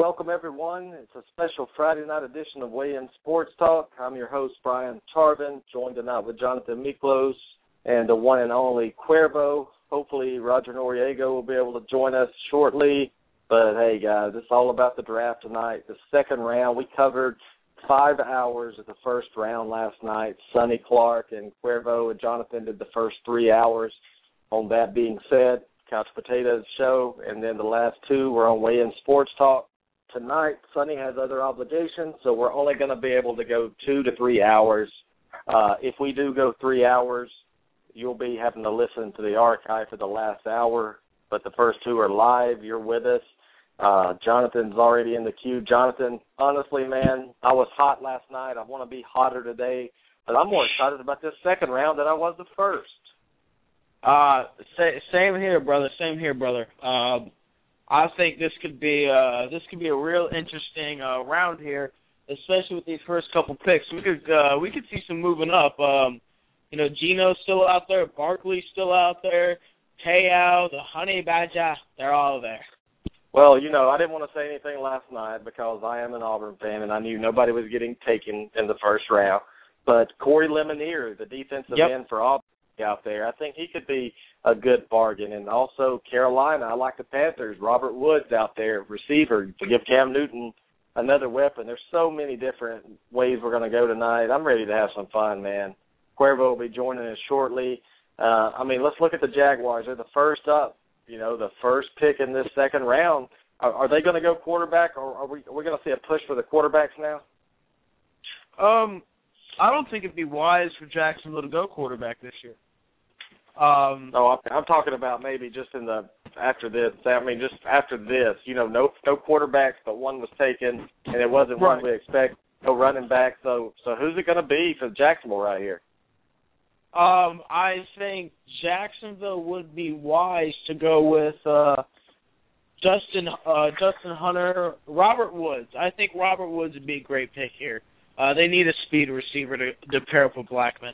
welcome everyone. It's a special Friday night edition of Weigh In Sports Talk. I'm your host, Brian Tarvin, joined tonight with Jonathan Miklos and the one and only Cuervo. Hopefully Roger Noriega will be able to join us shortly. But, hey, guys, it's all about the draft tonight. The second round, we covered 5 hours of the first round last night. Sonny Clark and Cuervo and Jonathan did the first 3 hours. On that being said, Couch Potatoes show, and then the last 2 were on Weigh In Sports Talk. Tonight, Sonny has other obligations, so we're only going to be able to go 2 to 3 hours. If we do go 3 hours, you'll be having to listen to the archive for the last hour, but the first 2 are live. You're with us. Jonathan's already in the queue. Jonathan, honestly, man, I was hot last night. I want to be hotter today, but I'm more excited about this second round than I was the first. Same here, brother. Same here, brother. I think this could be a real interesting round here, especially with these first couple picks. We could see some moving up. Geno's still out there, Barkley's still out there, Te'o, the Honey Badger, they're all there. Well, I didn't want to say anything last night because I am an Auburn fan and I knew nobody was getting taken in the first round. But Corey Lemonnier, the defensive end for Auburn, out there, I think he could be a good bargain. And also Carolina, I like the Panthers. Robert Woods out there, receiver, to give Cam Newton another weapon. There's so many different ways we're going to go tonight. I'm ready to have some fun, man. Cuervo will be joining us shortly. Let's look at the Jaguars. They're the first up, the first pick in this second round. Are they going to go quarterback, or are we going to see a push for the quarterbacks now? I don't think it'd be wise for Jacksonville to go quarterback this year. I'm talking about maybe just after this. Just after this, no quarterbacks, but one was taken, and it wasn't one we expect. No running back. So who's it going to be for Jacksonville right here? I think Jacksonville would be wise to go with Justin Hunter, Robert Woods. I think Robert Woods would be a great pick here. They need a speed receiver to pair up with Blackman.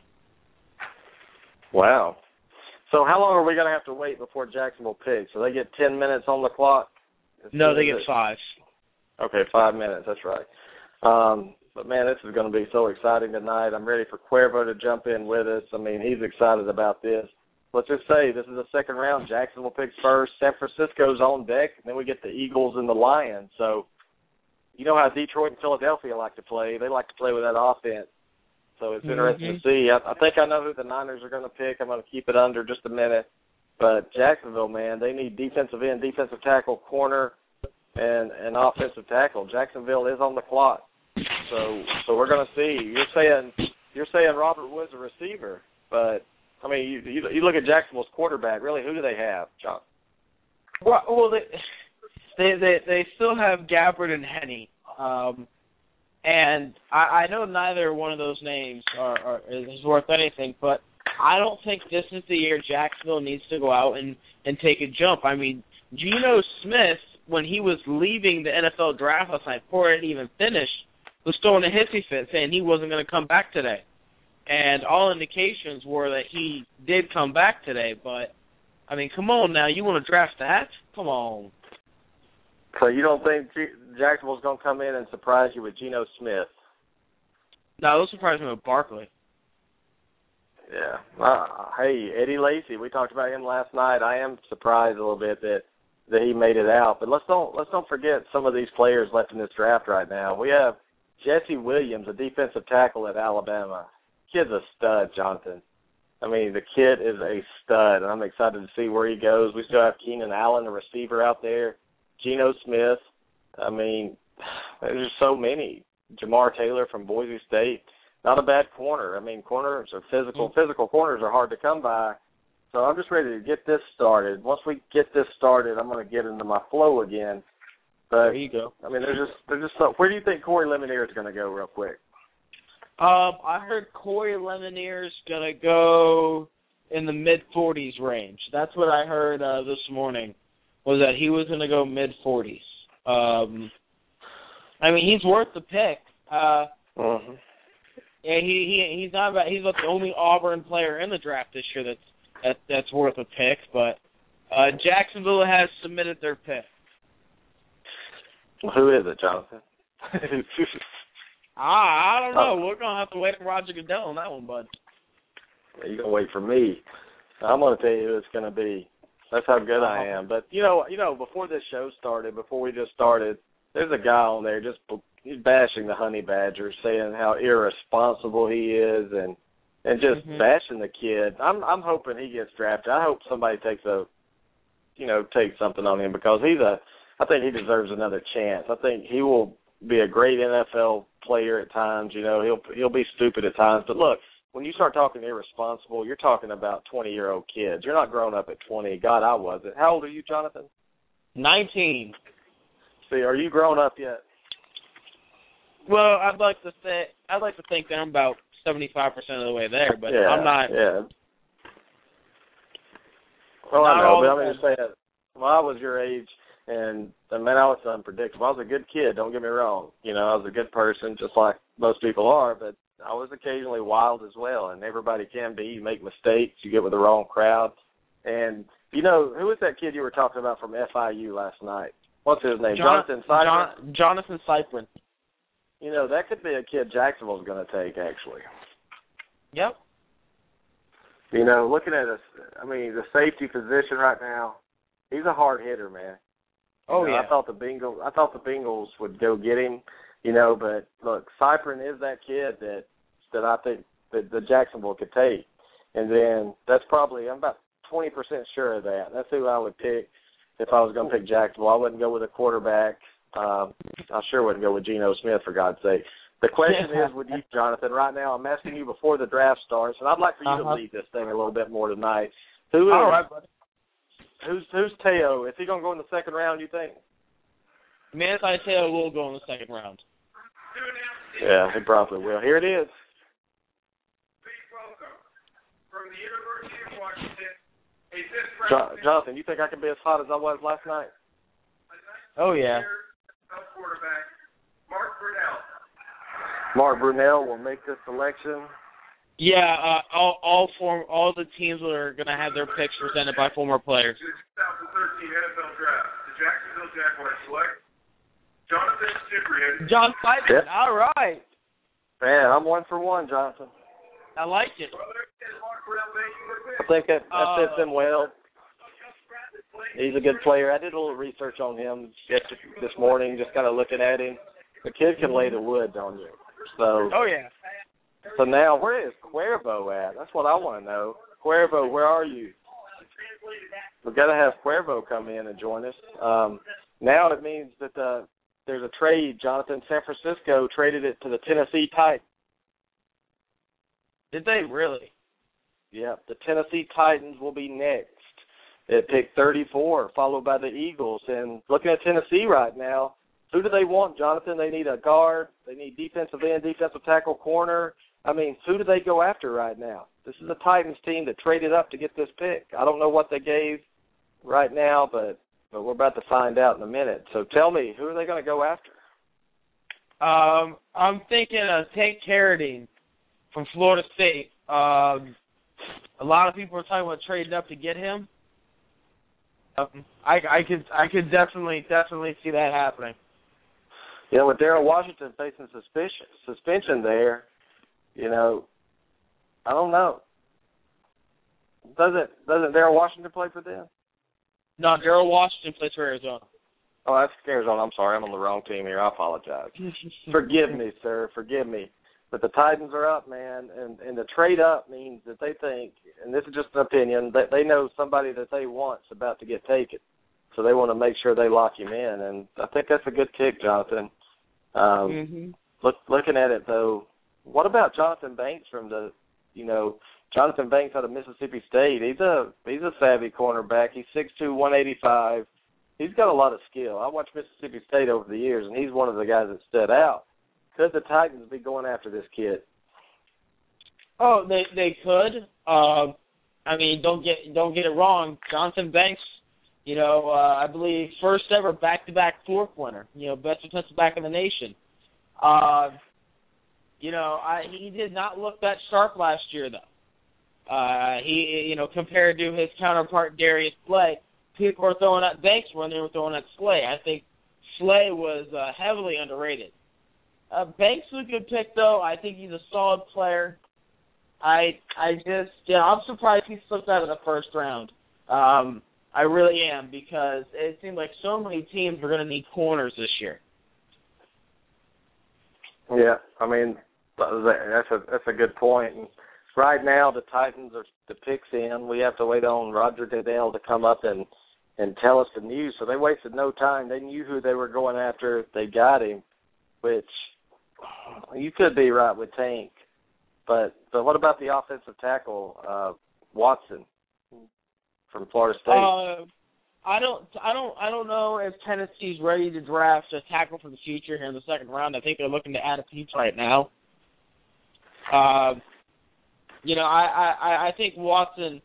Wow. So how long are we going to have to wait before Jacksonville picks? So they get 10 minutes on the clock? No, they get 5. Okay, 5 minutes. That's right. But, man, this is going to be so exciting tonight. I'm ready for Cuervo to jump in with us. He's excited about this. Let's just say this is the second round. Jacksonville picks first. San Francisco's on deck. And then we get the Eagles and the Lions. So you know how Detroit and Philadelphia like to play. They like to play with that offense. So it's interesting to see. I think I know who the Niners are going to pick. I'm going to keep it under just a minute. But Jacksonville, man, they need defensive end, defensive tackle, corner, and offensive tackle. Jacksonville is on the clock. So we're going to see. You're saying Robert Woods a receiver, but you look at Jacksonville's quarterback. Really, who do they have, John? Well, they still have Gabbard and Henne. And I know neither one of those names is worth anything, but I don't think this is the year Jacksonville needs to go out and take a jump. Geno Smith, when he was leaving the NFL draft last night, before it even finished, was throwing a hissy fit saying he wasn't going to come back today. And all indications were that he did come back today, but, come on now, you want to draft that? Come on. So you don't think Jacksonville's going to come in and surprise you with Geno Smith? No, they'll surprise me with Barkley. Yeah. Hey, Eddie Lacy, we talked about him last night. I am surprised a little bit that he made it out. But let's don't forget some of these players left in this draft right now. We have Jesse Williams, a defensive tackle at Alabama. Kid's a stud, Jonathan. The kid is a stud, and I'm excited to see where he goes. We still have Keenan Allen, the receiver, out there. Geno Smith. There's so many. Jamar Taylor from Boise State. Not a bad corner. Corners are physical. Physical corners are hard to come by. So I'm just ready to get this started. Once we get this started, I'm going to get into my flow again. But, there you go. they're just so. Where do you think Corey Lemonnier is going to go real quick? I heard Corey Lemonnier is going to go in the mid-40s range. That's what I heard this morning, was that he was going to go mid-40s. He's worth the pick. Yeah, he's about the only Auburn player in the draft this year that's worth a pick. But Jacksonville has submitted their pick. Who is it, Jonathan? I don't know. We're going to have to wait for Roger Goodell on that one, bud. You're going to wait for me. I'm going to tell you who it's going to be. That's how good I am. But, you know, before this show started, before we just started, there's a guy on there he's bashing the Honey Badgers, saying how irresponsible he is and just bashing the kid. I'm hoping he gets drafted. I hope somebody takes something on him because I think he deserves another chance. I think he will be a great NFL player at times. You know, he'll be stupid at times. But look, when you start talking irresponsible, you're talking about 20-year-old kids. You're not growing up at 20. God, I wasn't. How old are you, Jonathan? 19. See, are you grown up yet? Well, I'd like to think that I'm about 75% of the way there, but yeah, I'm not. Yeah. Well, I know, but I'm just saying, when I was your age, and man, I was unpredictable. I was a good kid, don't get me wrong. You know, I was a good person, just like most people are, but I was occasionally wild as well, and everybody can be. You make mistakes, you get with the wrong crowd. And, you know, who was that kid you were talking about from FIU last night? What's his name? Jonathan Cyprin? Jonathan Cyprin. You know, that could be a kid Jacksonville's going to take, actually. Yep. You know, looking at the safety position right now, he's a hard hitter, man. Oh, yeah. I thought the Bengals would go get him, you know, but look, Cyprin is that kid that I think that the Jacksonville could take. And then I'm about 20% sure of that. That's who I would pick if I was going to pick Jacksonville. I wouldn't go with a quarterback. I sure wouldn't go with Geno Smith, for God's sake. The question is with you, Jonathan, right now, I'm asking you before the draft starts, and I'd like for you to lead this thing a little bit more tonight. All right, buddy. Who's Teo? Is he going to go in the second round, you think? Manti Teo will go in the second round. Yeah, he probably will. Here it is. Please welcome, from the University of Washington, a fifth-round Jonathan, you think I can be as hot as I was last night? Oh, yeah. Quarterback, Mark Brunell. Mark Brunell will make this selection. Yeah, all the teams are going to have their picks presented by former players. The 2013 NFL Draft. The Jacksonville Jaguars select Jonathan Cyprien. John Cyprien. Yep. All right. Man, I'm 1 for 1, Jonathan. I like it. I think that fits him well. He's a good player. I did a little research on him this morning, just kind of looking at him. The kid can lay the wood on you. So. Oh, yeah. So now, where is Cuervo at? That's what I want to know. Cuervo, where are you? We've got to have Cuervo come in and join us. Now it means that there's a trade. Jonathan, San Francisco traded it to the Tennessee Titans. Did they really? Yeah, the Tennessee Titans will be next at pick 34, followed by the Eagles. And looking at Tennessee right now, who do they want, Jonathan? They need a guard. They need defensive end, defensive tackle, corner. I mean, who do they go after right now? This is a Titans team that traded up to get this pick. I don't know what they gave right now, but we're about to find out in a minute. So tell me, who are they going to go after? I'm thinking of Tate Carradine from Florida State. A lot of people are talking about trading up to get him. I could definitely see that happening. Yeah, with Darrell Washington facing suspension there, you know, I don't know. Doesn't Darrell Washington play for them? No, Darrell Washington plays for Arizona. Oh, that's Arizona. I'm sorry, I'm on the wrong team here. I apologize. Forgive me, sir. Forgive me. But the Titans are up, man, and the trade up means that they think, and this is just an opinion, that they know somebody that they want's about to get taken. So they want to make sure they lock him in, and I think that's a good kick, Jonathan. Looking at it, though, what about Jonathan Banks Jonathan Banks out of Mississippi State? He's a savvy cornerback. He's 6'2", 185. He's got a lot of skill. I watched Mississippi State over the years, and he's one of the guys that stood out. Could the Titans be going after this kid? Oh, they could. I mean, don't get it wrong. Jonathan Banks, I believe first ever back-to-back fourth winner. Best defensive back in the nation. He did not look that sharp last year though. He compared to his counterpart Darius Slay, people were throwing at Banks when they were throwing at Slay. I think Slay was heavily underrated. Banks was a good pick, though. I think he's a solid player. I'm surprised he slipped out of the first round. I really am, because it seemed like so many teams were going to need corners this year. Yeah, I mean, that's a good point. And right now, the Titans are the picks in. We have to wait on Roger Goodell to come up and tell us the news. So they wasted no time. They knew who they were going after. They got him, which you could be right with Tank. But what about the offensive tackle, Watson from Florida State? I don't know if Tennessee's ready to draft a tackle for the future here in the second round. I think they're looking to add a piece right now. I think Watson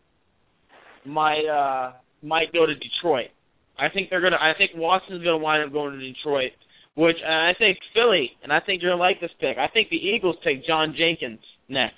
might go to Detroit. I think Watson's gonna wind up going to Detroit, which I think Philly, and I think you're gonna like this pick. I think the Eagles take John Jenkins next.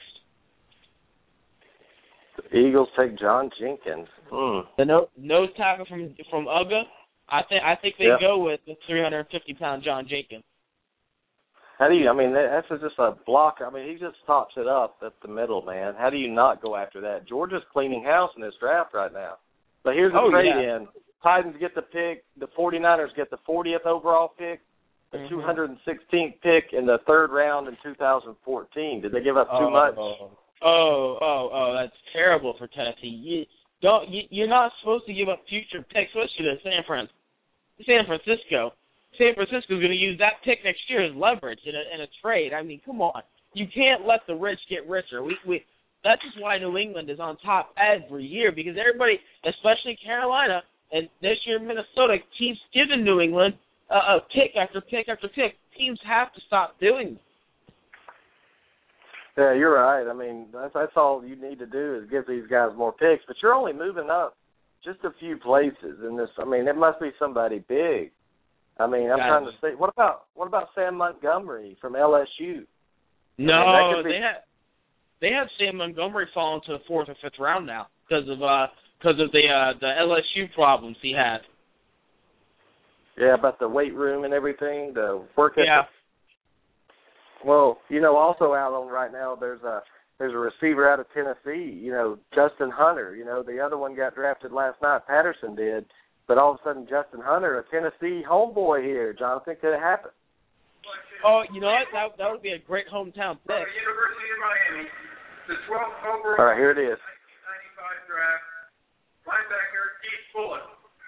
The Eagles take John Jenkins. The nose tackle from UGA. I think they go with the 350-pound John Jenkins. How do you? I mean, that's just a block. I mean, he just tops it up at the middle, man. How do you not go after that? Georgia's cleaning house in this draft right now. But here's the trade-in. Titans get the pick. The 49ers get the 40th overall pick, the 216th pick in the third round in 2014. Did they give up too much? That's terrible for Tennessee. You're not supposed to give up future picks, especially to San Francisco. San Francisco's going to use that pick next year as leverage in a trade. I mean, come on. You can't let the rich get richer. That's just why New England is on top every year, because everybody, especially Carolina, and this year Minnesota, keeps giving New England a pick after pick after pick. Teams have to stop doing this. Yeah, you're right. I mean, that's all you need to do is give these guys more picks. But you're only moving up just a few places in this. I mean, it must be somebody big. I mean, I'm trying to say, what about Sam Montgomery from LSU? No, they have Sam Montgomery falling to the fourth or fifth round now because of the LSU problems he had. Yeah, about the weight room and everything, the work ethic. Yeah. Well, also out on right now, there's a receiver out of Tennessee, Justin Hunter. The other one got drafted last night, Patterson did, but all of a sudden Justin Hunter, a Tennessee homeboy here, Jonathan, could it happen? Oh, you know what? That would be a great hometown pick. University of Miami, the 12th overall. All right, here it is. 1995 draft, linebacker Keith Bulluck.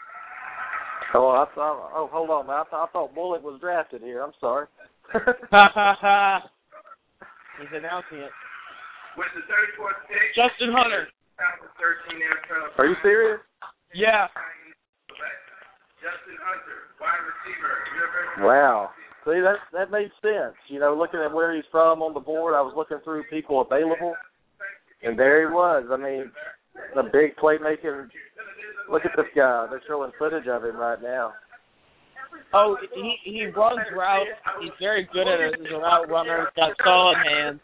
Hold on, man. I thought Bullock was drafted here. I'm sorry. He's announcing it. With the 34th pick, Justin Hunter. 2013 NFL. Are you serious? Yeah. Justin Hunter, wide receiver. Wow. See, that made sense. Looking at where he's from on the board, I was looking through people available, and there he was. I mean, the big playmaking. Look at this guy. They're showing footage of him right now. Oh, he runs routes. He's very good at it as a route runner. He's got solid hands.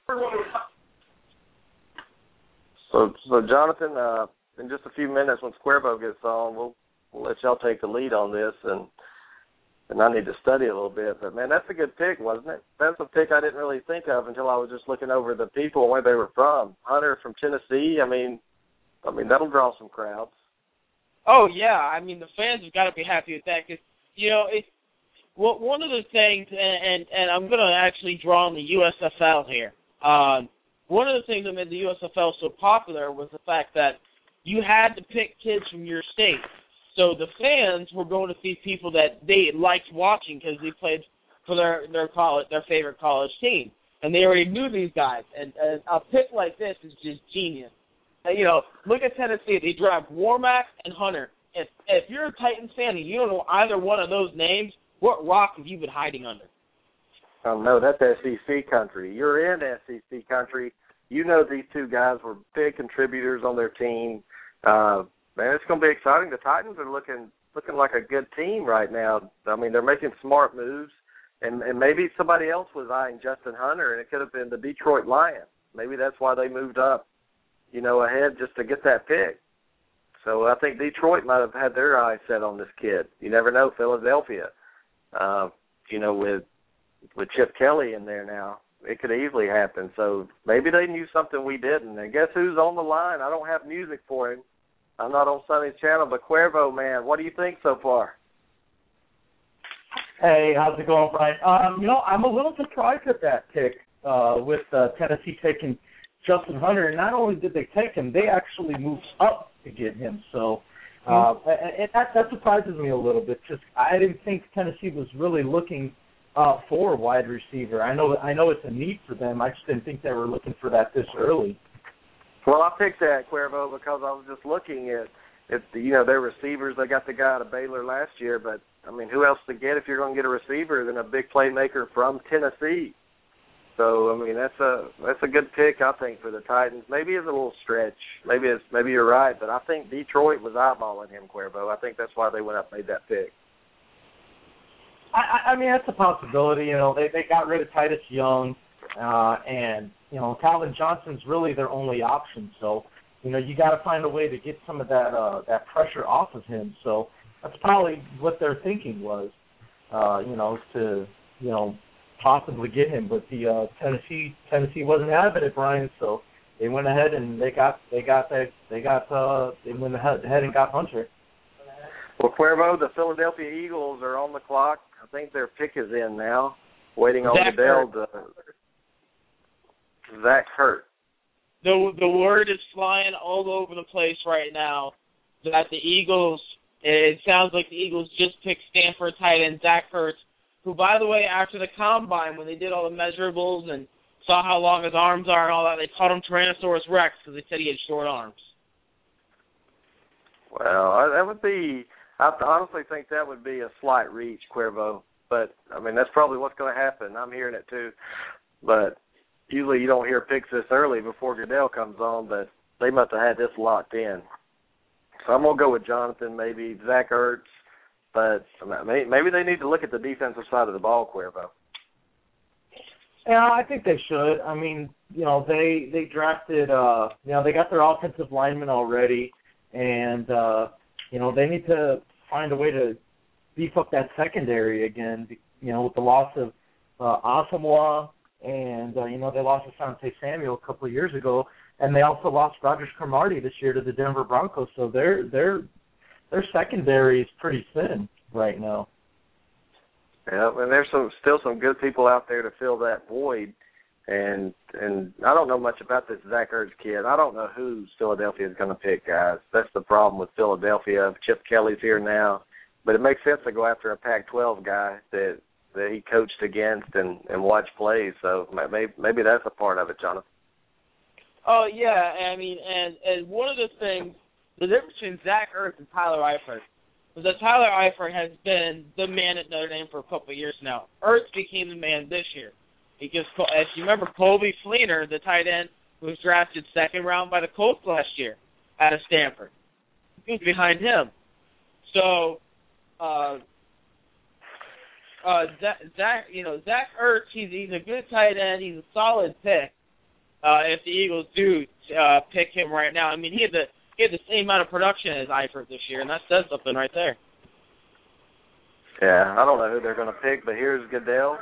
So Jonathan, in just a few minutes when Cuervo gets on, we'll let y'all take the lead on this, and I need to study a little bit. But, man, that's a good pick, wasn't it? That's a pick I didn't really think of until I was just looking over the people and where they were from. Hunter from Tennessee, I mean that'll draw some crowds. Oh, yeah. I mean, the fans have got to be happy with that because, one of the things, and I'm going to actually draw on the USFL here. One of the things that made the USFL so popular was the fact that you had to pick kids from your state. So the fans were going to see people that they liked watching because they played for their favorite college team. And they already knew these guys. And a pick like this is just genius. And, look at Tennessee. They draft Warmack and Hunter. If you're a Titans fan and you don't know either one of those names, what rock have you been hiding under? Oh, no, that's SEC country. You're in SEC country. These two guys were big contributors on their team. Man, it's going to be exciting. The Titans are looking like a good team right now. I mean, they're making smart moves, and maybe somebody else was eyeing Justin Hunter, and it could have been the Detroit Lions. Maybe that's why they moved up, ahead just to get that pick. So I think Detroit might have had their eyes set on this kid. You never know, Philadelphia. with Chip Kelly in there now, it could easily happen. So maybe they knew something we didn't. And guess who's on the line? I don't have music for him. I'm not on Sonny's channel, but Cuervo, man, what do you think so far? Hey, how's it going, Brian? I'm a little surprised at that pick with Tennessee taking Justin Hunter. And not only did they take him, they actually moved up to get him. So that surprises me a little bit. Just I didn't think Tennessee was really looking for a wide receiver. I know it's a need for them. I just didn't think they were looking for that this early. Well, I picked that, Cuervo, because I was just looking at their receivers. They got the guy out of Baylor last year, but, I mean, who else to get if you're going to get a receiver than a big playmaker from Tennessee? So, I mean, that's a good pick, I think, for the Titans. Maybe it's a little stretch. Maybe you're right, but I think Detroit was eyeballing him, Cuervo. I think that's why they went up and made that pick. I mean, that's a possibility. They got rid of Titus Young, and Calvin Johnson's really their only option. So, you got to find a way to get some of that pressure off of him. So that's probably what their thinking was, to possibly get him. But the Tennessee wasn't having it, Brian. So they went ahead and they went ahead and got Hunter. Well, Cuervo, the Philadelphia Eagles are on the clock. I think their pick is in now, waiting on Goodell. Zach Ertz. The word is flying all over the place right now that the Eagles, it sounds like the Eagles just picked Stanford tight end Zach Ertz, who, by the way, after the Combine, when they did all the measurables and saw how long his arms are and all that, they called him Tyrannosaurus Rex because they said he had short arms. Well, that would be, I honestly think that would be a slight reach, Cuervo. But, I mean, that's probably what's going to happen. I'm hearing it too. But usually you don't hear picks this early before Goodell comes on, but they must have had this locked in. So I'm going to go with Jonathan, maybe Zach Ertz. But maybe they need to look at the defensive side of the ball, Cuervo. Yeah, I think they should. I mean, they drafted, they got their offensive linemen already, and, they need to find a way to beef up that secondary again, with the loss of Asamoah, and, they lost Asante Samuel a couple of years ago, and they also lost Rogers Cromartie this year to the Denver Broncos, so their secondary is pretty thin right now. Yeah, and there's still some good people out there to fill that void, and I don't know much about this Zach Ertz kid. I don't know who Philadelphia is going to pick, guys. That's the problem with Philadelphia. Chip Kelly's here now, but it makes sense to go after a Pac-12 guy that he coached against and watched plays. So maybe that's a part of it, Jonathan. Oh yeah, I mean, and one of the things, the difference between Zach Ertz and Tyler Eifert is that Tyler Eifert has been the man at Notre Dame for a couple of years now. Ertz became the man this year. Because, as you remember, Colby Fleener, the tight end, who was drafted second round by the Colts last year out of Stanford, he was behind him. So, Zach Ertz, he's a good tight end. He's a solid pick. If the Eagles do pick him right now, I mean, he had the same amount of production as Eifert this year, and that says something right there. Yeah, I don't know who they're going to pick, but here's Goodell.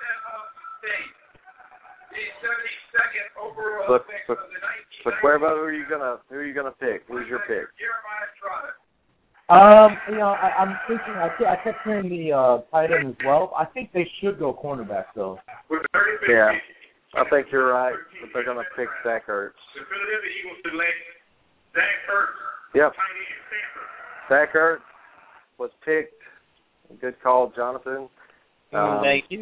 So Cuervo, who are you gonna pick? Who's your pick? I'm thinking. I kept hearing the tight end as well. I think they should go cornerback though. Yeah, I think you're right. But they're gonna pick Zach Ertz. The Philadelphia Eagles select Zach Ertz. Yep. Zach Ertz was picked. Good call, Jonathan. Thank you.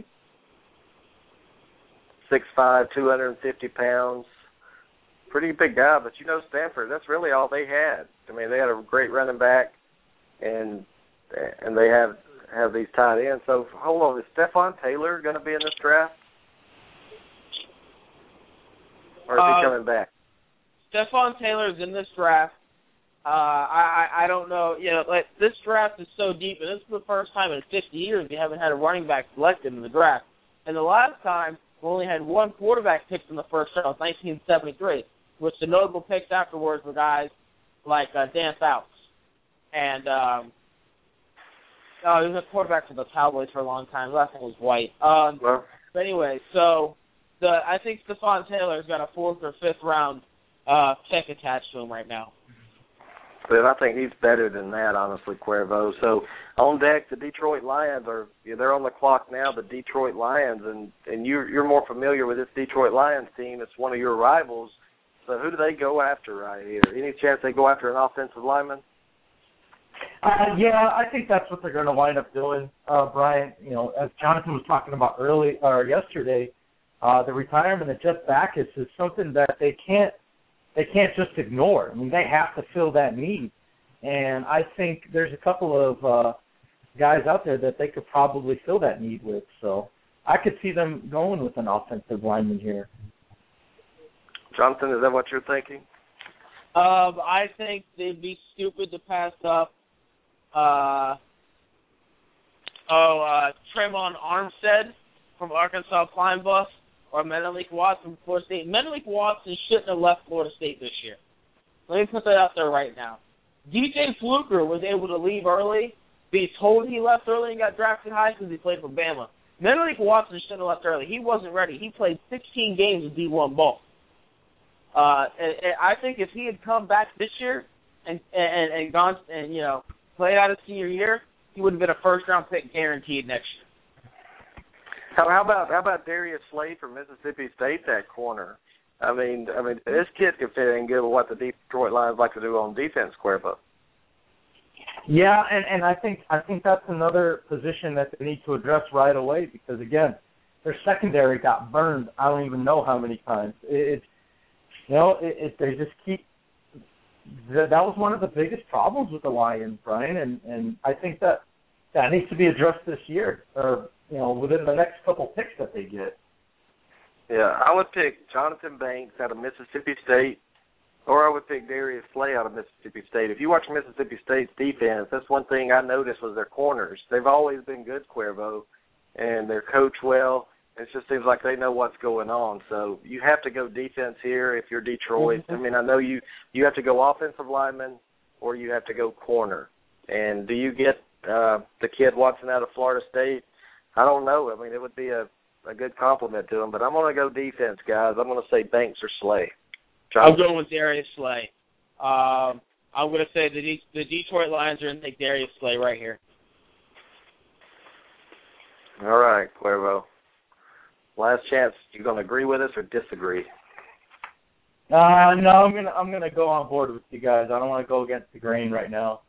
6'5", 250 pounds. Pretty big guy, but Stanford, that's really all they had. I mean, they had a great running back, and they have these tight ends. So, hold on, is Stephon Taylor going to be in this draft? Or is he coming back? Stephon Taylor's in this draft. I don't know. This draft is so deep, and this is the first time in 50 years we haven't had a running back selected in the draft. And the last time, we only had one quarterback picked in the first round, 1973, which the notable picks afterwards were guys like Dan Fouts. And He was a quarterback for the Cowboys for a long time. Last name was White. Well, But anyway, so I think Stephon Taylor's got a 4th or 5th round pick attached to him right now. but I think he's better than that, honestly, Cuervo. So on deck, the Detroit Lions they're on the clock now. The Detroit Lions, and you're more familiar with this Detroit Lions team. It's one of your rivals. So who do they go after right here? Any chance they go after an offensive lineman? Yeah, I think that's what they're going to wind up doing, Brian. You know, as Jonathan was talking about yesterday, the retirement of Jeff Backus is something that they can't just ignore. I mean, they have to fill that need, and I think there's a couple of guys out there that they could probably fill that need with. So I could see them going with an offensive lineman here. Jonathan, is that what you're thinking? I think they'd be stupid to pass up Trayvon Armstead from Arkansas Klein Bus or Menelik Watson from Florida State. Menelik Watson shouldn't have left Florida State this year. Let me put that out there right now. DJ Fluker was able to leave early, be told he left early and got drafted high because he played for Bama. Menelik Watson should have left early. He wasn't ready. He played 16 games of D1 ball. And I think if he had come back this year and gone and played out his senior year, he would have been a first-round pick guaranteed next year. How about Darius Slade from Mississippi State, that corner? I mean, this kid could fit in good with what the Detroit Lions like to do on defense, Cuervo. Yeah, and I think that's another position that they need to address right away because again, their secondary got burned. I don't even know how many times. They just keep. That was one of the biggest problems with the Lions, Brian, and I think that needs to be addressed this year, or within the next couple picks that they get. Yeah, I would pick Jonathan Banks out of Mississippi State, or I would pick Darius Slade out of Mississippi State. If you watch Mississippi State's defense, that's one thing I noticed was their corners. They've always been good, Cuervo, and they're coached well. It just seems like they know what's going on. So you have to go defense here if you're Detroit. I mean, I know you have to go offensive lineman or you have to go corner. And do you get the kid Watson out of Florida State? I don't know. I mean, it would be a good compliment to him. But I'm going to go defense, guys. I'm going to say Banks or Slay. I'm going with Darius Slay. I'm going to say the Detroit Lions are going to take Darius Slay right here. All right, Cuervo. Last chance. You going to agree with us or disagree? No, I'm gonna go on board with you guys. I don't want to go against the grain right now.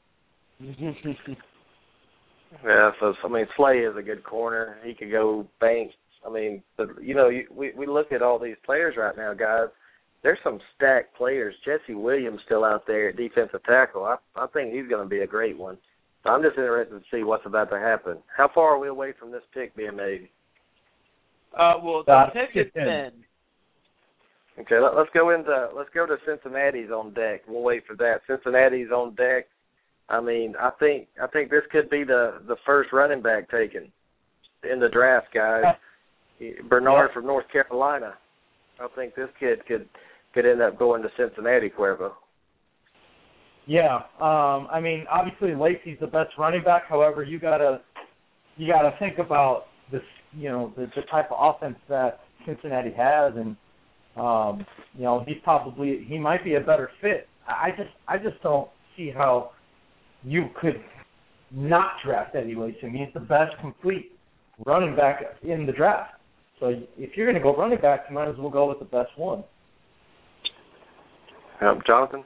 Yeah, so I mean, Slay is a good corner. He could go Banks. I mean, we look at all these players right now, guys. There's some stacked players. Jesse Williams still out there at defensive tackle. I think he's going to be a great one. So I'm just interested to see what's about to happen. How far are we away from this pick being made? Well, the pick is 10. Okay, let's go to Cincinnati's on deck. We'll wait for that. Cincinnati's on deck. I mean, I think this could be the first running back taken in the draft, guys. Bernard from North Carolina. I think this kid could end up going to Cincinnati, Cuervo. Yeah, I mean, obviously Lacey's the best running back. However, you gotta think about this, the type of offense that Cincinnati has, and he might be a better fit. I just don't see how you could not draft Eddie Lacy. I mean, he's the best complete running back in the draft. So if you're going to go running back, you might as well go with the best one. Jonathan?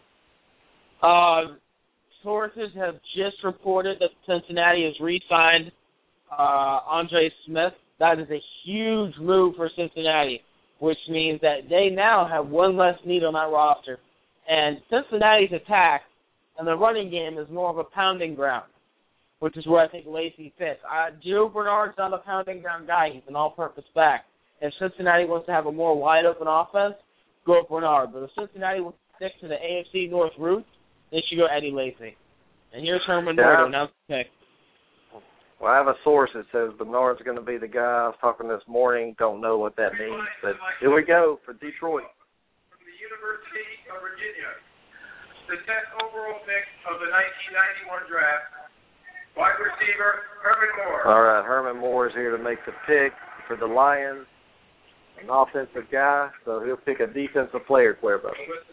Sources have just reported that Cincinnati has re-signed Andre Smith. That is a huge move for Cincinnati, which means that they now have one less need on that roster. And Cincinnati's attack and the running game is more of a pounding ground, which is where I think Lacy fits. Joe Bernard's not a pounding ground guy. He's an all-purpose back. If Cincinnati wants to have a more wide-open offense, go with Bernard. But if Cincinnati wants to stick to the AFC North roots, they should go Eddie Lacy. And here's Herman Norton. Now pick. Well, I have a source that says Bernard's going to be the guy. I was talking this morning. Don't know what that means. But here we go for Detroit. From the University of Virginia, the 10th overall pick of the 1991 draft, Wide receiver, Herman Moore. All right, Herman Moore is here to make the pick for the Lions. An offensive guy, so he'll pick a defensive player, Cuervo.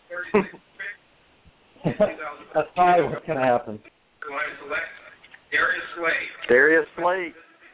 That's probably what's going to happen. Lions select Darius Slade. Darius Slade.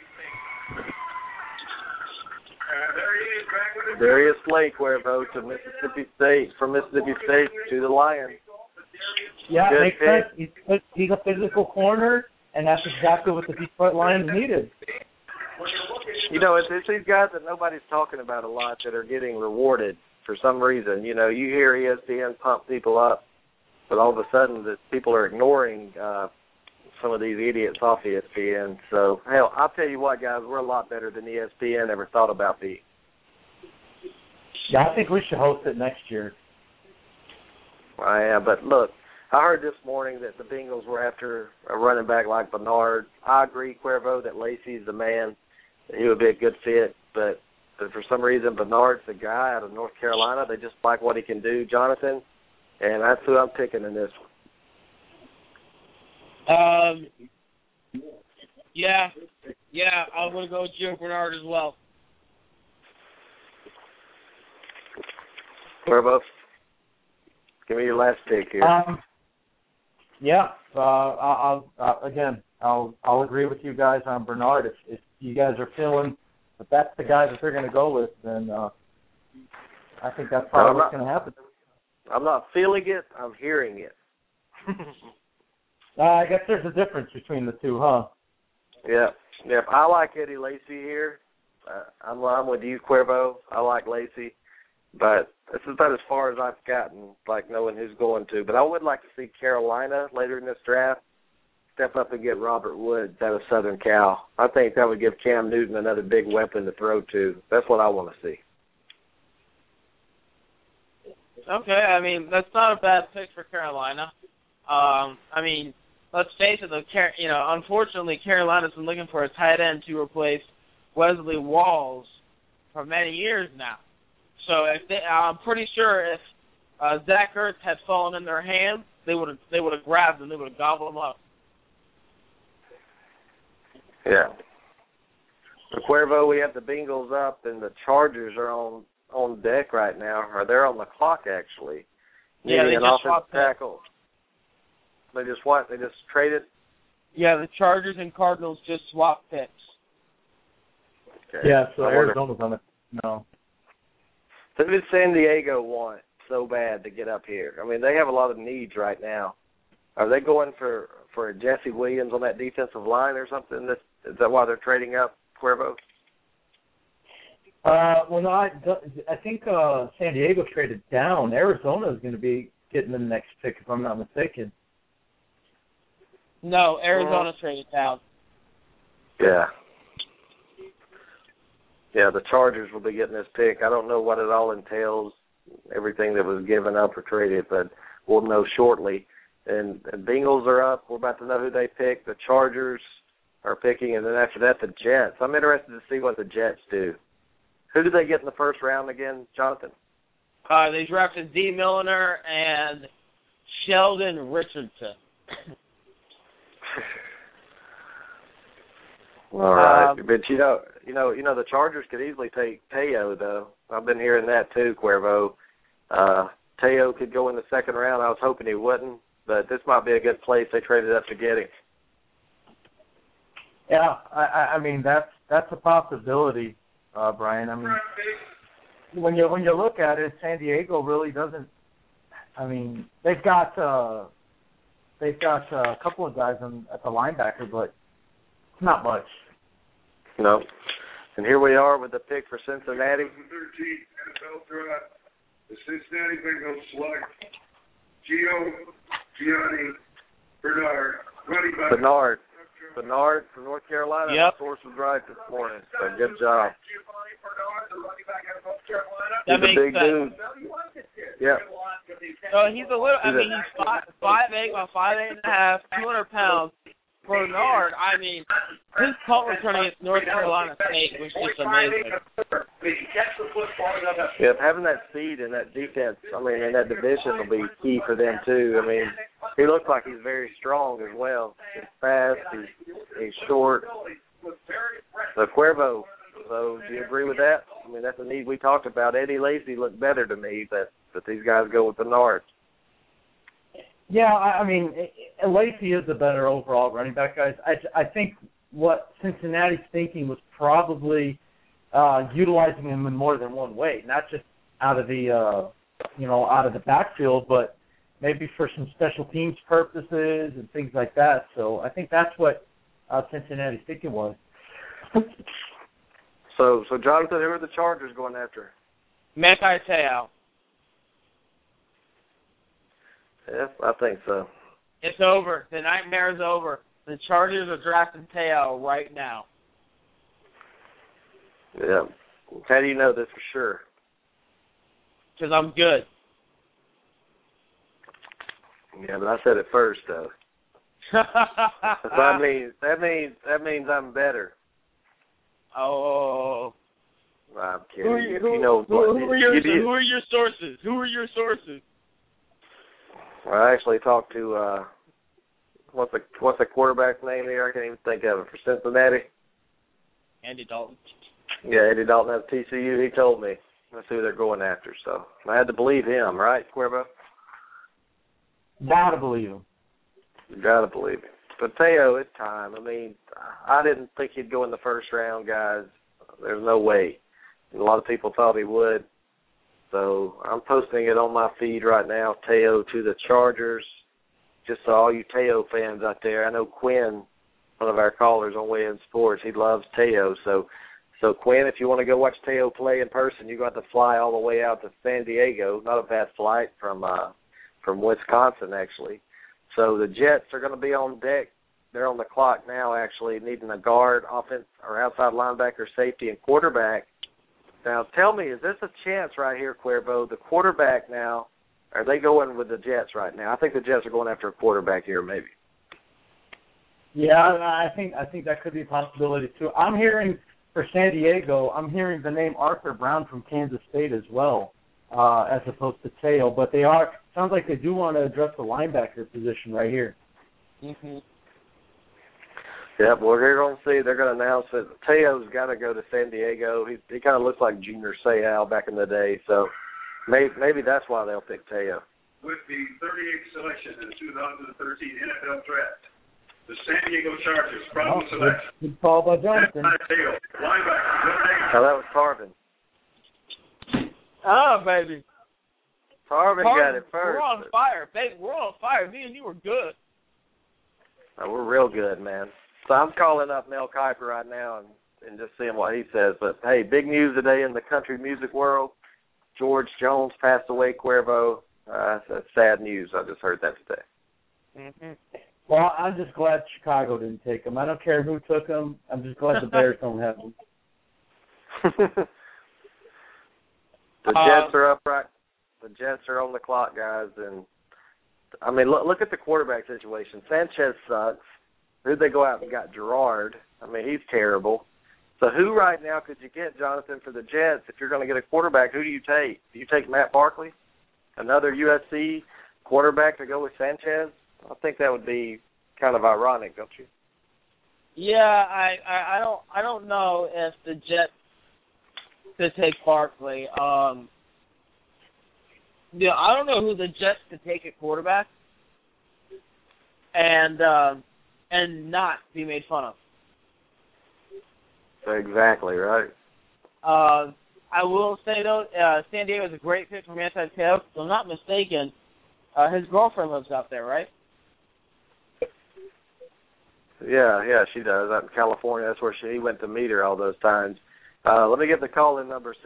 There he is, back with his Darius Slade, Cuervo, to Mississippi State, from Mississippi State to the Lions. Yeah, Good makes sense. He's a physical corner, and that's exactly what the Detroit Lions needed. You know, it's these guys that nobody's talking about a lot that are getting rewarded for some reason. You know, you hear ESPN pump people up, but all of a sudden that people are ignoring some of these idiots off ESPN. So, hell, I'll tell you what, guys, we're a lot better than ESPN ever thought about being. Yeah, I think we should host it next year. Yeah, but look, I heard this morning that the Bengals were after a running back like Bernard. I agree, Cuervo, that Lacey's the man. He would be a good fit, but for some reason Bernard's the guy out of North Carolina. They just like what he can do, Jonathan, and that's who I'm picking in this one. Yeah, I'm going to go with Gio Bernard as well. Cuervo, give me your last pick here. I'll agree with you guys on Bernard. If you guys are feeling that that's the guy that they're going to go with, then I think that's probably what's going to happen. I'm not feeling it. I'm hearing it. I guess there's a difference between the two, huh? Yeah. I like Eddie Lacy here. I'm with you, Cuervo. I like Lacy. But this is about as far as I've gotten, like knowing who's going to. But I would like to see Carolina later in this draft step up and get Robert Woods out of Southern Cal. I think that would give Cam Newton another big weapon to throw to. That's what I want to see. Okay, I mean, that's not a bad pick for Carolina. I mean, let's face it, unfortunately, Carolina's been looking for a tight end to replace Wesley Walls for many years now. So I'm pretty sure if Zach Ertz had fallen in their hands, they would have grabbed him, they would have gobbled him up. Yeah. So Cuervo, we have the Bengals up, and the Chargers are on deck right now, or they're on the clock actually. Yeah, they an just offensive tackle. They just what? They just traded? Yeah, the Chargers and Cardinals just swapped picks. Okay. Yeah, so Arizona's on it. No. So did San Diego want so bad to get up here? I mean, they have a lot of needs right now. Are they going for Jesse Williams on that defensive line or something? Is that why they're trading up, Cuervo? No, I think San Diego traded down. Arizona is going to be getting the next pick, if I'm not mistaken. No, Arizona traded down. Yeah. Yeah, the Chargers will be getting this pick. I don't know what it all entails, everything that was given up or traded, but we'll know shortly. And Bengals are up. We're about to know who they pick. The Chargers are picking, and then after that, the Jets. I'm interested to see what the Jets do. Who did they get in the first round again, Jonathan? They drafted D. Milliner and Sheldon Richardson. All right, but you know, the Chargers could easily take Teo, though. I've been hearing that too, Cuervo. Teo could go in the second round. I was hoping he wouldn't, but this might be a good place. They traded up to get him. Yeah, I mean that's a possibility, Brian. I mean, when you look at it, San Diego really doesn't. I mean, they've got a couple of guys at the linebacker, but it's not much. No. And here we are with the pick for Cincinnati. 13 NFL draft. The Cincinnati Bengals select Gianni Bernard, running back. Bernard from North Carolina. Yep. The source was right this morning. So good job. That He's a big sense. dude. Yeah. So he's a little. I mean, he's 5'8", about 5'8.5", 200 pounds. Bernard, I mean, his punt return against North Carolina State was just amazing. Yeah, having that speed and that defense, I mean, in that division will be key for them too. I mean, he looks like he's very strong as well. He's fast, he's short. So Cuervo, so do you agree with that? I mean, that's a need we talked about. Eddie Lacy looked better to me, but these guys go with Bernard. Yeah, I mean, Lacy is the better overall running back, guys. I think what Cincinnati's thinking was probably utilizing him in more than one way, not just out of the out of the backfield, but maybe for some special teams purposes and things like that. So I think that's what Cincinnati's thinking was. So Jonathan, who are the Chargers going after? Manti Te'o. Yeah, I think so. It's over. The nightmare is over. The Chargers are drafting Te'o right now. Yeah. How do you know this for sure? Because I'm good. Yeah, but I said it first, though. That means I'm better. Oh. I'm kidding. Who are your sources? Who are your sources? Well, I actually talked to what's the quarterback's name here? I can't even think of it, for Cincinnati. Andy Dalton. Yeah, Andy Dalton at TCU. He told me that's who they're going after. So I had to believe him, right, Cuervo? Gotta believe him. You gotta believe him. But Te'o, it's time. I mean, I didn't think he'd go in the first round, guys. There's no way. And a lot of people thought he would. So I'm posting it on my feed right now, Te'o to the Chargers. Just so all you Te'o fans out there, I know Quinn, one of our callers on Way In Sports, he loves Te'o. So Quinn, if you want to go watch Te'o play in person, you're going to have to fly all the way out to San Diego. Not a bad flight from Wisconsin, actually. So the Jets are going to be on deck. They're on the clock now, actually, needing a guard, offense, or outside linebacker, safety, and quarterback. Now, tell me, is this a chance right here, Cuervo? The quarterback now, are they going with the Jets right now? I think the Jets are going after a quarterback here, maybe. Yeah, I think that could be a possibility too. I'm hearing for San Diego, I'm hearing the name Arthur Brown from Kansas State as well, as opposed to Te'o. But sounds like they do want to address the linebacker position right here. Mm-hmm. Yeah, well, we're going to see. They're going to announce that Te'o's got to go to San Diego. He kind of looks like Junior Seau back in the day, so maybe that's why they'll pick Te'o. With the 38th selection in the 2013 NFL Draft, the San Diego Chargers probably select. Good call by Jonathan. Te'o, linebacker. Oh, that was Tarvin. Oh, baby. Tarvin got it first. We're on fire, baby. We're on fire. Me and you were good. Oh, we're real good, man. So I'm calling up Mel Kiper right now and just seeing what he says. But, hey, big news today in the country music world. George Jones passed away, Cuervo. That's sad news. I just heard that today. Mm-hmm. Well, I'm just glad Chicago didn't take him. I don't care who took him. I'm just glad the Bears don't have him. The Jets are upright. The Jets are on the clock, guys. And, I mean, look at the quarterback situation. Sanchez sucks. Who'd they go out and got? Gerard. I mean, he's terrible. So who right now could you get, Jonathan, for the Jets? If you're going to get a quarterback, who do you take? Do you take Matt Barkley? Another USC quarterback to go with Sanchez? I think that would be kind of ironic, don't you? Yeah, I don't know if the Jets could take Barkley. Yeah, I don't know who the Jets could take at quarterback and not be made fun of. Exactly, right. I will say, though, San Diego is a great fit for Manti Te'o. If I'm not mistaken, his girlfriend lives out there, right? Yeah, she does. Out in California, that's where he went to meet her all those times. Let me get the call-in number,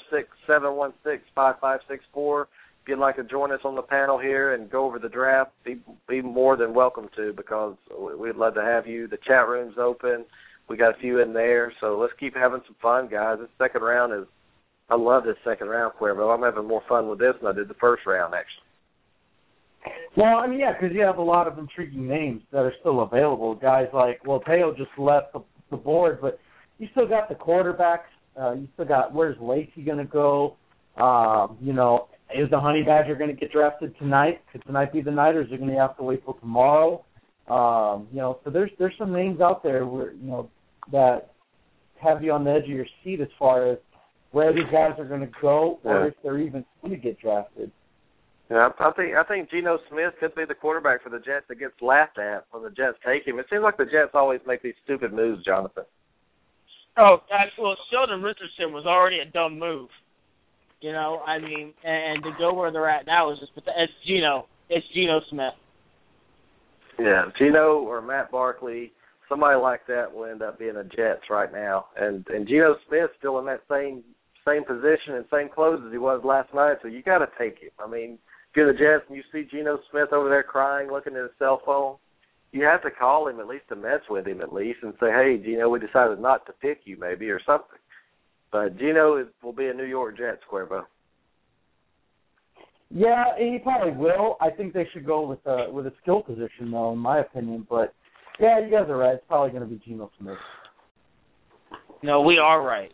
646-716-5564. If you'd like to join us on the panel here and go over the draft, be more than welcome to, because we'd love to have you. The chat room's open. We got a few in there, so let's keep having some fun, guys. This second round I love this second round, Cuervo. I'm having more fun with this than I did the first round, actually. Well, I mean, yeah, because you have a lot of intriguing names that are still available. Guys like, well, Teo just left the board, but you still got the quarterbacks. You still got, where's Lacey going to go? You know, is the Honey Badger going to get drafted tonight? Could tonight be the night, or is it going to have to wait till tomorrow? You know, so there's some names out there where, you know, that have you on the edge of your seat as far as where these guys are going to go, or if they're even going to get drafted. Yeah, I think Geno Smith could be the quarterback for the Jets that gets laughed at when the Jets take him. It seems like the Jets always make these stupid moves, Jonathan. Oh, well, Sheldon Richardson was already a dumb move. You know, I mean, and to go where they're at now is just, it's Geno Smith. Yeah, Geno or Matt Barkley, somebody like that will end up being the Jets right now. And Geno Smith's still in that same position and same clothes as he was last night, so you got to take him. I mean, if you're the Jets and you see Geno Smith over there crying, looking at his cell phone, you have to call him at least to mess with him at least and say, hey, Geno, we decided not to pick you maybe or something. But Geno will be a New York Jets, Cuervo. Yeah, he probably will. I think they should go with a skill position, though, in my opinion. But, yeah, you guys are right. It's probably going to be Geno Smith. No, we are right.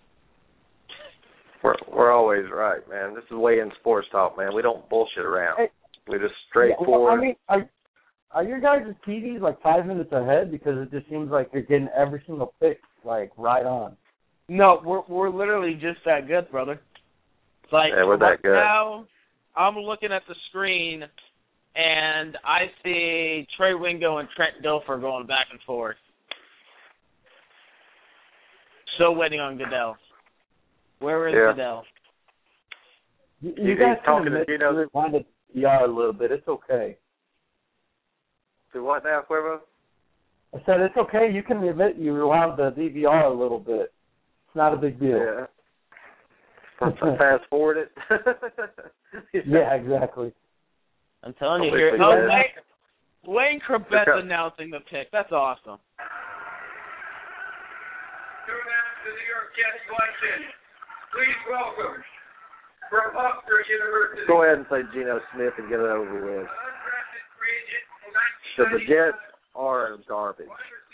We're always right, man. This is Weigh In Sports Talk, man. We don't bullshit around. Hey, we're just straightforward. I mean, are your guys' TVs like 5 minutes ahead? Because it just seems like you're getting every single pick like right on. No, we're literally just that good, brother. It's like yeah, we're that good. Now, I'm looking at the screen, and I see Trey Wingo and Trent Dilfer going back and forth. Still waiting on Goodell. Where is Goodell? You guys talking to Geno? Rewind the DVR a little bit. It's okay. Do what now, Cuervo? I said it's okay. You can admit you rewound the DVR a little bit. It's not a big deal. Yeah. Fast forward it. Yeah, exactly. I'm telling you here. Oh, Wayne Corbett announcing the pick. That's awesome. The New York Jets selection. Please welcome from Oxford University. Go ahead and say Geno Smith and get it over with. So the Jets are garbage.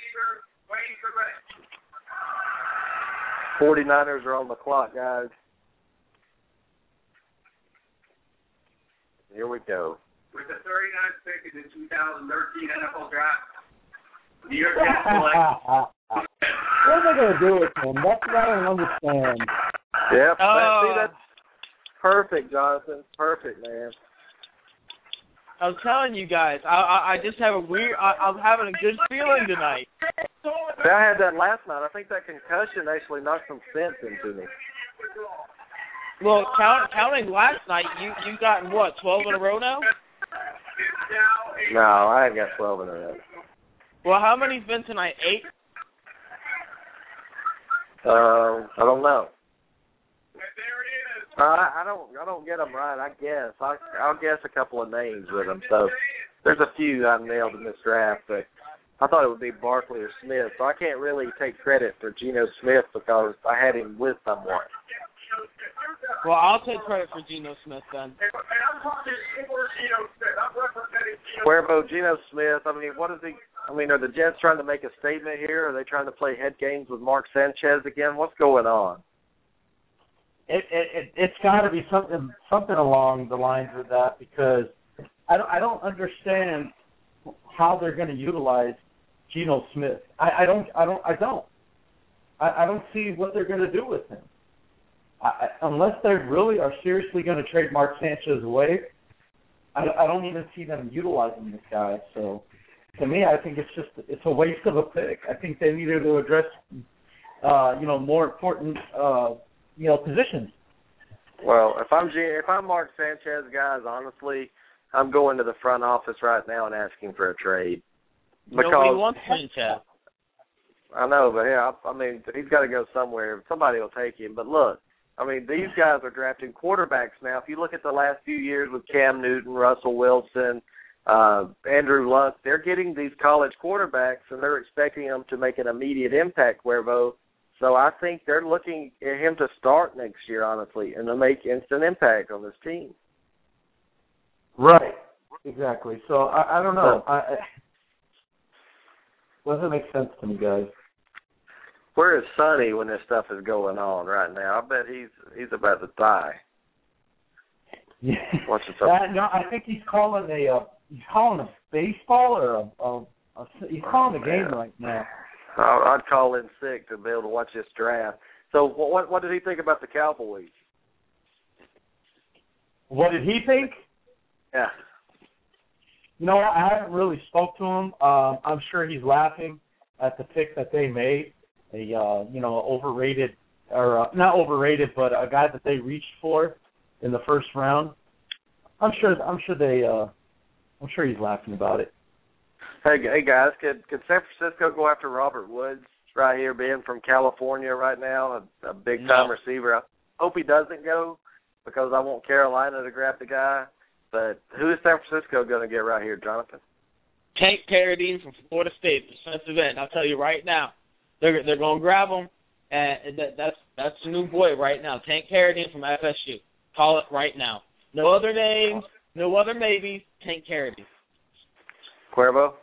49ers are on the clock, guys. Here we go. With the 39th pick in the 2013 NFL Draft, New York Jets select. What are they going to do with him? That's what I don't understand. Yep. See, that's perfect, Jonathan. Perfect, man. I'm telling you guys, I just have I'm having a good feeling tonight. I had that last night. I think that concussion actually knocked some sense into me. Well, counting last night, you gotten what, 12 in a row now? No, I haven't got 12 in a row. Well, how many's been tonight? 8? I don't know. I don't get them right. I guess I'll guess a couple of names with them. So there's a few I nailed in this draft, but I thought it would be Barkley or Smith. So I can't really take credit for Geno Smith because I had him with someone. Well, I'll take credit for Geno Smith then. Cuervo, Geno Smith. I mean, what is he? I mean, are the Jets trying to make a statement here? Are they trying to play head games with Mark Sanchez again? What's going on? It's got to be something along the lines of that, because I don't understand how they're going to utilize Geno Smith. I don't see what they're going to do with him. Unless they really are seriously going to trade Mark Sanchez away, I don't even see them utilizing this guy. So to me, I think it's a waste of a pick. I think they needed to address more important positions. Well, if I'm Mark Sanchez, guys, honestly, I'm going to the front office right now and asking for a trade. Because nobody wants Sanchez. I know, but yeah, I mean, he's got to go somewhere. Somebody will take him. But look, I mean, these guys are drafting quarterbacks now. If you look at the last few years with Cam Newton, Russell Wilson, Andrew Luck, they're getting these college quarterbacks, and they're expecting them to make an immediate impact, Cuervo. So I think they're looking at him to start next year, honestly, and to make instant impact on this team. Right. Exactly. So I don't know. Doesn't make sense to me, guys. Where is Sonny when this stuff is going on right now? I bet he's about to die. Yeah. Watching something. No, I think he's calling a baseball or he's calling a game right now. I'd call in sick to be able to watch this draft. So what did he think about the Cowboys? What did he think? Yeah. You know, I haven't really spoke to him. I'm sure he's laughing at the pick that they made. Overrated, or not overrated, but a guy that they reached for in the first round. I'm sure he's laughing about it. Hey guys, could San Francisco go after Robert Woods right here, being from California right now, a big time receiver? I hope he doesn't go because I want Carolina to grab the guy. But who is San Francisco going to get right here, Jonathan? Tank Carradine from Florida State, defensive end. I'll tell you right now, they're going to grab him, and that's the new boy right now. Tank Carradine from FSU. Call it right now. No other names, no other maybes. Tank Carradine. Cuervo?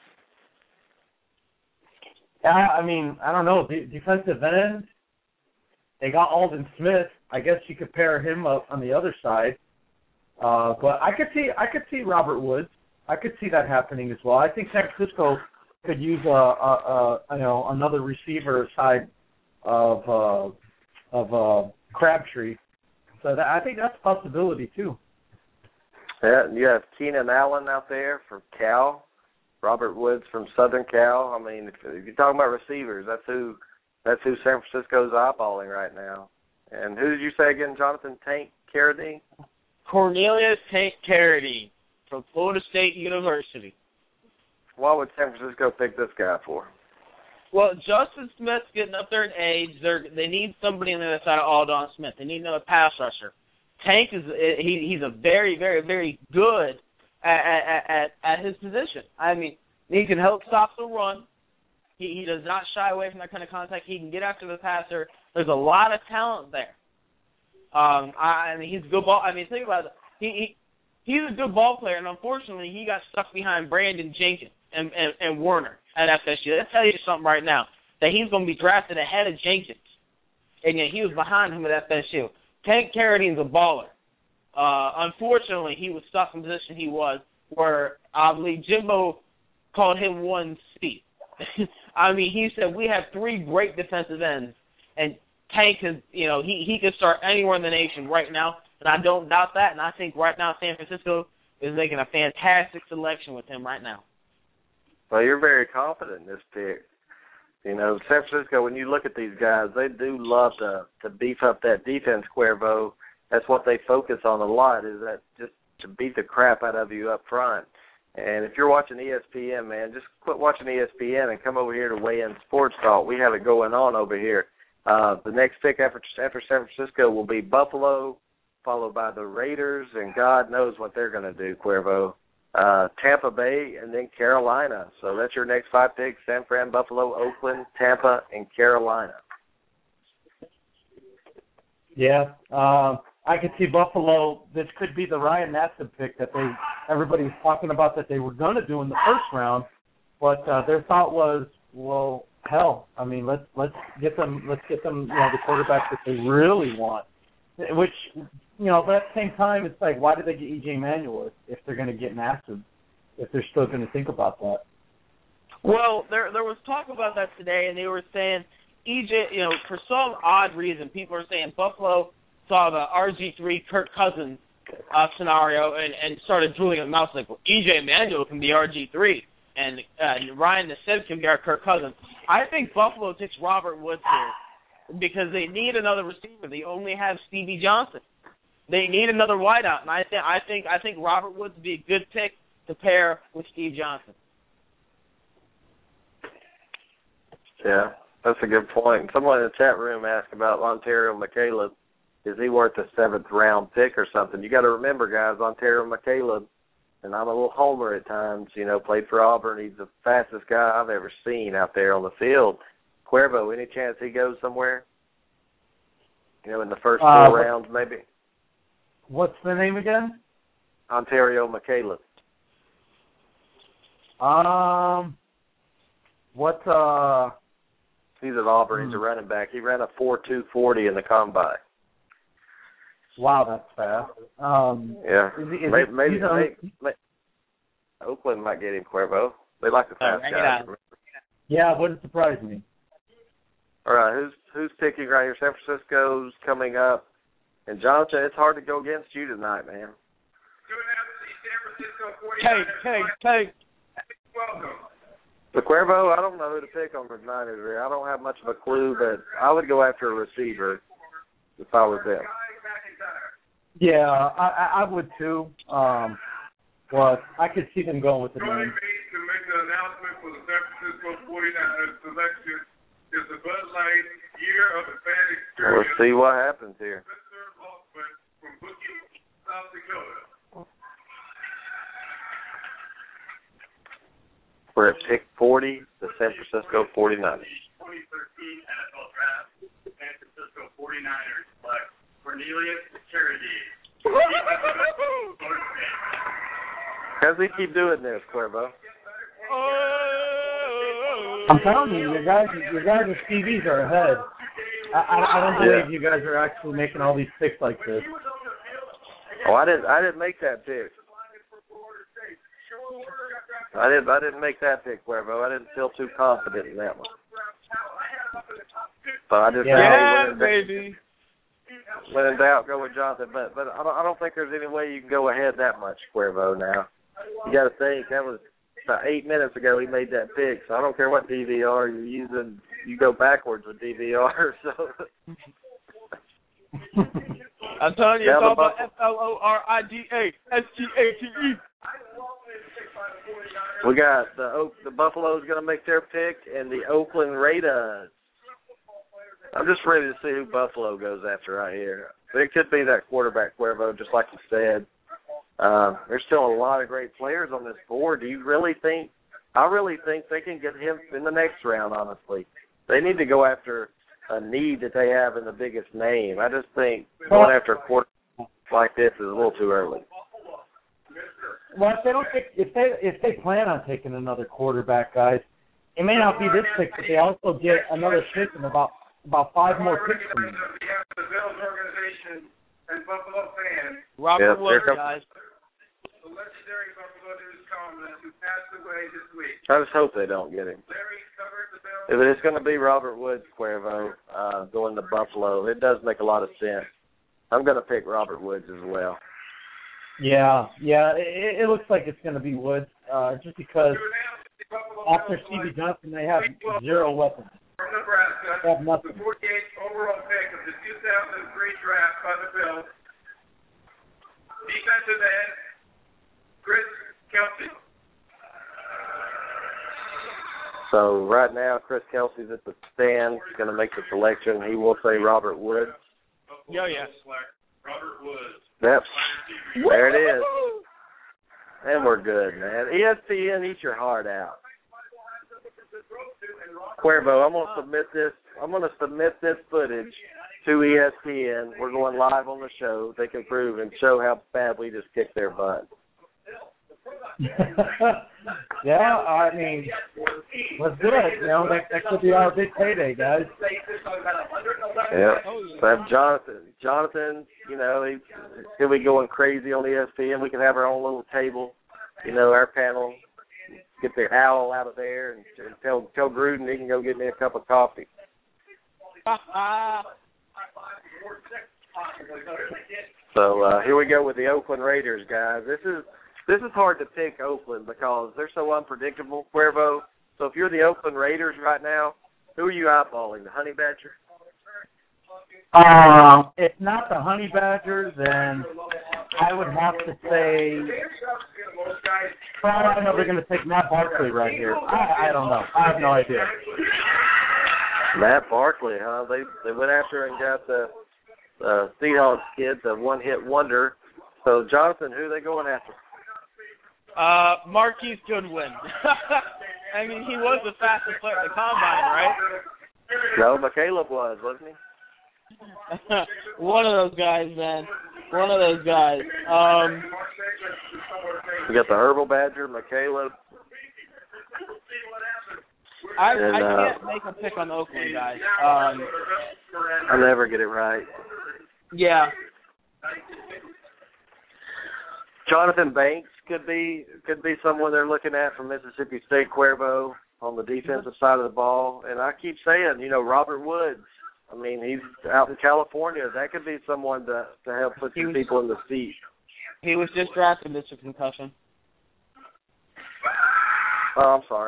I mean, I don't know. Defensive end. They got Aldon Smith. I guess you could pair him up on the other side. But I could see Robert Woods. I could see that happening as well. I think San Francisco could use another receiver aside of Crabtree. So I think that's a possibility too. Yeah, you have Keenan Allen out there from Cal, Robert Woods from Southern Cal. I mean, if you're talking about receivers, that's who San Francisco's eyeballing right now. And who did you say again, Jonathan? Tank Carradine? Cornelius Tank Carradine from Florida State University. Why would San Francisco pick this guy for? Well, Justin Smith's getting up there in age. They need somebody on the other side of Aldon Smith. They need another pass rusher. Tank he's a very, very, very good at his position. I mean, he can help stop the run. He does not shy away from that kind of contact. He can get after the passer. There's a lot of talent there. I mean, he's a good ball. I mean, think about it. He's a good ball player, and unfortunately, he got stuck behind Brandon Jenkins and Werner at FSU. That tells you something right now, that he's going to be drafted ahead of Jenkins, and yet he was behind him at FSU. Tank Carradine's a baller. Unfortunately, he was stuck in the position he was, where I believe Jimbo called him 1C. I mean, he said we have three great defensive ends, and Tank is, he can start anywhere in the nation right now, and I don't doubt that. And I think right now San Francisco is making a fantastic selection with him right now. Well, you're very confident in this pick. San Francisco, when you look at these guys, they do love to beef up that defense, Cuervo. That's what they focus on a lot, is that just to beat the crap out of you up front. And if you're watching ESPN, man, just quit watching ESPN and come over here to Weigh In Sports Talk. We have it going on over here. The next pick after San Francisco will be Buffalo, followed by the Raiders, and God knows what they're going to do, Cuervo. Tampa Bay, and then Carolina. So that's your next 5 picks: San Fran, Buffalo, Oakland, Tampa, and Carolina. Yeah, I could see Buffalo. This could be the Ryan Nassib pick that everybody was talking about that they were going to do in the first round, but their thought was, well, hell, I mean, let's get them the quarterback that they really want. Which, but at the same time, it's like, why did they get E.J. Manuel if they're going to get Nassib, if they're still going to think about that? Well, there was talk about that today, and they were saying E.J., for some odd reason, people are saying Buffalo saw the RG3 Kirk Cousins scenario and started drooling at the mouth like, well, E.J. Manuel can be RG3, and Ryan Nassib can be our Kirk Cousins. I think Buffalo takes Robert Woods here because they need another receiver. They only have Stevie Johnson. They need another wideout, and I think Robert Woods would be a good pick to pair with Steve Johnson. Yeah, that's a good point. Someone in the chat room asked about Ontario McCaleb. Is he worth a 7th-round pick or something? You got to remember, guys, Ontario McCaleb, and I'm a little homer at times, played for Auburn. He's the fastest guy I've ever seen out there on the field. Cuervo, any chance he goes somewhere? In the first 4 rounds maybe? What's the name again? Ontario McCaleb. What? He's at Auburn. He's a running back. He ran a 4.240 in the combine. Wow, that's fast. Yeah. Maybe Oakland might get him, Cuervo. They like the fast guys. Yeah, wouldn't surprise me. All right, who's picking right here? San Francisco's coming up. And Jonathan, it's hard to go against you tonight, man. Take. Welcome. The Cuervo, I don't know who to pick on the Niners here. I don't have much of a clue, but I would go after a receiver if I was them. Yeah, I would too. But I could see them going with the name. To make the announcement for the San Francisco 49ers selection is the Bud Light Year of the Fan Experience. Let's see what happens here. Mr. Hoffman from Bookie, South Dakota. We're at pick 40, the San Francisco 49ers. 2013 NFL Draft, San Francisco 49ers select Cornelius Charity. How does he keep doing this, Cuervo? I'm telling you, your guys' TVs are ahead. I don't believe you guys are actually making all these picks like this. Oh, I didn't make that pick. I didn't make that pick, Cuervo. I didn't feel too confident in that one. But I just baby. When in doubt, go with Jonathan. But I don't think there's any way you can go ahead that much, Cuervo. Now you got to think that was about 8 minutes ago he made that pick. So I don't care what DVR you're using. You go backwards with DVR. So I'm telling you, it's all about FLORIDASTATE. We got the Buffalo's going to make their pick, and the Oakland Raiders. I'm just ready to see who Buffalo goes after right here. But it could be that quarterback, Cuervo, just like you said. There's still a lot of great players on this board. Do you really think? I really think they can get him in the next round, honestly. They need to go after a need that they have in the biggest name. I just think going after a quarterback like this is a little too early. Well, if they plan on taking another quarterback, guys, it may not be this pick, but they also get another pick in about 5 more picks from them. The Bills organization and Buffalo fans. Robert Wood, guys. The legendary Buffalo News columnist who passed away this week. I just hope they don't get him. Larry covered the Bills. If it's going to be Robert Woods, Cuervo, going to Buffalo, it does make a lot of sense. I'm going to pick Robert Woods as well. Yeah, it looks like it's going to be Woods, just because after Stevie Johnson, they have 0 weapons. From Nebraska, they have nothing. The 48th overall pick of the 2003 draft by the Bills, defensive end, Chris Kelsey. So right now, Chris Kelsey's at the stand. He's going to make the selection. He will say Robert Woods. Yeah. Robert Woods. Yep. There it is. And we're good, man. ESPN, eat your heart out. Cuervo, I'm going to submit this footage to ESPN. We're going live on the show. They can prove and show how bad we just kicked their butt. Yeah, I mean, let's do it. You know, that could be our big payday, guys. Yeah. So have Jonathan, you know, he'll be going crazy on ESPN. We can have our own little table, you know, our panel. Get the owl out of there and tell Gruden he can go get me a cup of coffee. So here we go with the Oakland Raiders, guys. This is hard to pick Oakland because they're so unpredictable, Cuervo. So if you're the Oakland Raiders right now, who are you eyeballing? The Honey Badger? If not the Honey Badgers, then I would have to say I know they're going to take Matt Barkley right here. I don't know. I have no idea. Matt Barkley, huh? They went after and got the Seahawks kid, the one-hit wonder. So, Jonathan, who are they going after? Marquise Goodwin. I mean, he was the fastest player at the combine, right? No, McCaleb was, wasn't he? One of those guys, man. One of those guys. We got the Herbal Badger, McCaleb. I can't make a pick on Oakland, guys. I never get it right. Yeah. Jonathan Banks could be someone they're looking at from Mississippi State. Cuervo on the defensive side of the ball, and I keep saying, Robert Woods. I mean, he's out in California. That could be someone to help put some people in the seat. He was just drafted, Mr. Concussion. Oh, I'm sorry.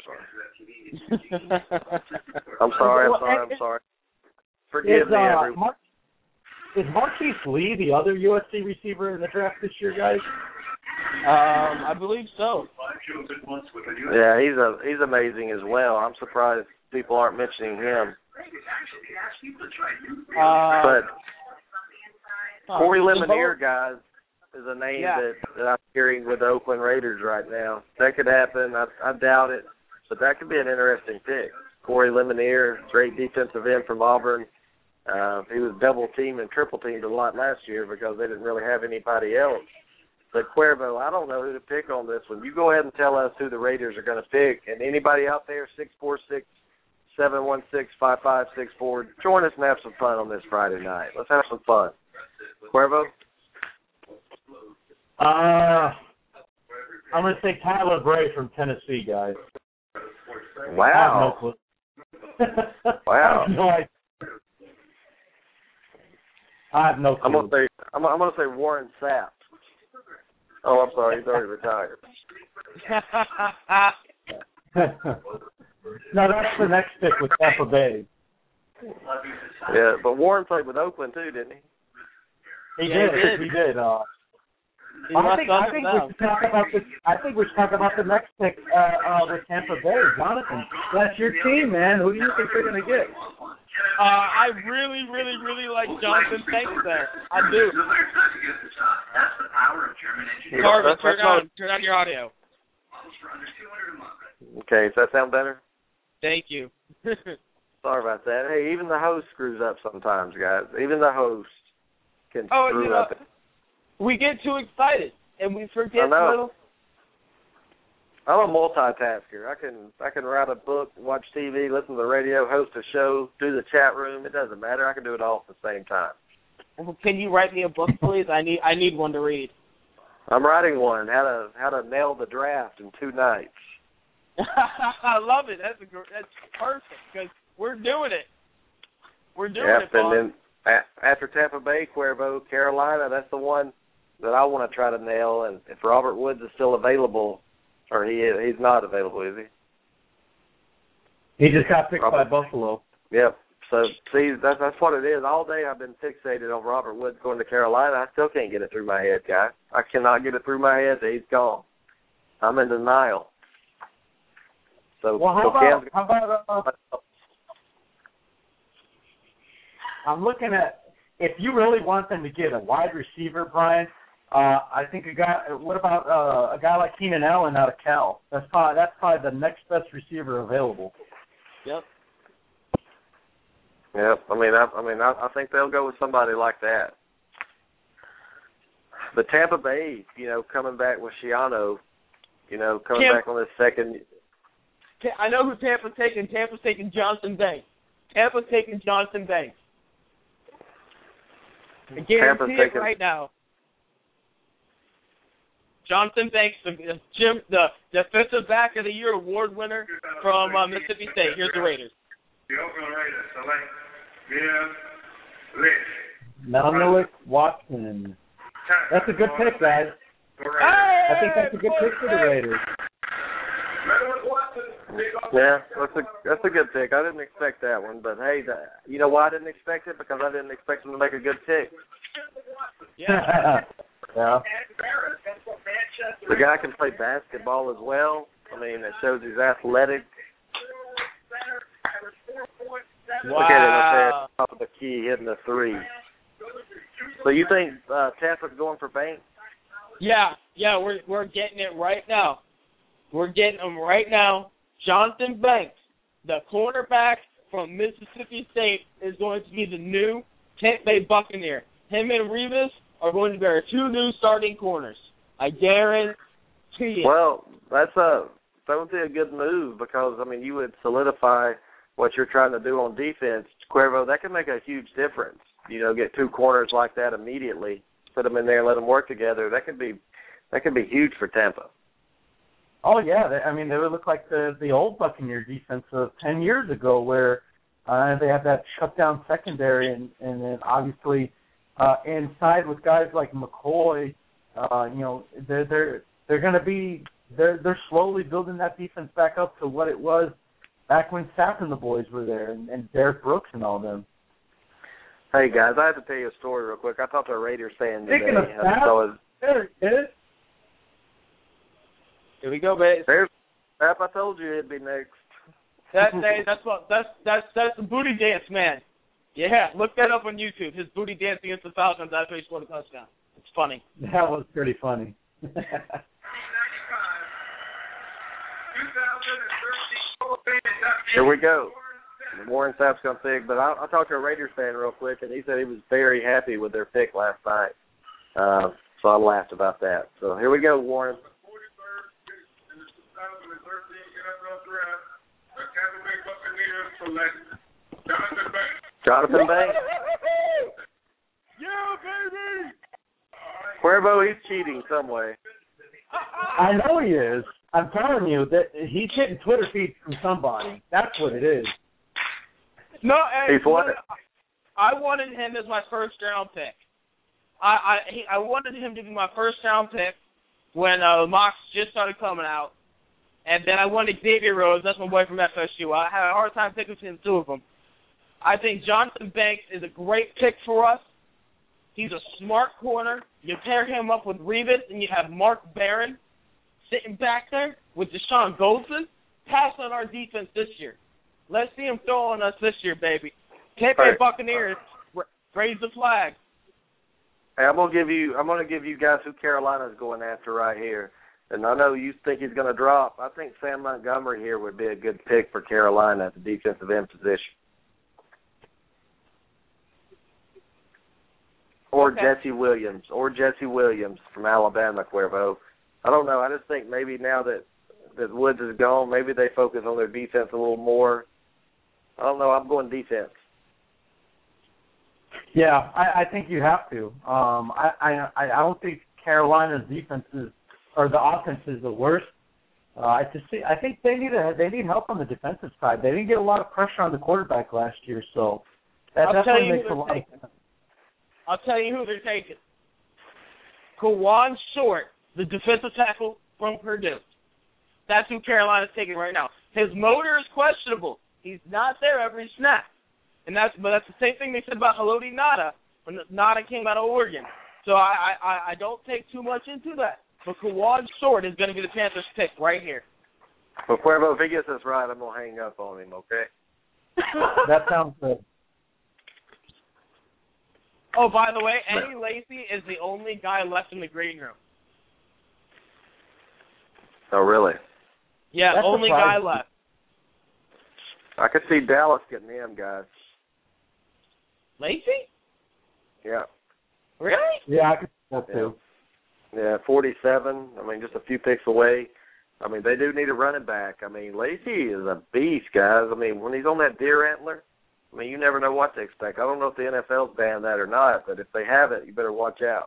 I'm sorry. Forgive me, everyone. Is Marquise Lee the other USC receiver in the draft this year, guys? I believe so. Yeah, he's amazing as well. I'm surprised people aren't mentioning him. But Corey Lemonier, guys, is a name that I'm hearing with the Oakland Raiders right now. That could happen. I doubt it, but that could be an interesting pick. Corey Lemonier, great defensive end from Auburn. He was double-teamed and triple-teamed a lot last year because they didn't really have anybody else. But Cuervo, I don't know who to pick on this one. You go ahead and tell us who the Raiders are going to pick. And anybody out there, 646-716-5564, join us and have some fun on this Friday night. Let's have some fun. Cuervo? I'm going to say Tyler Bray from Tennessee, guys. Wow. Wow. I have no clue. I'm gonna say Warren Sapp. Oh, I'm sorry, he's already retired. No, that's the next pick with Tampa Bay. Yeah, but Warren played with Oakland too, didn't he? He did. I think we should talk about the next pick with Tampa Bay. Jonathan, that's your team, man. Who do you think they're going to get? I really, really, really like Jonathan Banks there. I do. Marvin, turn on your audio. Okay, does that sound better? Thank you. Sorry about that. Hey, even the host screws up sometimes, guys. Even the host can screw up. We get too excited and we forget little. I'm a multitasker. I can write a book, watch TV, listen to the radio, host a show, do the chat room. It doesn't matter. I can do it all at the same time. Well, can you write me a book, please? I need one to read. I'm writing one. How to nail the draft in 2 nights. I love it. That's perfect because we're doing it. We're doing it, Bob. And then after Tampa Bay, Cuervo, Carolina, that's the one that I want to try to nail. And if Robert Woods is still available, or he's not available, is he? He just got picked by Buffalo. Yep. So, see, that's what it is. All day I've been fixated on Robert Woods going to Carolina. I still can't get it through my head, guys. I cannot get it through my head that he's gone. I'm in denial. So, well, how about I'm looking at, if you really want them to get a wide receiver, Brian, I think what about a guy like Keenan Allen out of Cal? That's probably the next best receiver available. Yep. Yep. I think they'll go with somebody like that. But Tampa Bay, coming back with Schiano, coming back on his second. I know who Tampa's taking. Tampa's taking Jonathan Banks. Tampa's taking Jonathan Banks. I guarantee it right now. Jonathan Banks, the defensive back of the year award winner from Mississippi State. Here's the Raiders. The Oakland Raiders select Lich. Melnick Watson. That's a good pick, guys. I think that's a good pick for the Raiders. Yeah, that's a good pick. I didn't expect that one, but hey, you know why I didn't expect it? Because I didn't expect him to make a good pick. Yeah. Yeah. The guy can play basketball as well. It shows he's athletic. Wow. Look at him up there at the top of the key, hitting the 3. So you think Tampa's going for Banks? Yeah, we're getting it right now. We're getting him right now. Jonathan Banks, the cornerback from Mississippi State, is going to be the new Tampa Bay Buccaneer. Him and Revis are going to be our 2 new starting corners. I guarantee it. Well, that's a good move because, I mean, you would solidify what you're trying to do on defense. Cuervo, that can make a huge difference. You know, get two corners like that immediately, put them in there and let them work together. That could be huge for Tampa. Oh, yeah. I mean, they would look like the old Buccaneer defense of 10 years ago where they have that shutdown secondary and then obviously inside with guys like McCoy, you know, they're going to be they're slowly building that defense back up to what it was back when Sapp and the boys were there and Derek Brooks and all them. Hey, guys, I have to tell you a story real quick. I talked to a Raiders fan today. Speaking of Sapp, there it is. Here we go, babe. There's Sapp. I told you it'd be next. That's the booty dance, man. Yeah, look that up on YouTube. His booty dance against the Falcons after he scored a touchdown. It's funny. That was pretty funny. Here we go. Warren Sapp's going to pick, but I talked to a Raiders fan real quick, and he said he was very happy with their pick last night. So I laughed about that. So here we go, Warren. Jonathan Banks. Yeah, baby. Cuervo, he's cheating some way. I know he is. I'm telling you that he's getting Twitter feeds from somebody. That's what it is. No, he's what? I wanted him as my first round pick. I wanted him to be my first round pick when mocks just started coming out, and then I wanted Xavier Rhodes. That's my boy from FSU. I had a hard time picking between the two of them. I think Jonathan Banks is a great pick for us. He's a smart corner. You pair him up with Revis, and you have Mark Barron sitting back there with Deshaun Goldson. Pass on our defense this year. Let's see him throw on us this year, baby. Tampa Bay Buccaneers, raise the flag. Hey, I'm gonna give you guys who Carolina's going after right here. And I know you think he's going to drop. I think Sam Montgomery here would be a good pick for Carolina at the defensive end position. Or okay. Jesse Williams from Alabama, Cuervo. I don't know. I just think maybe now that Woods is gone, maybe they focus on their defense a little more. I don't know. I'm going defense. Yeah, I think you have to. I don't think Carolina's defense is, or the offense is the worst. I think they need help on the defensive side. They didn't get a lot of pressure on the quarterback last year, so that definitely makes a lot of sense. I'll tell you who they're taking. Kawan Short, the defensive tackle from Purdue. That's who Carolina's taking right now. His motor is questionable. He's not there every snap. But that's the same thing they said about Haloti Ngata when Ngata came out of Oregon. So I don't take too much into that. But Kawan Short is going to be the Panthers' pick right here. Well, Cuervo, if he gets this right, I'm going to hang up on him, okay? That sounds good. Oh, by the way, Eddie Lacy is the only guy left in the green room. Oh, really? Yeah, That's only guy left. I could see Dallas getting him, guys. Lacy? Yeah. Really? Yeah, I could see that too. Yeah, 47. I mean, just a few picks away. I mean, they do need a running back. I mean, Lacy is a beast, guys. I mean, when he's on that deer antler, I mean, you never know what to expect. I don't know if the NFL's banned that or not, but if they have it, you better watch out.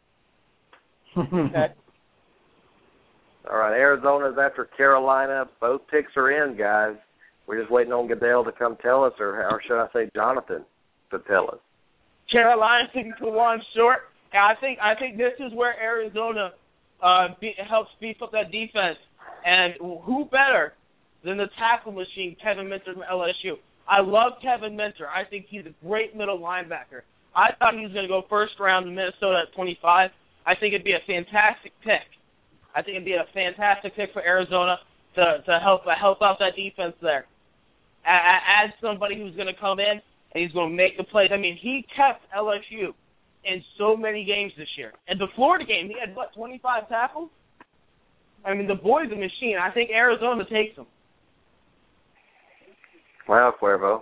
Okay. All right, Arizona's after Carolina. Both picks are in, guys. We're just waiting on Goodell to come tell us, or should I say Jonathan to tell us. Carolina taking Kawan Short. I think this is where Arizona helps beef up that defense. And who better than the tackle machine, Kevin Minter from LSU? I love Kevin Minter. I think he's a great middle linebacker. I thought he was going to go first round in Minnesota at 25. I think it'd be a fantastic pick. I think it'd be a fantastic pick for Arizona to help out that defense there. Add somebody who's going to come in and he's going to make the plays. I mean, he kept LSU in so many games this year. In the Florida game, he had, 25 tackles? I mean, the boy's a machine. I think Arizona takes him. Wow, Cuervo.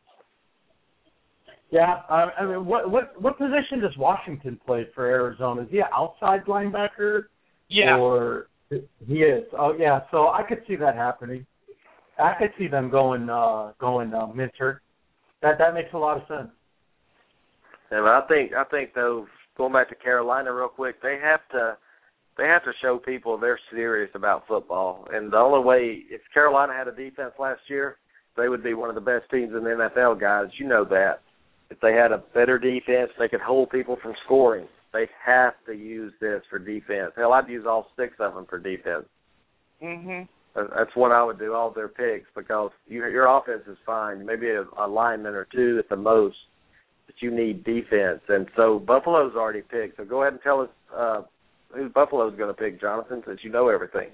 Yeah, I mean, what position does Washington play for Arizona? Is he an outside linebacker? Yeah. Or He is. Oh yeah. So I could see that happening. I could see them going Minter. That makes a lot of sense. Yeah, but I think though, going back to Carolina real quick, they have to show people they're serious about football. And the only way, if Carolina had a defense last year, they would be one of the best teams in the NFL, guys. You know that. If they had a better defense, they could hold people from scoring. They have to use this for defense. Hell, I'd use all 6 of them for defense. Mhm. That's what I would do, all their picks, because your offense is fine. Maybe a lineman or 2 at the most, but you need defense. And so Buffalo's already picked. So go ahead and tell us who Buffalo's going to pick, Jonathan, since you know everything.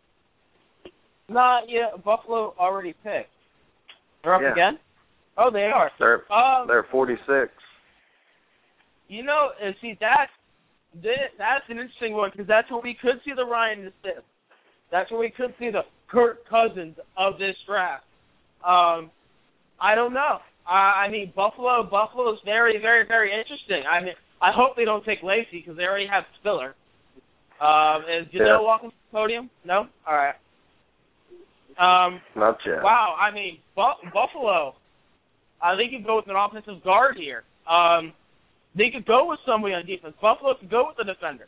Buffalo already picked. They're up again? Oh, they are. They're 46. You know, see, that's an interesting one, because that's where we could see the Ryan DeSmith. That's where we could see the Kirk Cousins of this draft. I don't know. I mean, Buffalo is very, very, very interesting. I mean, I hope they don't take Lacey, because they already have Spiller. Is Janelle walking to the podium? No? All right. Not yet. Wow, I mean, Buffalo, they could go with an offensive guard here. They could go with somebody on defense. Buffalo could go with a defender.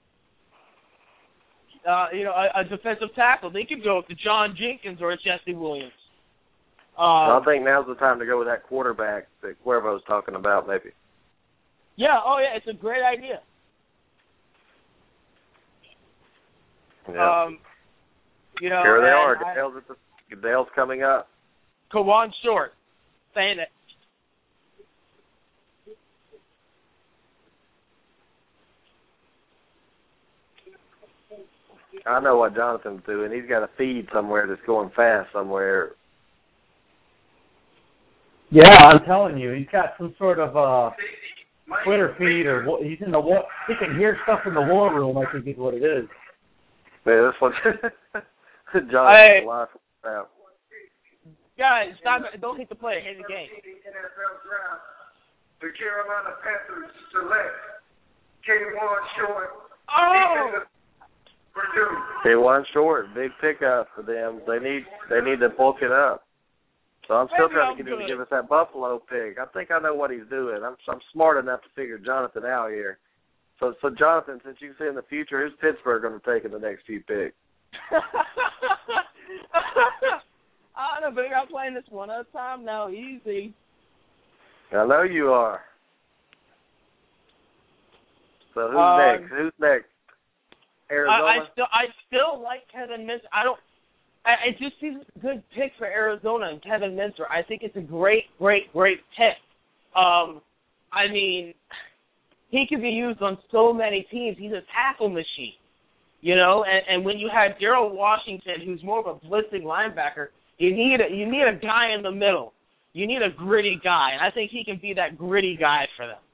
A defensive tackle. They could go with the John Jenkins or a Jesse Williams. I think now's the time to go with that quarterback that Cuervo's talking about, maybe. Yeah, it's a great idea. Yeah. Here they are. Goodell's coming up. Kawan Short. Saying it. I know what Jonathan's doing. He's got a feed somewhere that's going fast somewhere. Yeah, I'm telling you, he's got some sort of Twitter feed, or he's in the war. He can hear stuff in the war room. I think is what it is. Yeah, this one. Jonathan's alive. Guys, stop! Don't hit the play. Hit the game. NFL draft. The Carolina Panthers select Kawan Short. Oh. Kawan Short, big pickup for them. They need to bulk it up. So I'm still trying to get him to give us that Buffalo pick. I think I know what he's doing. I'm smart enough to figure Jonathan out here. So Jonathan, since you see in the future, who's Pittsburgh going to take in the next few picks? I don't know, but I'm playing this one at a time now. Easy. I know you are. So who's next? Who's next? Arizona? I still like Kevin Minter. I just see a good pick for Arizona and Kevin Minter. I think it's a great, great, great pick. I mean, he could be used on so many teams. He's a tackle machine, And when you have Darrell Washington, who's more of a blitzing linebacker, you need a guy in the middle. You need a gritty guy, and I think he can be that gritty guy for them.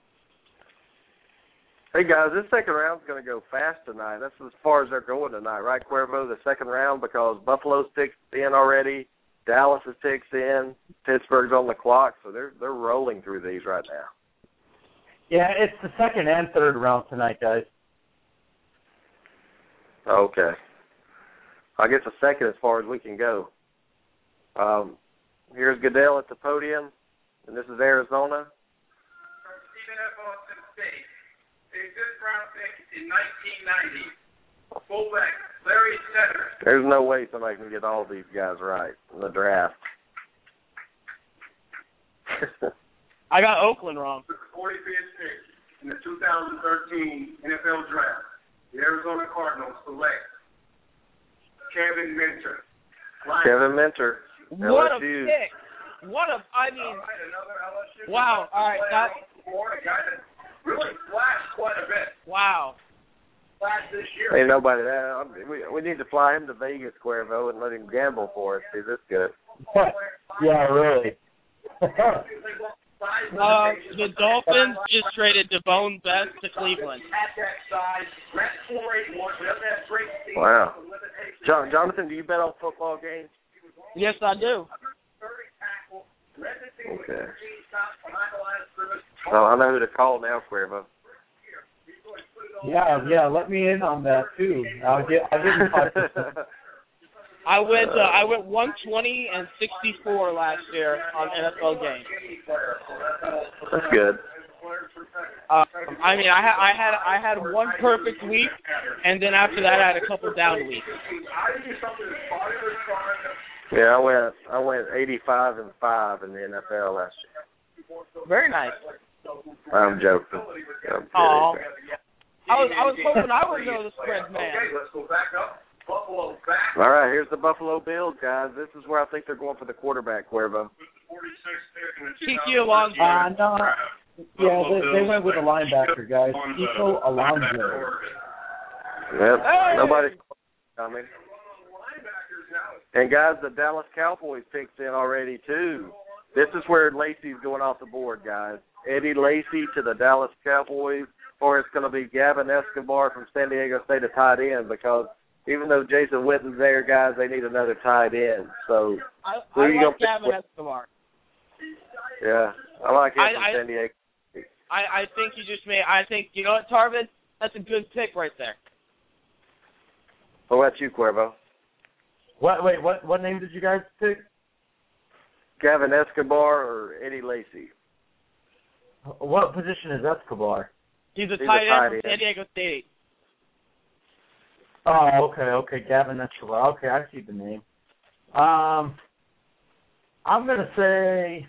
Hey, guys, this second round's going to go fast tonight. That's as far as they're going tonight, right, Cuervo? The second round, because Buffalo's picked in already, Dallas is picked in, Pittsburgh's on the clock, so they're rolling through these right now. Yeah, it's the second and third round tonight, guys. Okay. I guess a second as far as we can go. Here's Goodell at the podium, and this is Arizona. From Stephen F. Austin State. A fifth-round pick in 1990. Fullback Larry Setter. There's no way somebody can get all of these guys right in the draft. I got Oakland wrong. The 45th pick in the 2013 NFL Draft. The Arizona Cardinals select Kevin Minter. Kevin Minter. What LSU. a pick. Wow. All right. Really flashed quite a bit. Wow. Flashed this year. Ain't nobody that. We need to fly him to Vegas, Cuervo, and let him gamble for us. See, this good. Yeah, really. The Dolphins just traded Devone Best to Cleveland. Wow. Jonathan, do you bet on football games? Yes, I do. Okay. Oh, I know who to call now, Cuervo. Yeah. Let me in on that too. I'll give you 5%. I went 120 and 64 last year on NFL games. That's good. I mean, I had one perfect week, and then after that, I had a couple down weeks. Yeah, I went 85-5 in the NFL last year. Very nice. I'm joking. Oh, I was hoping I would know the spread, man. Let's go back up. Buffalo back. All right, here's the Buffalo Bills, guys. This is where I think they're going for the quarterback, Cuervo. Kiki Alonso. No. Yeah, they went with a linebacker, guys. Kiko Alonso. Yep. Hey! Nobody's coming. And guys, the Dallas Cowboys picked in already too. This is where Lacey's going off the board, guys. Eddie Lacy to the Dallas Cowboys, or it's going to be Gavin Escobar from San Diego State a tight end, because even though Jason Witten's there, guys, they need another tight end. So I like Gavin Escobar. Yeah, I like him from San Diego. I think you know what, Tarvin? That's a good pick right there. What about you, Cuervo? What name did you guys pick? Gavin Escobar or Eddie Lacy? What position is Escobar? He's a tight end from San Diego State. Oh, okay, Gavin Escobar. Okay, I see the name. I'm gonna say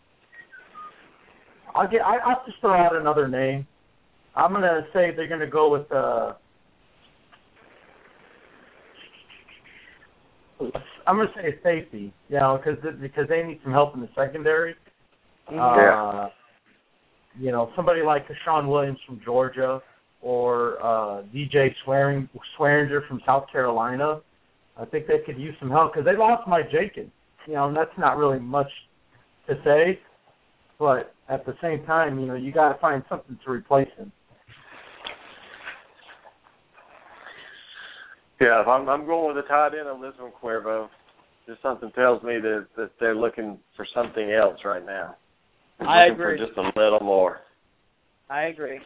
I'll just throw out another name. I'm gonna say they're gonna go with I'm gonna say a safety, because they need some help in the secondary. Yeah. Somebody like Deshaun Williams from Georgia, or DJ Swearinger from South Carolina. I think they could use some help because they lost Mike Jenkins. And that's not really much to say, but at the same time, you got to find something to replace him. Yeah, I'm going with a tight end on this one, Cuervo. Just something tells me that they're looking for something else right now. I agree. For just a little more. I agree.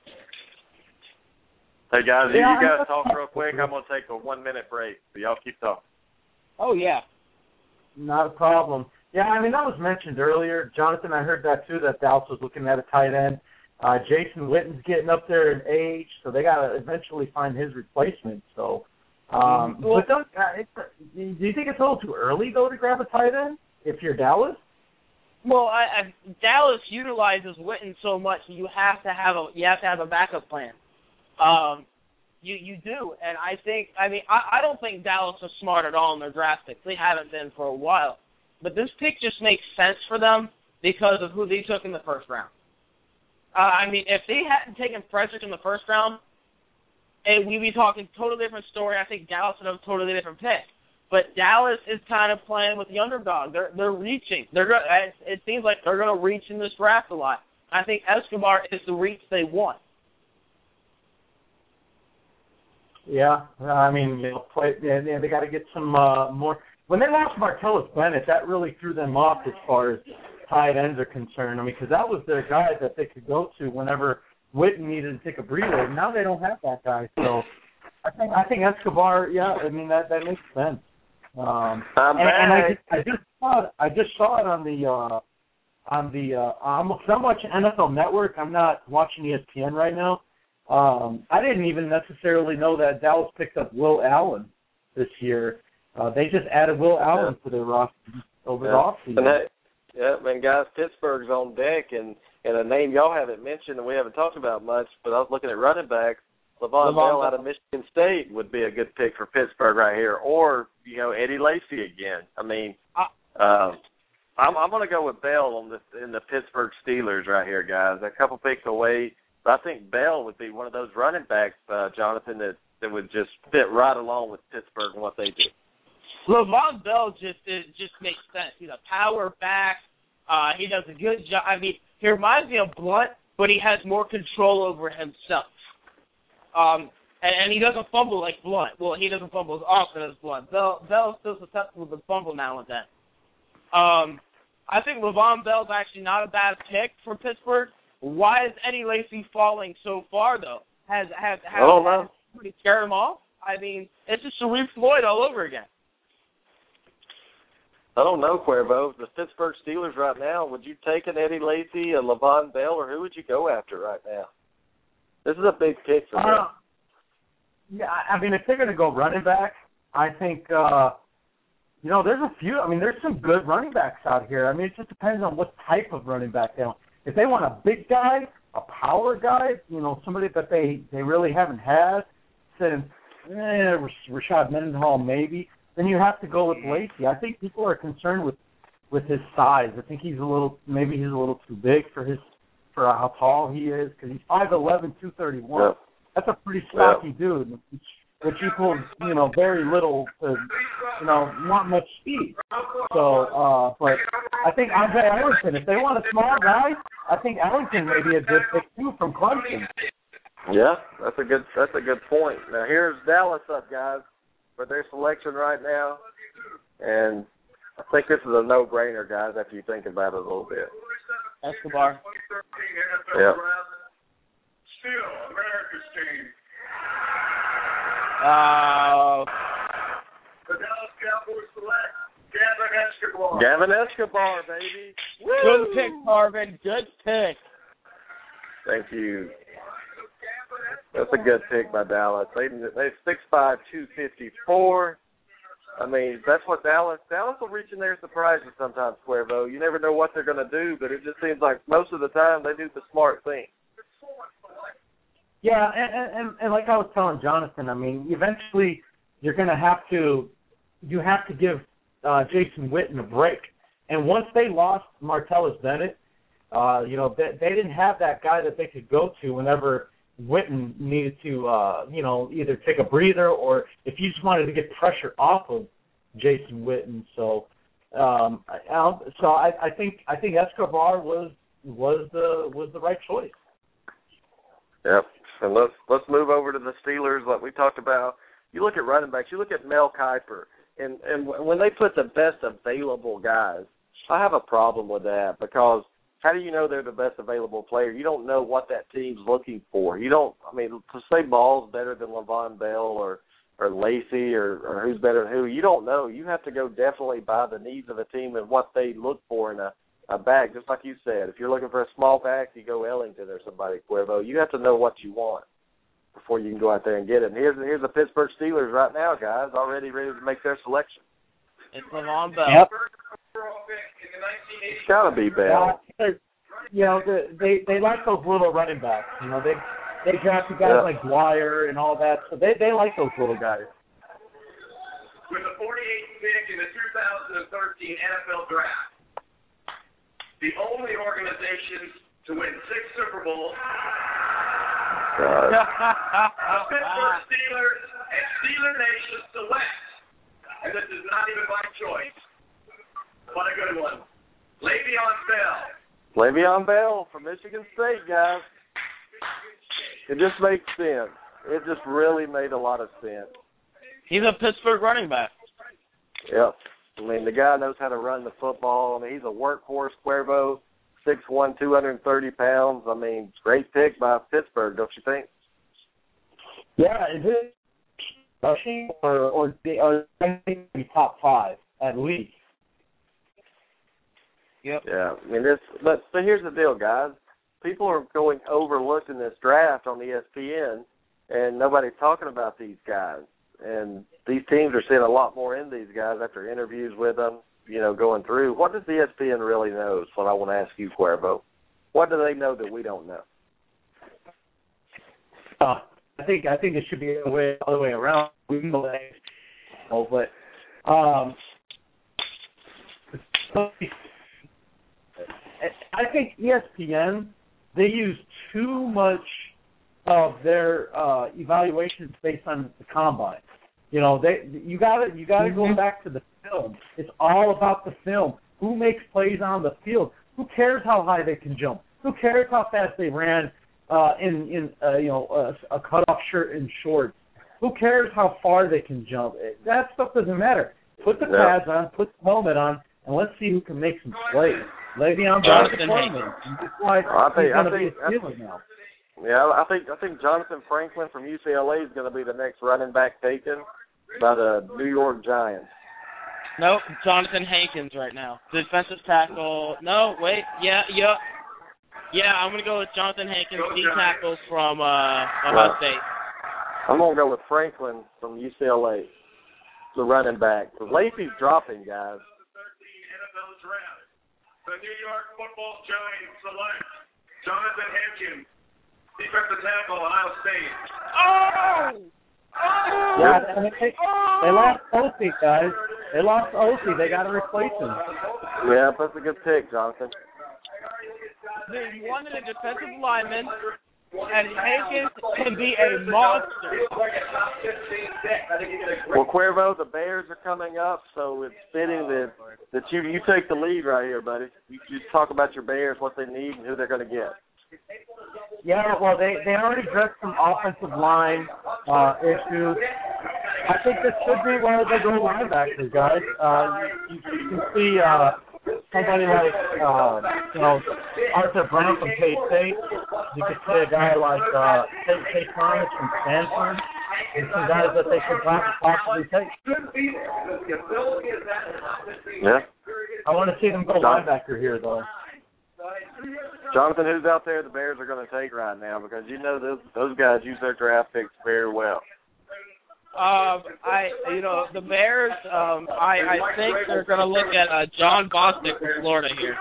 Hey, guys, you guys talk real quick. I'm going to take a 1-minute break, so y'all keep talking. Oh, yeah. Not a problem. Yeah, that was mentioned earlier. Jonathan, I heard that too, that Dallas was looking at a tight end. Jason Witten's getting up there in age, so they got to eventually find his replacement. So, but do you think it's a little too early, though, to grab a tight end if you're Dallas? Well, Dallas utilizes Witten so much that you have to have a backup plan. You do, and I don't think Dallas is smart at all in their draft picks. They haven't been for a while, but this pick just makes sense for them because of who they took in the first round. If they hadn't taken Frederick in the first round, we'd be talking totally different story. I think Dallas would have a totally different pick. But Dallas is kind of playing with the underdog. They're reaching. It seems like they're going to reach in this draft a lot. I think Escobar is the reach they want. Yeah, they got to get some more. When they lost Martellus Bennett, that really threw them off as far as tight ends are concerned. Because that was their guy that they could go to whenever Witten needed to take a breather. Now they don't have that guy, so I think Escobar. Yeah, that makes sense. I just saw it on the I'm watching NFL Network. I'm not watching ESPN right now. I didn't even necessarily know that Dallas picked up Will Allen this year. They just added Will Allen to their roster over the offseason. Guys, Pittsburgh's on deck, and a name y'all haven't mentioned and we haven't talked about much, but I was looking at running backs. Levon Bell out of Michigan State would be a good pick for Pittsburgh right here, or Eddie Lacy again. I'm going to go with Bell in the Pittsburgh Steelers right here, guys. A couple picks away, but I think Bell would be one of those running backs, Jonathan, that would just fit right along with Pittsburgh and what they do. Levon Bell just makes sense. He's a power back. He does a good job. He reminds me of Blunt, but he has more control over himself. And he doesn't fumble like Blunt. Well, he doesn't fumble as often as Blunt. Bell's still susceptible to fumble now and then. I think Levon Bell's actually not a bad pick for Pittsburgh. Why is Eddie Lacy falling so far, though? Has I don't know. somebody scared him off? I mean, it's just Sharif Floyd all over again. I don't know, Cuervo. The Pittsburgh Steelers right now, would you take an Eddie Lacy, a Le'Veon Bell, or who would you go after right now? This is a big pick for them. Yeah, I mean, if they're going to go running back, I think, there's a few. I mean, there's some good running backs out here. I mean, it just depends on what type of running back they want. If they want a big guy, a power guy, somebody that they really haven't had since Rashad Mendenhall maybe, then you have to go with Lacy. I think people are concerned with his size. I think he's a little too big for how tall he is, because he's 5'11", 231. Yep. That's a pretty stocky dude, which equals very little to not much speed. So, but I think Andre Ellington, if they want a small guy, I think Ellington may be a good pick too from Clemson. Yeah, that's a good point. Now here's Dallas up, guys, for their selection right now, and I think this is a no-brainer, guys, after you think about it a little bit. Escobar. Yeah. Still America's team. The Dallas Cowboys select Gavin Escobar, baby. Woo! Good pick, Marvin. Good pick. Thank you. That's a good pick by Dallas. They're 6'5", 254. I mean, that's what Dallas will reach in there and surprise you sometimes, Cuervo. You never know what they're going to do, but it just seems like most of the time they do the smart thing. Yeah, and like I was telling Jonathan, I mean, eventually you're going to have to give Jason Witten a break. And once they lost Martellus Bennett, they didn't have that guy that they could go to whenever Witten needed to, either take a breather or if you just wanted to get pressure off of Jason Witten. So, I think Escobar was the right choice. Yep. And let's move over to the Steelers, like we talked about. You look at running backs. You look at Mel Kiper, and when they put the best available guys, I have a problem with that, because how do you know they're the best available player? You don't know what that team's looking for. To say Ball's better than Le'Veon Bell or Lacy or who's better than who, you don't know. You have to go definitely by the needs of a team and what they look for in a back, just like you said. If you're looking for a small back, you go Ellington or somebody, Cuervo. You have to know what you want before you can go out there and get it. And here's the Pittsburgh Steelers right now, guys, already ready to make their selection. It's Le'Veon Bell. Yep. It's got to be Bell. They like those little running backs. They drafted guys like Dwyer and all that, so they like those little guys. With the 48th pick in the 2013 NFL Draft, the only organization to win 6 Super Bowls, the Pittsburgh Steelers and Steeler Nation select, and this is not even by choice. What a good one. Le'Veon Bell. Le'Veon Bell from Michigan State, guys. It just makes sense. It just really made a lot of sense. He's a Pittsburgh running back. Yep. I mean, the guy knows how to run the football. I mean, he's a workhorse, Cuervo, 6'1", 230 pounds. I mean, great pick by Pittsburgh, don't you think? Yeah, it is. Rushing or maybe top 5 at least. Yep. Yeah. I mean, but here's the deal, guys. People are going overlooked in this draft on ESPN, and nobody's talking about these guys. And these teams are seeing a lot more in these guys after interviews with them, going through. What does ESPN really know is what I want to ask you, Cuervo. What do they know that we don't know? I think it should be the other way around. We know that, but I think ESPN, they use too much of their evaluations based on the combine. You gotta go back to the film. It's all about the film. Who makes plays on the field? Who cares how high they can jump? Who cares how fast they ran in a cutoff shirt and shorts? Who cares how far they can jump? That stuff doesn't matter. Put the pads on, put the helmet on, and let's see who can make some plays. Le'Veon Bell is a playman. That's why he's going to be a Steeler now. Yeah, I think Jonathan Franklin from UCLA is going to be the next running back taken by the New York Giants. Nope, Jonathan Hankins right now. Defensive tackle. No, wait. Yeah, I'm going to go with Jonathan Hankins, D tackle from Ohio State. I'm going to go with Franklin from UCLA, the running back. So Lacey's dropping, guys. The New York Football Giants select Jonathan Hankins, defensive tackle, Ohio State. Yeah, they lost Osi, guys. They lost Osi. They got to replace him. Yeah, that's a good pick, Jonathan. They wanted a defensive lineman, and Hankins can be a monster. Well, Cuervo, the Bears are coming up, so it's fitting that you take the lead right here, buddy. You talk about your Bears, what they need, and who they're going to get. Yeah, well, they already addressed some offensive line issues. I think this should be one of the good linebackers, guys. You can see somebody like, Arthur Brown from K-State. You could see a guy like Tate Thomas from Stanford. And some guys that they could possibly take. Yeah. I want to see them go linebacker here, though. Jonathan, who's out there the Bears are going to take right now? Because you know those guys use their draft picks very well. The Bears, I think they're going to look at John Bostic from Florida here.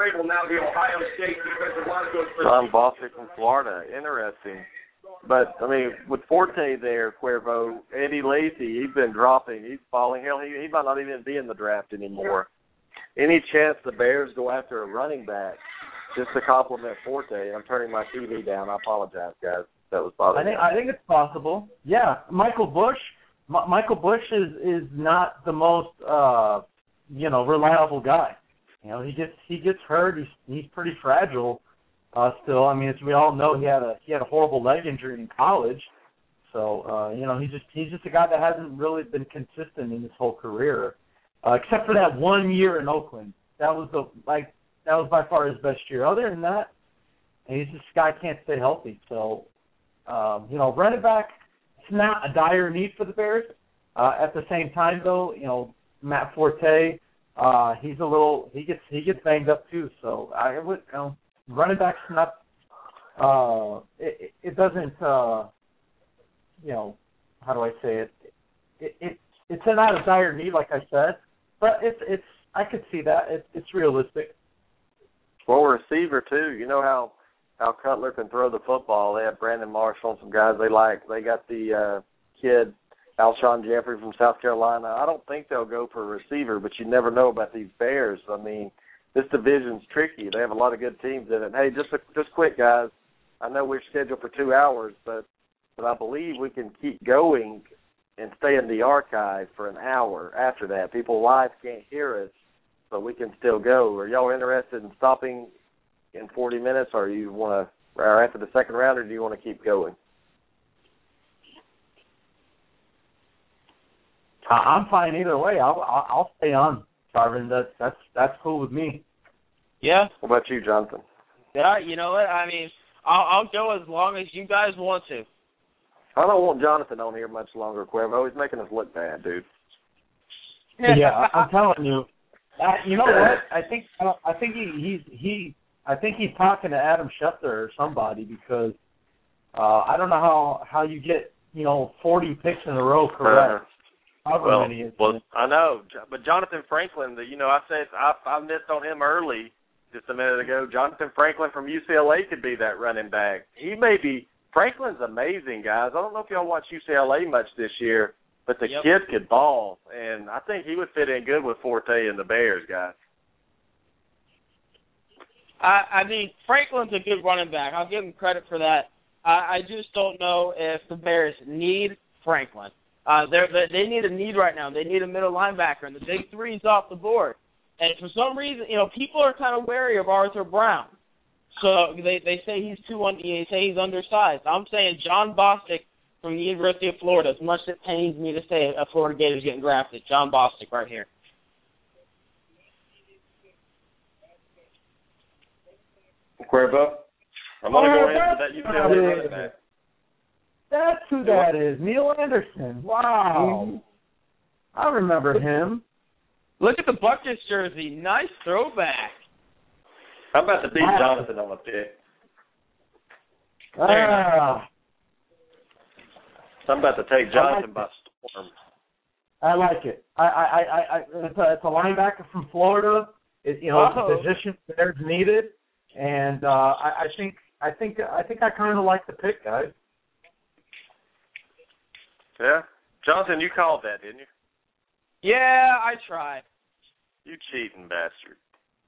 John Bostic from Florida, interesting. But, I mean, with Forte there, Cuervo, Eddie Lacy, he's been dropping. He's falling. Hell, he might not even be in the draft anymore. Any chance the Bears go after a running back just to compliment Forte? I'm turning my TV down. I apologize, guys. That was bothering me. I think it's possible. Yeah, Michael Bush is not the most reliable guy. You know, he gets hurt. He's pretty fragile still. I mean, as we all know, he had a horrible leg injury in college. So he's just a guy that hasn't really been consistent in his whole career, except for that 1 year in Oakland. That was by far his best year. Other than that, he's just a guy can't stay healthy. So. Running back, it's not a dire need for the Bears. At the same time, though, Matt Forte, he gets banged up too. So I would, running back's not. It doesn't. How do I say it? It's not a dire need, like I said, but it's. I could see that. It's realistic. Well, receiver too. You know how Cutler can throw the football. They have Brandon Marshall and some guys they like. They got the kid, Alshon Jeffrey from South Carolina. I don't think they'll go for a receiver, but you never know about these Bears. I mean, this division's tricky. They have a lot of good teams in it. Hey, just quick, guys. I know we're scheduled for 2 hours, but I believe we can keep going and stay in the archive for an hour after that. People live can't hear us, but we can still go. Are y'all interested in stopping in 40 minutes, or you want to, or after the second round, or do you want to keep going? I'm fine either way. I'll stay on, Tarvin. That's cool with me. Yeah. What about you, Jonathan? Yeah, you know what? I mean, I'll go as long as you guys want to. I don't want Jonathan on here much longer, Cuervo. He's making us look bad, dude. Yeah, I'm telling you. You know what? I think he's talking to Adam Schefter or somebody, because I don't know how you get 40 picks in a row correct. Well, I know, but Jonathan Franklin, I said I missed on him early just a minute ago. Jonathan Franklin from UCLA could be that running back. He may be. Franklin's amazing, guys. I don't know if y'all watch UCLA much this year, but the kid could ball, and I think he would fit in good with Forte and the Bears, guys. I mean, Franklin's a good running back. I'll give him credit for that. I just don't know if the Bears need Franklin. They need a need right now. They need a middle linebacker, and the big three's off the board. And for some reason, people are kind of wary of Arthur Brown. So they say they say he's undersized. I'm saying John Bostic from the University of Florida. As much as it pains me to say a Florida Gator's getting drafted, John Bostic right here. Cuervo? I'm going to go ahead with that utility running back. That's who that is. Neil Anderson. Wow. Mm-hmm. I remember him. Look at the Buckets jersey. Nice throwback. I'm about to beat Jonathan on the pick. I'm about to take Jonathan by storm. I like it. It's a linebacker from Florida. It's a position there's needed, and I think I kind of like the pick, guys. Yeah, Jonathan, you called that, didn't you? Yeah, I tried. You cheating bastard.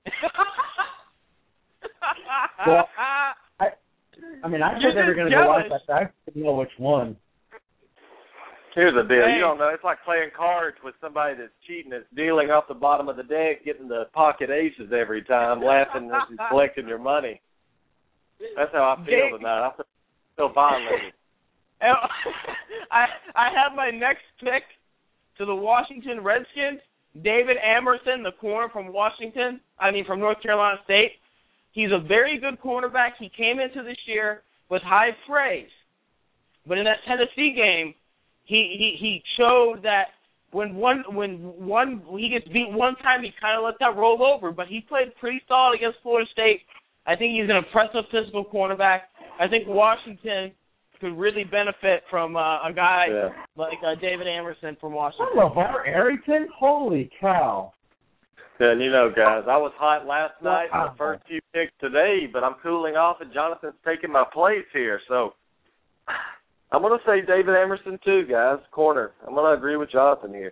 Well, I said they were going to go like that. I didn't know which one. Here's the deal. You don't know. It's like playing cards with somebody that's cheating, that's dealing off the bottom of the deck, getting the pocket aces every time, laughing as he's collecting your money. That's how I feel tonight. I feel violated. I have my next pick to the Washington Redskins. David Amerson, the corner from from North Carolina State. He's a very good cornerback. He came into this year with high praise. But in that Tennessee game, he showed that when he gets beat one time, he kind of lets that roll over. But he played pretty solid against Florida State. I think he's an impressive physical cornerback. I think Washington could really benefit from a guy like David Amerson from Washington. LeVar Arrington? Holy cow. And guys, I was hot last night in the first few picks today, but I'm cooling off, and Jonathan's taking my place here. So I'm going to say David Amerson too, guys, corner. I'm going to agree with Jonathan here.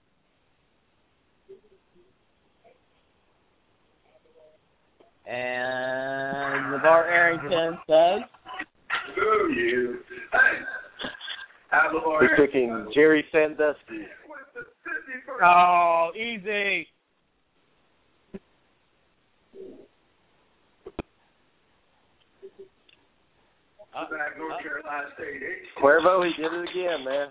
And LeVar Arrington says... Screw you. We're picking Jerry Sandusky. Oh, easy. North Carolina State. Cuervo, he did it again, man.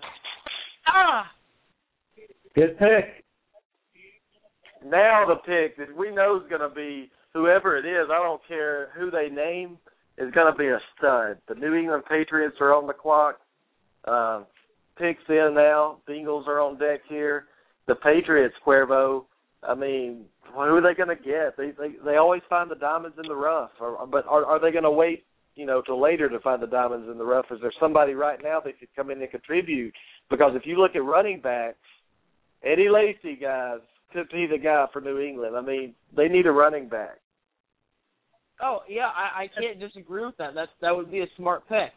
Good pick. Now the pick that we know is going to be whoever it is. I don't care who they name. Is going to be a stud. The New England Patriots are on the clock. Picks in now. Bengals are on deck here. The Patriots, Cuervo, I mean, who are they going to get? They always find the diamonds in the rough. But are they going to wait, till later to find the diamonds in the rough? Is there somebody right now that could come in and contribute? Because if you look at running backs, Eddie Lacy, guys, could be the guy for New England. I mean, they need a running back. Oh yeah, I can't disagree with that. That would be a smart pick.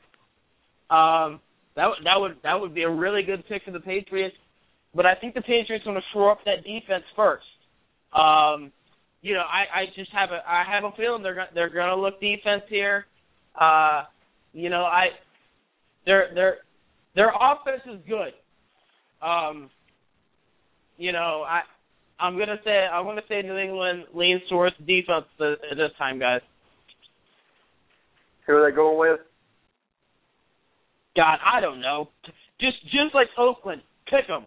That would be a really good pick for the Patriots. But I think the Patriots want to shore up that defense first. I have a feeling they're gonna look defense here. Their offense is good. I'm gonna say New England leans towards defense at this time, guys. Who are they going with? God, I don't know. Just like Oakland, pick them.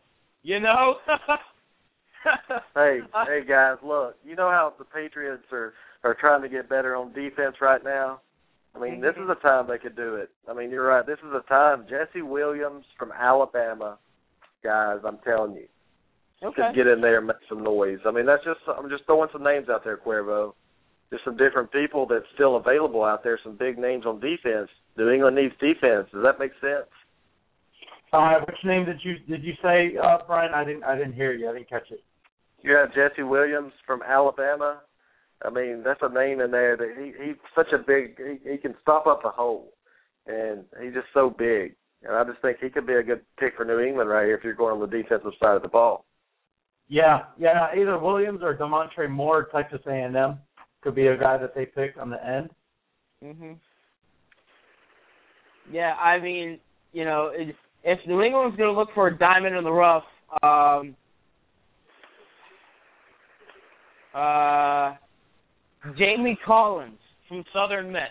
Hey guys, look. You know how the Patriots are trying to get better on defense right now? I mean, this is the time they could do it. I mean, you're right. This is the time. Jesse Williams from Alabama, guys, I'm telling you. Okay. Just get in there and make some noise. I mean, I'm just throwing some names out there, Cuervo. There's some different people that's still available out there, some big names on defense. New England needs defense. Does that make sense? Which name did you say, Brian? I didn't hear you. I didn't catch it. Yeah, Jesse Williams from Alabama. I mean, that's a name in there that he's such a big. He can stop up the hole, and he's just so big. And I just think he could be a good pick for New England right here if you're going on the defensive side of the ball. Yeah, either Williams or Demontre Moore, Texas A&M, could be a guy that they pick on the end. Mhm. Yeah, I mean, if New England's going to look for a diamond in the rough, Jamie Collins from Southern Miss.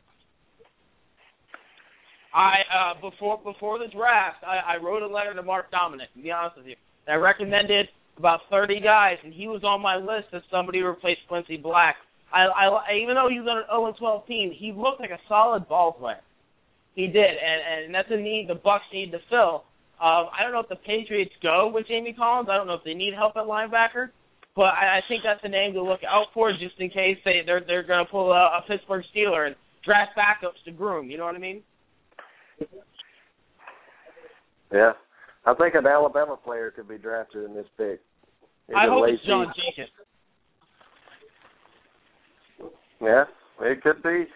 Before the draft, I wrote a letter to Mark Dominic, to be honest with you. And I recommended about 30 guys, and he was on my list as somebody to replace Quincy Black Even though he was on an 0-12 team, he looked like a solid ball player. He did, and that's a need the Bucs need to fill. I don't know if the Patriots go with Jamie Collins. I don't know if they need help at linebacker, but I think that's a name to look out for just in case they're going to pull a Pittsburgh Steeler and draft backups to groom. You know what I mean? Yeah. I think an Alabama player could be drafted in this pick. I hope it's John Jenkins. Yeah, it could be.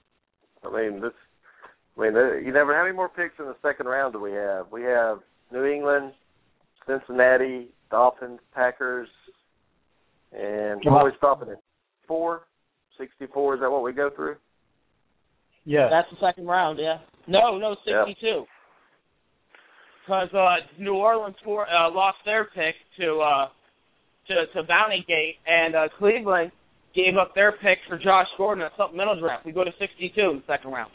You never. How many more picks in the second round do we have? We have New England, Cincinnati, Dolphins, Packers, and what are we stopping at? 64? Is that what we go through? Yeah. That's the second round, yeah. No, 62. Because New Orleans lost their pick to Bounty Gate, and Cleveland gave up their pick for Josh Gordon at supplemental draft. We go to 62 in the second round.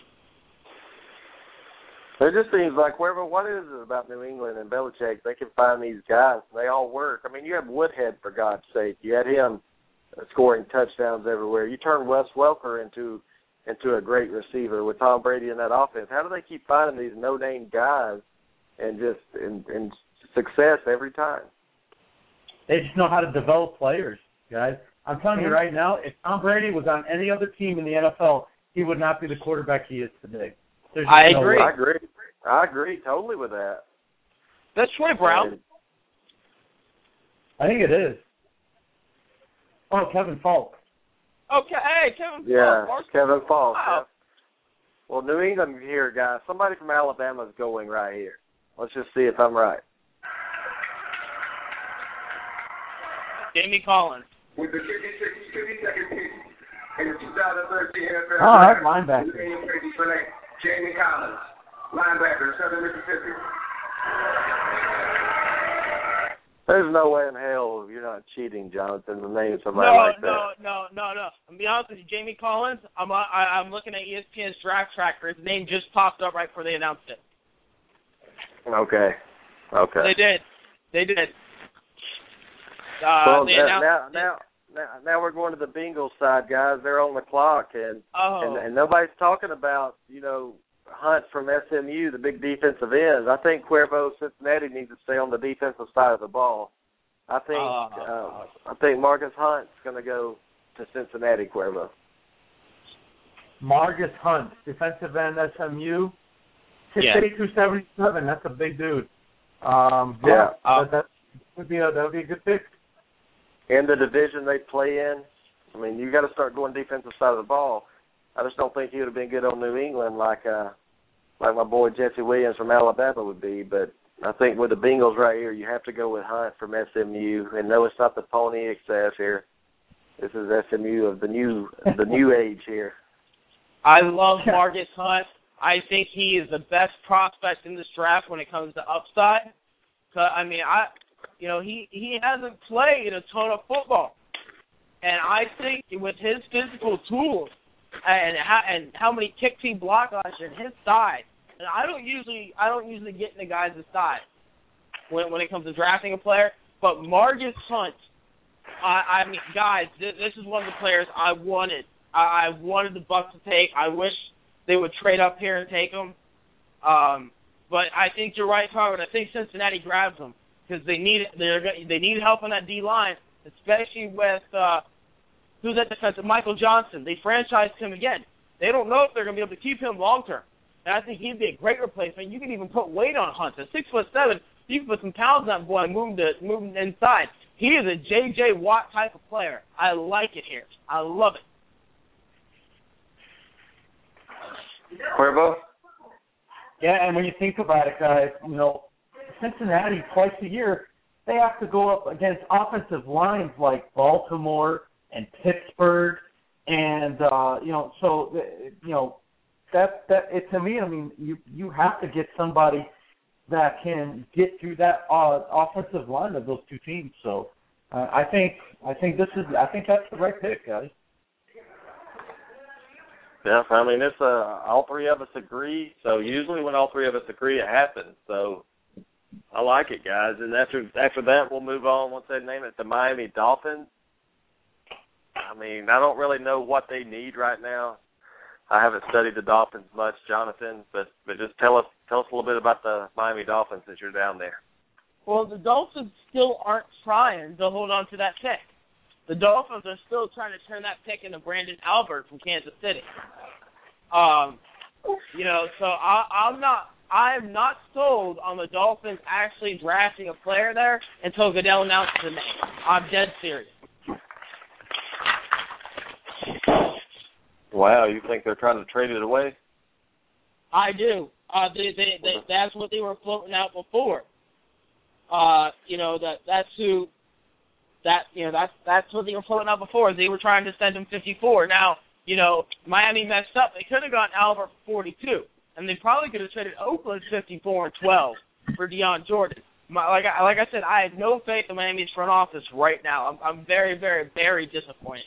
It just seems like what is it about New England and Belichick? They can find these guys. They all work. I mean, you have Woodhead, for God's sake. You had him scoring touchdowns everywhere. You turn Wes Welker into a great receiver with Tom Brady in that offense. How do they keep finding these no-name guys and just in success every time? They just know how to develop players, guys. I'm telling you right now, if Tom Brady was on any other team in the NFL, he would not be the quarterback he is today. I agree. I agree totally with that. That's Troy Brown. I think it is. Oh, Kevin Falk. Okay, hey, Kevin Falk. Yeah, Kevin Falk. Wow. Yeah. Well, New England here, guys. Somebody from Alabama is going right here. Let's just see if I'm right. Jamie Collins. With the 52nd pick in the 2013 NFL Oh, that's linebacker. Jamie Collins, linebacker, Southern Mississippi. There's no way in hell you're not cheating, Jonathan, to name somebody like that. No. I'm be honest with you, Jamie Collins. I'm looking at ESPN's draft tracker. His name just popped up right before they announced it. Okay. They did. Well, now we're going to the Bengals side, guys. They're on the clock, and nobody's talking about, Hunt from SMU, the big defensive ends. I think Cuervo Cincinnati needs to stay on the defensive side of the ball. I think Marcus Hunt's going to go to Cincinnati, Cuervo. Marcus Hunt, defensive end, SMU. 6'8", 277. That's a big dude. That would be a good pick. In the division they play in, I mean, you got to start going defensive side of the ball. I just don't think he would have been good on New England like my boy Jesse Williams from Alabama would be. But I think with the Bengals right here, you have to go with Hunt from SMU. And no, it's not the Pony Excess here. This is SMU of the new age here. I love Marcus Hunt. I think he is the best prospect in this draft when it comes to upside. He hasn't played a ton of football, and I think with his physical tools and how many kicks he blocks on his side, and I don't usually get in the guys' side when it comes to drafting a player, but Marcus Hunt, guys, this is one of the players I wanted. I wanted the Bucs to take. I wish they would trade up here and take him, but I think you're right, Tarvin. I think Cincinnati grabs him. Because they need help on that D line, especially with who's at defensive, Michael Johnson. They franchised him again. They don't know if they're going to be able to keep him long term, and I think he'd be a great replacement. You can even put weight on Hunt. At 6'7", you can put some pounds on that boy and move him inside. He is a J.J. Watt type of player. I like it here. I love it. Cuervo? Yeah, and when you think about it, guys, Cincinnati twice a year, they have to go up against offensive lines like Baltimore and Pittsburgh, and to me, I mean, you have to get somebody that can get through that offensive line of those two teams. So I think that's the right pick, guys. Yeah, I mean, it's all three of us agree. So usually when all three of us agree, it happens. So I like it, guys. And after that, we'll move on. Once they name it, the Miami Dolphins. I mean, I don't really know what they need right now. I haven't studied the Dolphins much, Jonathan, but just tell us a little bit about the Miami Dolphins as you're down there. Well, the Dolphins still aren't trying to hold on to that pick. The Dolphins are still trying to turn that pick into Brandon Albert from Kansas City. So I am not sold on the Dolphins actually drafting a player there until Goodell announces the name. I'm dead serious. Wow, you think they're trying to trade it away? I do. That's what they were floating out before. That's what they were floating out before. They were trying to send him 54. Now, Miami messed up. They could have gotten Albert for 42, and they probably could have traded Oakland 54 and 12 for Deion Jordan. Like I said, I have no faith in Miami's front office right now. I'm very, very, very disappointed.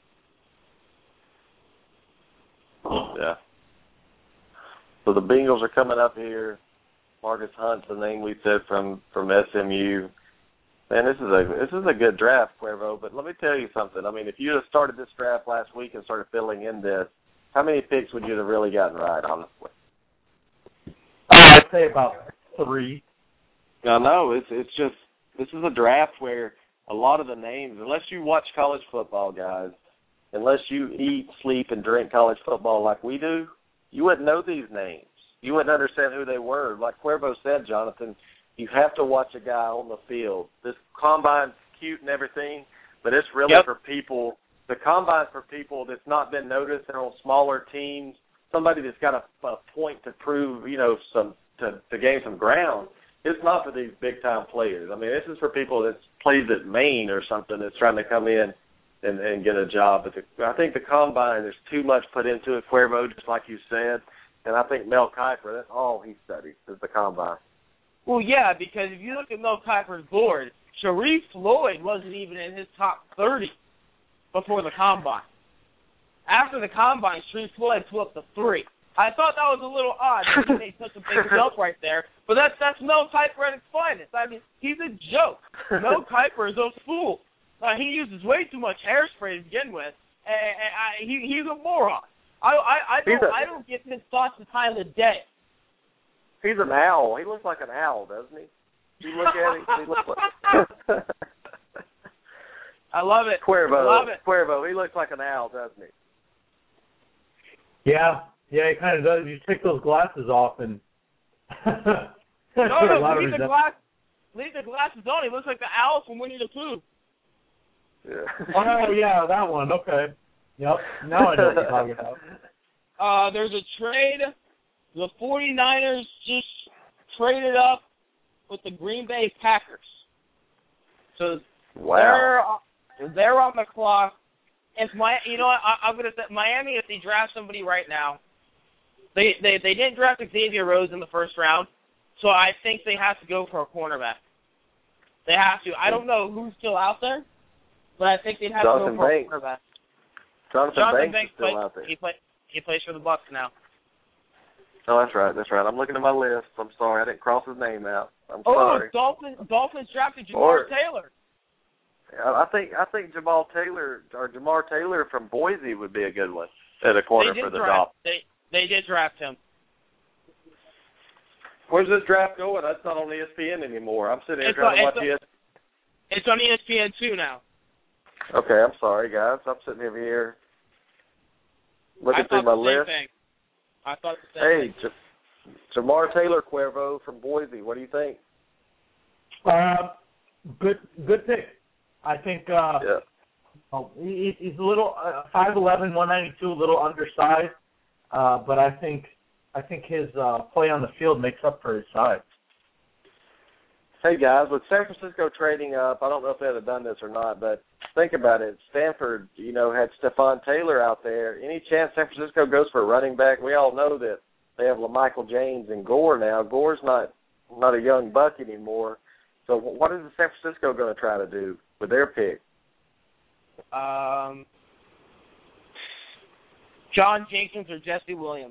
Yeah. So the Bengals are coming up here. Marcus Hunt's the name we said from SMU. Man, this is a good draft, Cuervo. But let me tell you something. I mean, if you had started this draft last week and started filling in this, how many picks would you have really gotten right, honestly? I'd say about 3. I know. It's just this is a draft where a lot of the names, unless you watch college football, guys, unless you eat, sleep, and drink college football like we do, you wouldn't know these names. You wouldn't understand who they were. Like Cuervo said, Jonathan, you have to watch a guy on the field. This combine's cute and everything, but it's really for people. The combine's for people that's not been noticed. They're on smaller teams. Somebody that's got a point to prove, to gain some ground. It's not for these big-time players. I mean, this is for people that plays at Maine or something that's trying to come in and get a job. But I think the combine, there's too much put into it, Cuervo, just like you said. And I think Mel Kiper, that's all he studies is the combine. Well, yeah, because if you look at Mel Kiper's board, Sharif Floyd wasn't even in his top 30 before the combine. After the combine, Sharif Floyd flipped to 3. I thought that was a little odd that he made such a big jump right there, but that's Mel Kiper at his finest. I mean, he's a joke. Mel Kiper is a fool. He uses way too much hairspray to begin with, and he's a moron. I don't get his thoughts the time of the day. He's an owl. He looks like an owl, doesn't he? You look at him, he looks like... I love it. Cuervo, he looks like an owl, doesn't he? Yeah, he kind of does. You take those glasses off and... leave the glasses on. He looks like the owl from Winnie the Pooh. Yeah. Oh, yeah, that one. Okay. Yep. Now I know what you're talking about. There's a trade. The 49ers just traded up with the Green Bay Packers. So they're on the clock. If I'm gonna say Miami, if they draft somebody right now, they didn't draft Xavier Rhodes in the first round, so I think they have to go for a cornerback. They have to. I don't know who's still out there, but I think they'd have to go for a cornerback. Jonathan Banks is still out there. He plays for the Bucs now. Oh, that's right. I'm looking at my list. I'm sorry, I didn't cross his name out. I'm sorry. Dolphins drafted Jamar Taylor. I think Jamar Taylor from Boise would be a good one at a corner for the Dolphins. They did draft him. Where's this draft going? That's not on ESPN anymore. I'm sitting here trying to watch ESPN. It's on ESPN2 now. Okay, I'm sorry, guys. I'm sitting over here looking through my list. I thought the same thing. Hey, Jamar Taylor, Cuervo from Boise. What do you think? Good pick. I think he's a little 5'11", 192, a little undersized, but I think his play on the field makes up for his size. Hey, guys, with San Francisco trading up, I don't know if they had done this or not, but think about it. Stanford, had Stephon Taylor out there. Any chance San Francisco goes for a running back? We all know that they have LaMichael James and Gore now. Gore's not a young buck anymore. So what is San Francisco going to try to do with their pick? John Jenkins or Jesse Williams.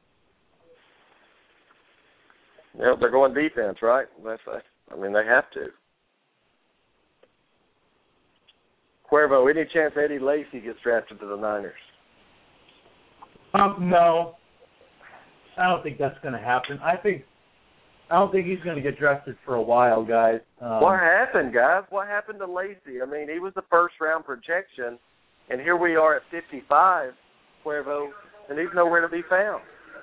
Yep, they're going defense, right? They have to. Cuervo, any chance Eddie Lacy gets drafted to the Niners? No. I don't think that's going to happen. I don't think he's going to get drafted for a while, guys. What happened, guys? What happened to Lacy? I mean, he was the first-round projection, and here we are at 55, Cuervo, and he's nowhere to be found.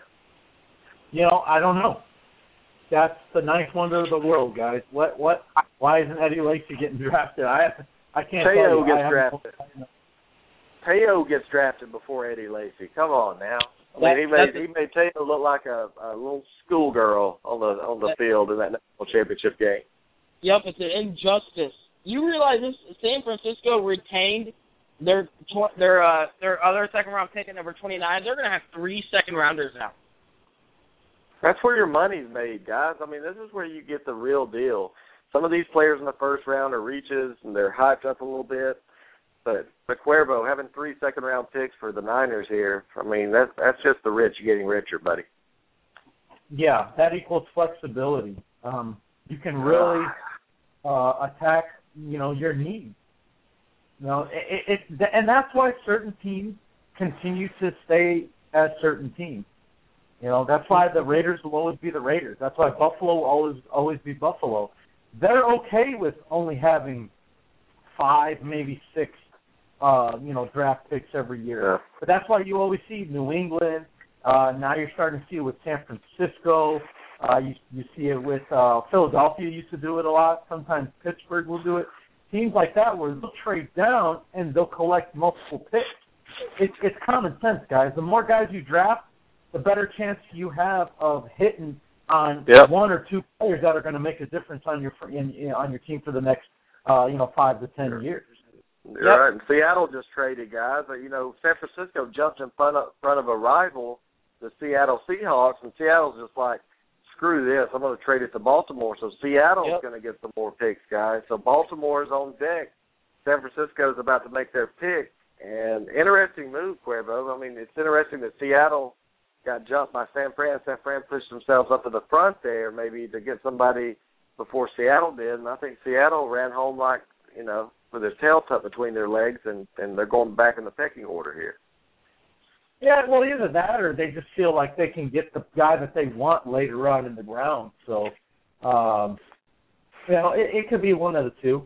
I don't know. That's the ninth wonder of the world, guys. Why isn't Eddie Lacy getting drafted? I can't tell you. Gets drafted. Teo gets drafted before Eddie Lacy. Come on now. I mean, he made Teo look like a little schoolgirl on the field in that national championship game. Yep, it's an injustice. You realize this? San Francisco retained their other second-round pick at number 29. They're going to have 3 second-rounders now. That's where your money's made, guys. I mean, this is where you get the real deal. Some of these players in the first round are reaches, and they're hyped up a little bit. But Cuervo, having 3 second-round picks for the Niners here, I mean, that's just the rich getting richer, buddy. Yeah, that equals flexibility. You can really attack, your needs. And that's why certain teams continue to stay as certain teams. That's why the Raiders will always be the Raiders. That's why Buffalo will always be Buffalo. They're okay with only having 5, maybe 6, draft picks every year. Yeah. But that's why you always see New England. Now you're starting to see it with San Francisco. You see it with Philadelphia used to do it a lot. Sometimes Pittsburgh will do it. Teams like that where they'll trade down and they'll collect multiple picks. It's common sense, guys. The more guys you draft, the better chance you have of hitting on 1 or 2 players that are going to make a difference on your team for the next 5 to 10 years. Right, and Seattle just traded guys. San Francisco jumped in front of a rival, the Seattle Seahawks, and Seattle's just like, screw this, I'm going to trade it to Baltimore. So Seattle's going to get some more picks, guys. So Baltimore's on deck. San Francisco's about to make their pick. And interesting move, Cuervo. I mean, it's interesting that Seattle got jumped by San Fran. San Fran pushed themselves up to the front there maybe to get somebody before Seattle did. And I think Seattle ran home like, with their tail tucked between their legs, and they're going back in the pecking order here. Yeah, well, either that or they just feel like they can get the guy that they want later on in the ground. So, it could be one of the two.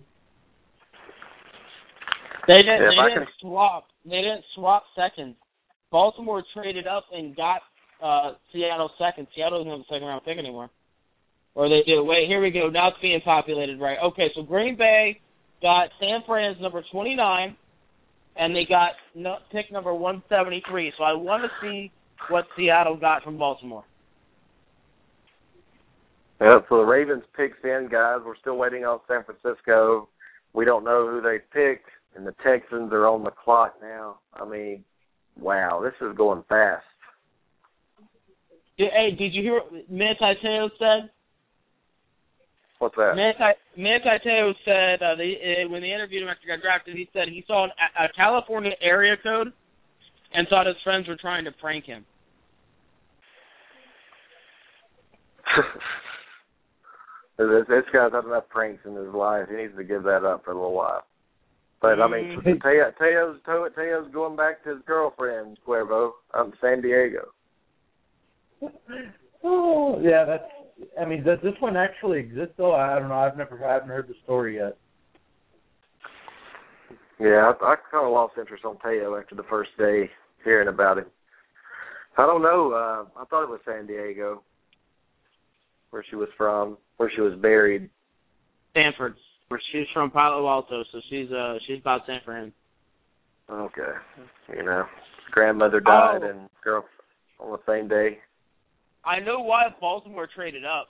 They didn't swap seconds. Baltimore traded up and got Seattle second. Seattle doesn't have a second-round pick anymore. Or they do. Wait, here we go. Now it's being populated, right? Okay, so Green Bay got San Fran's number 29, and they got pick number 173. So I want to see what Seattle got from Baltimore. Yeah, so the Ravens picked in, guys. We're still waiting on San Francisco. We don't know who they picked, and the Texans are on the clock now. I mean, wow, this is going fast. Hey, did you hear what Manti Te'o said? What's that? Manti Te'o said when they interviewed him after he got drafted, he said he saw a California area code and thought his friends were trying to prank him. This guy's had enough pranks in his life. He needs to give that up for a little while. But, I mean, Teo's going back to his girlfriend, Cuervo, out in San Diego. Oh, yeah, does this one actually exist, though? I don't know. I haven't heard the story yet. Yeah, I kind of lost interest on Teo after the first day hearing about him. I don't know. I thought it was San Diego, where she was from, where she was buried. Stanford. Where she's from Palo Alto, so she's about San Fran. Okay. Grandmother died and girl on the same day. I know why Baltimore traded up.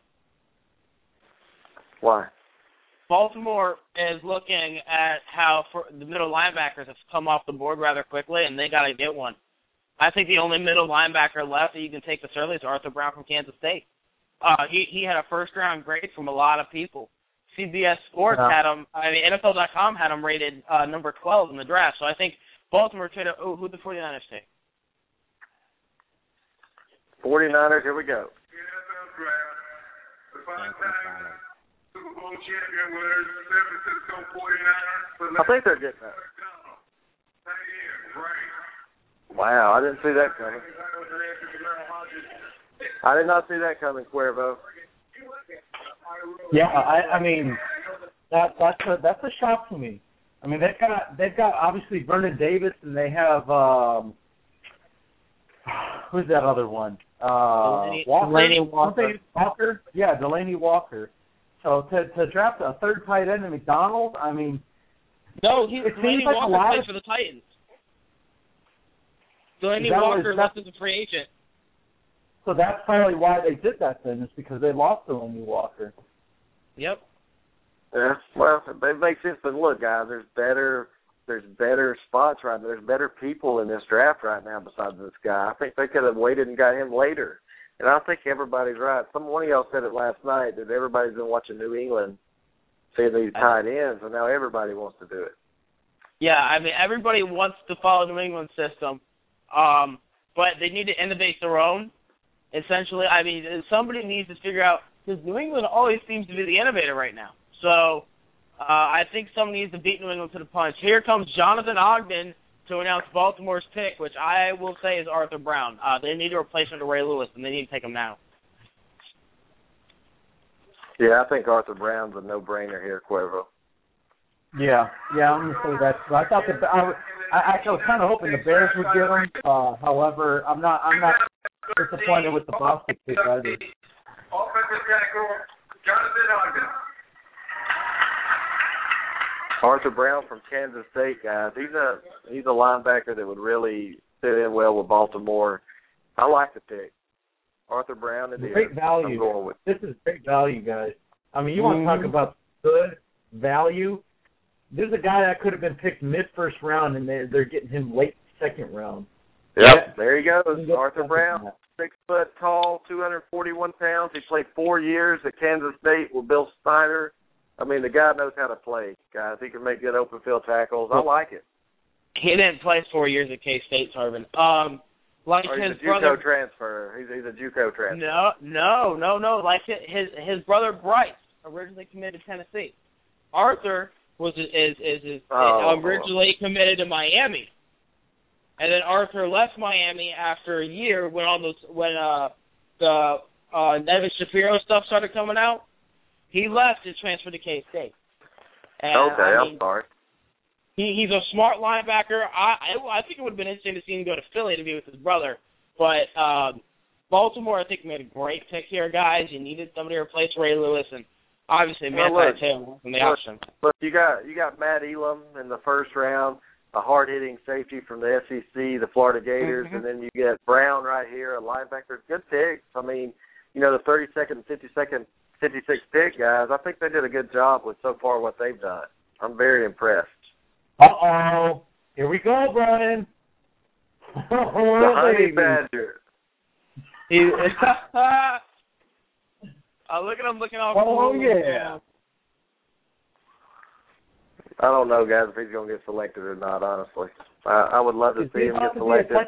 Why? Baltimore is looking at how the middle linebackers have come off the board rather quickly, and they got to get one. I think the only middle linebacker left that you can take this early is Arthur Brown from Kansas State. He had a first-round grade from a lot of people. CBS Sports had him, NFL.com had him rated number 12 in the draft. So I think Baltimore traded. Oh, who'd the 49ers take? 49ers, here we go. I think they're getting that. Wow, I didn't see that coming. I did not see that coming, Cuervo. Yeah, I mean that's a shock to me. I mean they've got obviously Vernon Davis, and they have who's that other one? Delaney Walker. Yeah, Delaney Walker. So to draft a third tight end in McDonald, I mean, no, Delaney like Walker plays for the Titans. Delaney Walker left as a free agent. So that's probably why they did that then, is because they lost Delaney Walker. Yep. Yeah, well, it makes sense. But look, guys, there's better spots right now. There's better people in this draft right now besides this guy. I think they could have waited and got him later. And I think everybody's right. One of y'all said it last night that everybody's been watching New England, seeing these tight ends, and now everybody wants to do it. Yeah, I mean, everybody wants to follow New England's system, but they need to innovate their own. Essentially, I mean, somebody needs to figure out, because New England always seems to be the innovator right now. So I think somebody needs to beat New England to the punch. Here comes Jonathan Ogden to announce Baltimore's pick, which I will say is Arthur Brown. They need a replacement to Ray Lewis, and they need to take him now. Yeah, I think Arthur Brown's a no-brainer here, Cuervo. Yeah, I'm going to say that. I thought I was kind of hoping the Bears would get him. However, I'm not disappointed with the Boston pick either. Offensive tackle, Jonathan Ogden. Arthur Brown from Kansas State, guys. He's a linebacker that would really fit in well with Baltimore. I like the pick. Arthur Brown is great value. I'm going with. This is great value, guys. I mean, you want to talk about good value? There's a guy that could have been picked mid-first round, and they're getting him late second round. Yep, there he goes. Arthur Brown, 6 foot tall, 241 pounds. He played 4 years at Kansas State with Bill Snyder. I mean, the guy knows how to play, guys. He can make good open field tackles. I like it. He didn't play 4 years at K-State, Tarvin. Like his brother. He's a JUCO transfer. He's a JUCO transfer. No. Like his brother Bryce originally committed to Tennessee. Arthur originally committed to Miami, and then Arthur left Miami after a year when the Nevin Shapiro stuff started coming out. He left and transferred to K-State. I'm sorry. He's a smart linebacker. I think it would have been interesting to see him go to Philly to be with his brother. But Baltimore, I think, made a great pick here, guys. You needed somebody to replace Ray Lewis, and obviously Manti Te'o from the option. But you got Matt Elam in the first round, a hard-hitting safety from the SEC, the Florida Gators, and then you get Brown right here, a linebacker. Good picks. I mean, the 32nd and 56th pick, guys, I think they did a good job with so far what they've done. I'm very impressed. Uh-oh. Here we go, Brian. The Honey Badger. Look at him looking all cool. Oh, yeah. I don't know, guys, if he's going to get selected or not, honestly. I would love to see him get selected.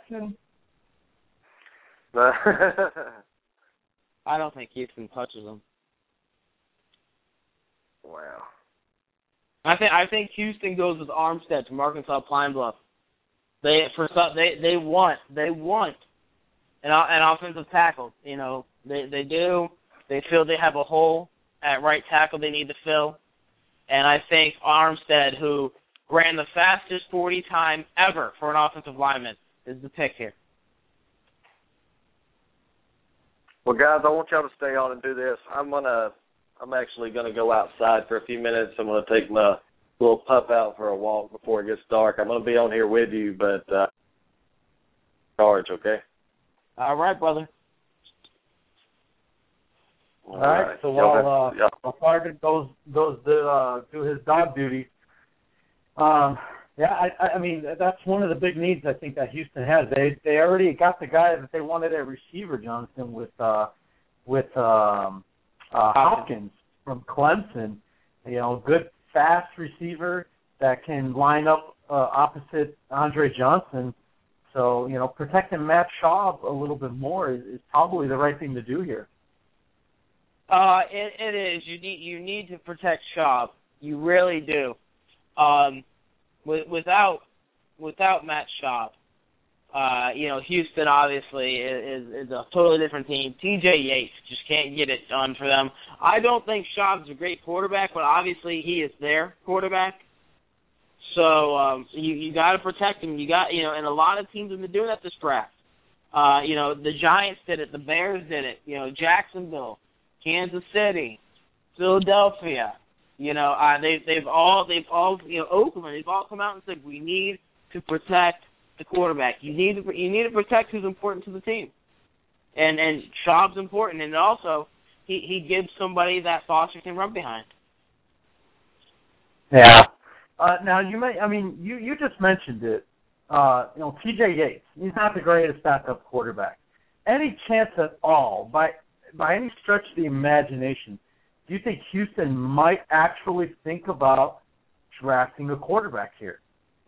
I don't think Houston touches him. Wow. I think Houston goes with Armstead from Arkansas Pine Bluff. They want an offensive tackle. They do. They feel they have a hole at right tackle they need to fill, and I think Armstead, who ran the fastest 40 time ever for an offensive lineman, is the pick here. Well, guys, I want y'all to stay on and do this. I'm actually going to go outside for a few minutes. I'm going to take my little pup out for a walk before it gets dark. I'm going to be on here with you, but charge, okay? All right, brother. All right. So while Tarvin goes to do his dog duty, I mean that's one of the big needs I think that Houston has. They already got the guy that they wanted at receiver, Jonathan, with Hopkins from Clemson. Good fast receiver that can line up opposite Andre Johnson. So protecting Matt Schaub a little bit more is probably the right thing to do here. It is. You need to protect Schaub. You really do. Without Matt Schaub, Houston obviously is a totally different team. T.J. Yates just can't get it done for them. I don't think Schaub's a great quarterback, but obviously he is their quarterback. So you got to protect him. And a lot of teams have been doing that this draft. The Giants did it, the Bears did it. Jacksonville, Kansas City, Philadelphia. They've all Oakland. They've all come out and said we need to protect the quarterback. You need to protect who's important to the team, and Schaub's important, and also he gives somebody that Foster can run behind. Yeah. Now you just mentioned it. T.J. Yates, he's not the greatest backup quarterback. Any chance at all, by any stretch of the imagination, do you think Houston might actually think about drafting a quarterback here?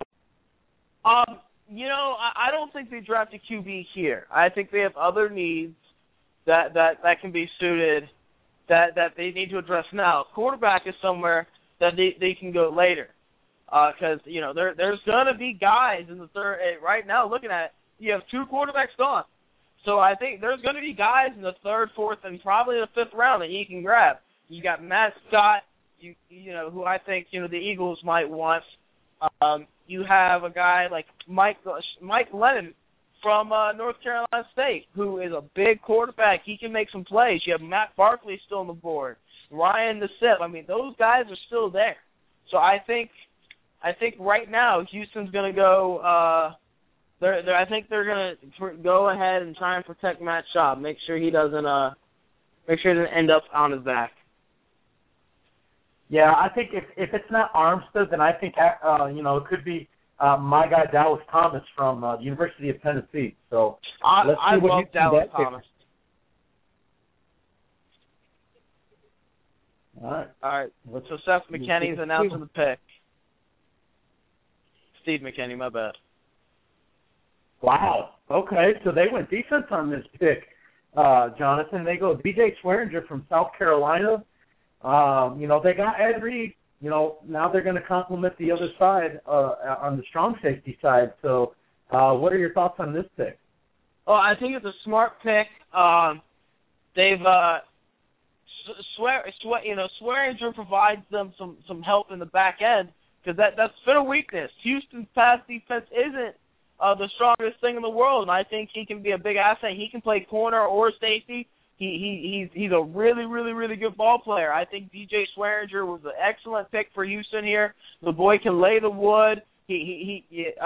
I don't think they draft a QB here. I think they have other needs that can be suited that they need to address now. Quarterback is somewhere that they can go later. Because, there's going to be guys in the third. Right now, looking at it, you have 2 quarterbacks gone. So I think there's going to be guys in the 3rd, 4th, and probably the 5th round that you can grab. You got Matt Scott, who I think, the Eagles might want. You have a guy like Mike Lennon from North Carolina State, who is a big quarterback. He can make some plays. You have Matt Barkley still on the board. Ryan Nassib. Those guys are still there. So I think right now Houston's going to go. I think they're going to go ahead and try and protect Matt Schaub. Make sure he doesn't end up on his back. Yeah, I think if it's not Armstead, then I think it could be my guy Dallas Thomas from the University of Tennessee. So let's see what love Dallas Thomas. All right. So Seth McKinney's announcing the pick. Steve McKinney, my bad. Wow. Okay, so they went defense on this pick, Jonathan. They go B.J. Swearinger from South Carolina. They got Ed Reed. Now they're going to complement the other side on the strong safety side. So what are your thoughts on this pick? Well, I think it's a smart pick. They've Swearinger provides them some help in the back end because that's been a weakness. Houston's pass defense isn't the strongest thing in the world, and I think he can be a big asset. He can play corner or safety. He's a really, really, really good ball player. I think B.J. Swearinger was an excellent pick for Houston here. The boy can lay the wood. He's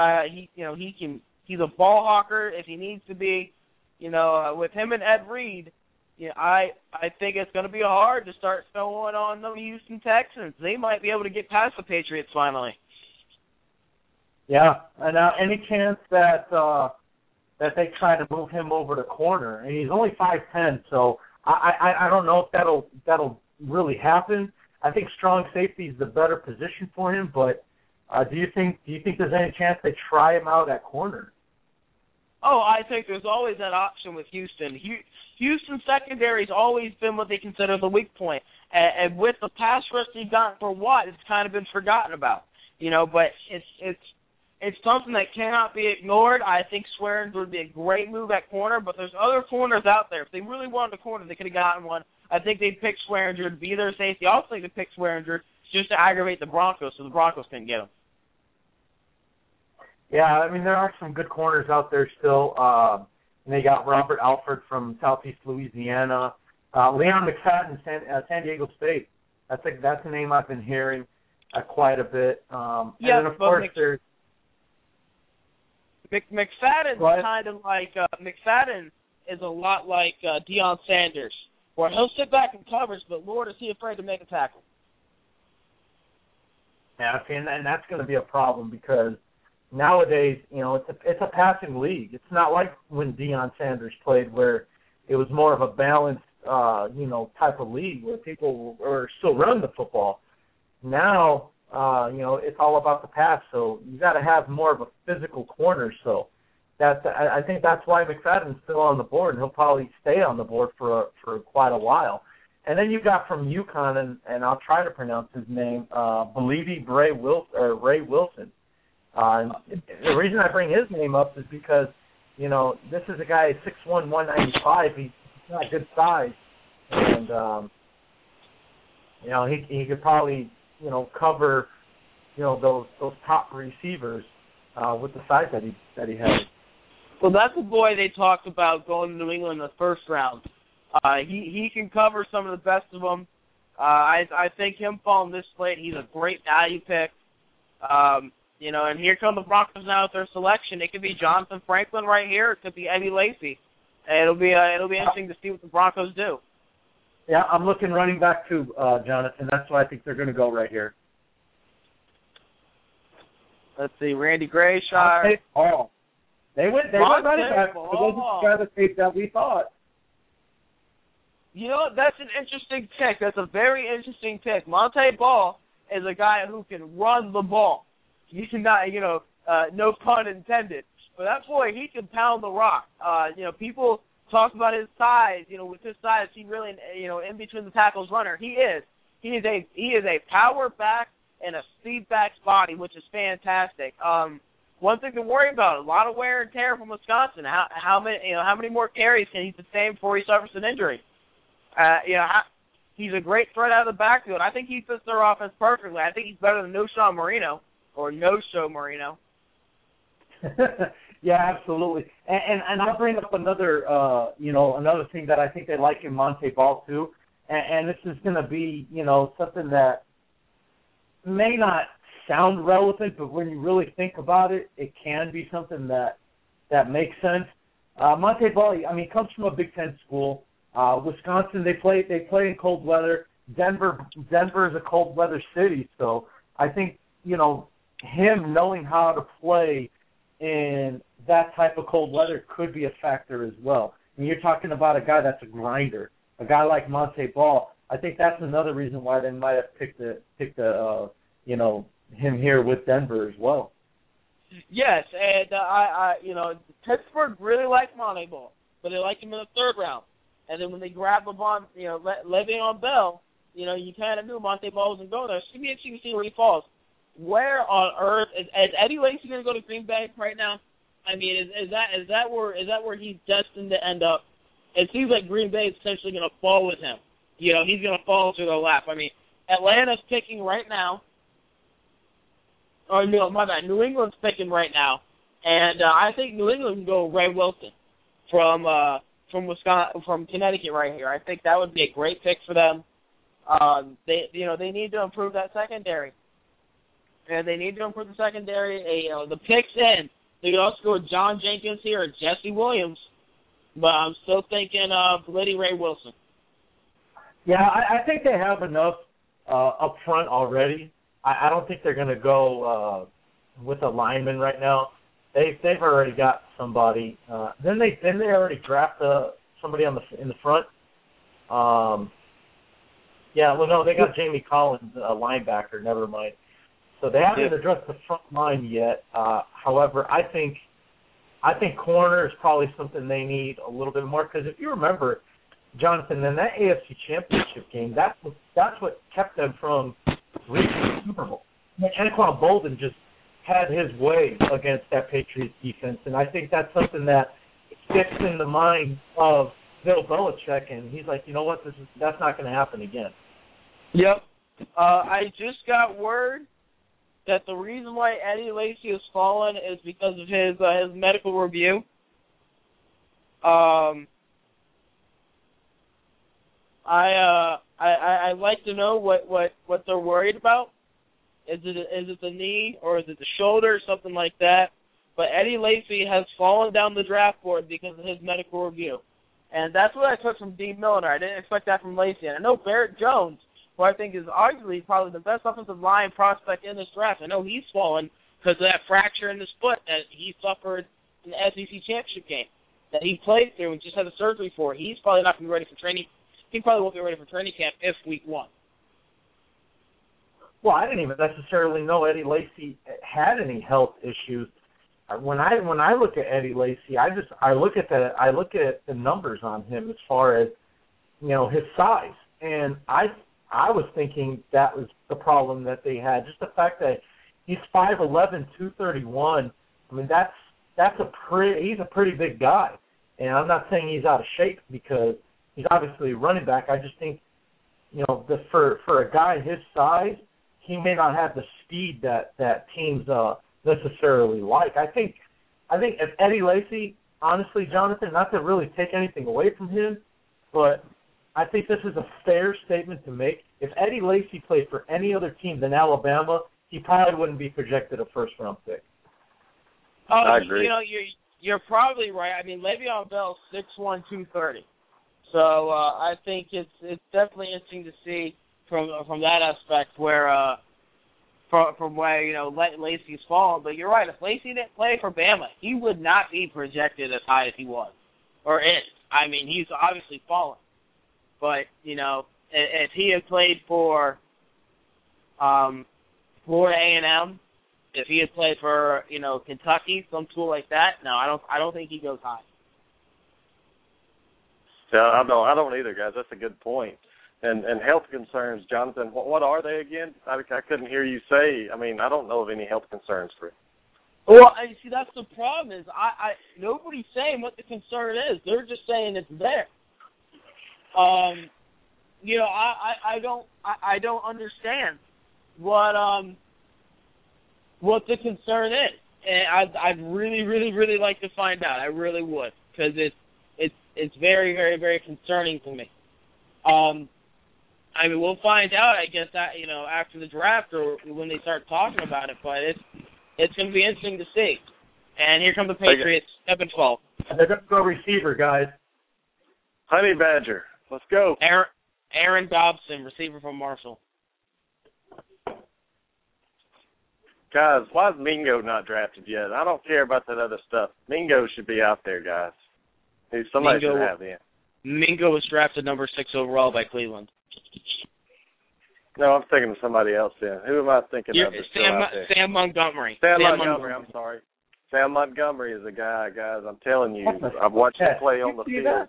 a ball hawker if he needs to be. With him and Ed Reed, I think it's going to be hard to start going on the Houston Texans. They might be able to get past the Patriots finally. Yeah, and any chance that they try to move him over to corner, and he's only 5'10", so I don't know if that'll really happen. I think strong safety is the better position for him, but do you think there's any chance they try him out at corner? Oh, I think there's always that option with Houston. Houston secondary's always been what they consider the weak point, and with the pass rush they've gotten for Watt, it's kind of been forgotten about. But it's something that cannot be ignored. I think Swearinger would be a great move at corner, but there's other corners out there. If they really wanted a corner, they could have gotten one. I think they'd pick Swearinger to be their safety. I also think they'd pick Swearinger just to aggravate the Broncos so the Broncos couldn't get him. Yeah, there are some good corners out there still. They got Robert Alford from Southeast Louisiana. Leon McFadden, San Diego State. That's a name I've been hearing quite a bit. And then, of course, there's McFadden's kind of like McFadden is a lot like Deion Sanders, where he'll sit back and covers, but Lord, is he afraid to make a tackle? Yeah, and that's going to be a problem because nowadays, it's a passing league. It's not like when Deion Sanders played, where it was more of a balanced, type of league where people are still running the football. Now, it's all about the pass, so you got to have more of a physical corner. So I think that's why McFadden's still on the board, and he'll probably stay on the board for quite a while. And then you got from UConn, and I'll try to pronounce his name, Ray Wilson. And the reason I bring his name up is because this is a guy 6'1", 195. He's not good size, and he could probably cover those top receivers with the size that he has. Well, that's the boy they talked about going to New England in the first round. He can cover some of the best of them. I think him falling this late, he's a great value pick. And here come the Broncos now with their selection. It could be Jonathan Franklin right here. It could be Eddie Lacy. It'll be interesting to see what the Broncos do. Yeah, I'm looking running back to Jonathan. That's why I think they're going to go right here. Let's see, Randy Grayshire. Oh, they went running back. It wasn't the tape that we thought. That's an interesting pick. That's a very interesting pick. Monte Ball is a guy who can run the ball. You cannot, no pun intended. But that boy, he can pound the rock. People talk about his size. With his size, he really, in between the tackles runner. He is a power back and a speed back's body, which is fantastic. One thing to worry about: a lot of wear and tear from Wisconsin. How many more carries can he sustain before he suffers an injury? He's a great threat out of the backfield. I think he fits their offense perfectly. I think he's better than No-Show Marino. Yeah, absolutely. And I'll bring up another another thing that I think they like in Monte Ball too. And this is going to be something that may not sound relevant, but when you really think about it, it can be something that makes sense. Monte Ball, comes from a Big Ten school. Wisconsin, they play in cold weather. Denver is a cold weather city, so I think him knowing how to play in that type of cold weather could be a factor as well. You're talking about a guy that's a grinder, a guy like Monte Ball. I think that's another reason why they might have picked him here with Denver as well. Yes, and Pittsburgh really liked Monte Ball, but they liked him in the third round. And then when they grabbed him on, Le'Veon Bell, you kind of knew Monte Ball wasn't going there. It's going to be interesting to see where he falls. Where on earth is Eddie Lacy going to go to Green Bay right now? Is that where he's destined to end up? It seems like Green Bay is essentially going to fall with him. He's going to fall into their lap. Atlanta's picking right now. Oh no, my bad. New England's picking right now, and I think New England can go Ray Wilson from Wisconsin, from Connecticut right here. I think that would be a great pick for them. They need to improve that secondary. And they need to improve the secondary. The picks in. They could also go with John Jenkins here or Jesse Williams. But I'm still thinking of Liddy Ray Wilson. Yeah, I think they have enough up front already. I don't think they're going to go with a lineman right now. They've already got somebody. Then they already draft somebody in the front. They got Jamie Collins, a linebacker. Never mind. So they haven't addressed the front line yet. However, I think corner is probably something they need a little bit more, because if you remember, Jonathan, in that AFC Championship game, that's what kept them from reaching the Super Bowl. Anquan Boldin just had his way against that Patriots defense, and I think that's something that sticks in the mind of Bill Belichick, and he's like, you know what, that's not going to happen again. Yep. I just got word that the reason why Eddie Lacy has fallen is because of his medical review. I'd like to know what they're worried about. Is it the knee or is it the shoulder, something like that? But Eddie Lacy has fallen down the draft board because of his medical review, and that's what I took from Dean Milliner. I didn't expect that from Lacy. And I know Barrett Jones, who I think is arguably probably the best offensive line prospect in this draft. I know he's fallen because of that fracture in his foot that he suffered in the SEC championship game that he played through and just had a surgery for. He's probably not going to be ready for training. He probably won't be ready for training camp if week 1. Well, I didn't even necessarily know Eddie Lacy had any health issues. When I look at Eddie Lacy, I look at the numbers on him as far as his size, and I was thinking that was the problem that they had. Just the fact that he's 5'11", 231. I mean, he's a pretty big guy. And I'm not saying he's out of shape because he's obviously a running back. I just think, for a guy his size, he may not have the speed that teams necessarily like. I think if Eddie Lacy, honestly, Jonathan, not to really take anything away from him, but I think this is a fair statement to make. If Eddie Lacy played for any other team than Alabama, he probably wouldn't be projected a first-round pick. I agree. You're probably right. I mean, Le'Veon Bell's 6'1", 230. So I think it's definitely interesting to see from that aspect where from where Lacy's fallen. But you're right. If Lacy didn't play for Bama, he would not be projected as high as he was or is. I mean, he's obviously fallen. But if he had played for Florida A&M, if he had played for Kentucky, some school like that, no, I don't think he goes high. Yeah, I don't either, guys. That's a good point. And health concerns, Jonathan, what are they again? I couldn't hear you say. I mean, I don't know of any health concerns for him. Well, see, that's the problem is nobody's saying what the concern is. They're just saying it's there. I don't understand what the concern is, and I'd really, really, really like to find out. I really would, because it's very, very, very concerning to me. I mean, we'll find out, I guess, that, after the draft or when they start talking about it, but it's going to be interesting to see. And here come the Patriots, 7-12. They're going to go receiver, guys. Honey Badger, let's go. Aaron Dobson, receiver from Marshall. Guys, why is Mingo not drafted yet? I don't care about that other stuff. Mingo should be out there, guys. Somebody should have him. Mingo was drafted number 6 overall by Cleveland. No, I'm thinking of somebody else then. Who am I thinking of? Sam Montgomery. Sam Montgomery, I'm sorry. Sam Montgomery is a guy, guys. I'm telling you. I've watched him play on the field.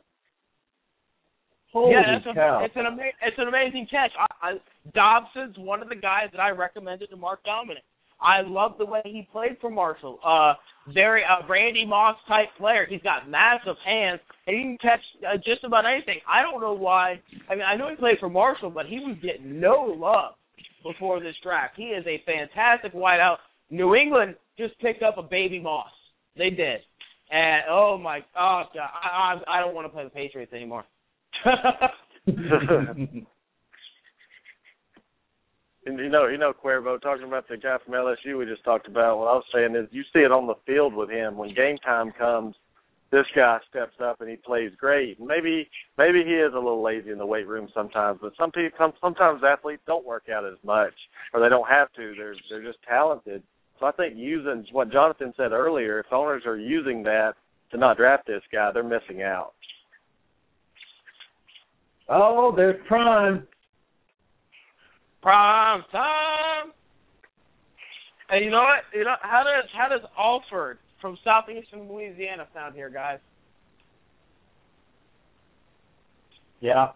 It's an amazing catch. Dobson's one of the guys that I recommended to Mark Dominant. I love the way he played for Marshall. Very Randy Moss type player. He's got massive hands, and he can catch just about anything. I don't know why. I mean, I know he played for Marshall, but he was getting no love before this draft. He is a fantastic wideout. New England just picked up a baby Moss. They did. And, oh, God, I don't want to play the Patriots anymore. And Cuervo, talking about the guy from LSU we just talked about, what I was saying is you see it on the field with him. When game time comes, this guy steps up and he plays great. Maybe he is a little lazy in the weight room sometimes, but sometimes athletes don't work out as much, or they don't have to. They're just talented. So I think using what Jonathan said earlier, if owners are using that to not draft this guy, they're missing out. Oh, there's Prime. Prime time. And you know what? How does Alford from southeastern Louisiana sound here, guys? Yeah.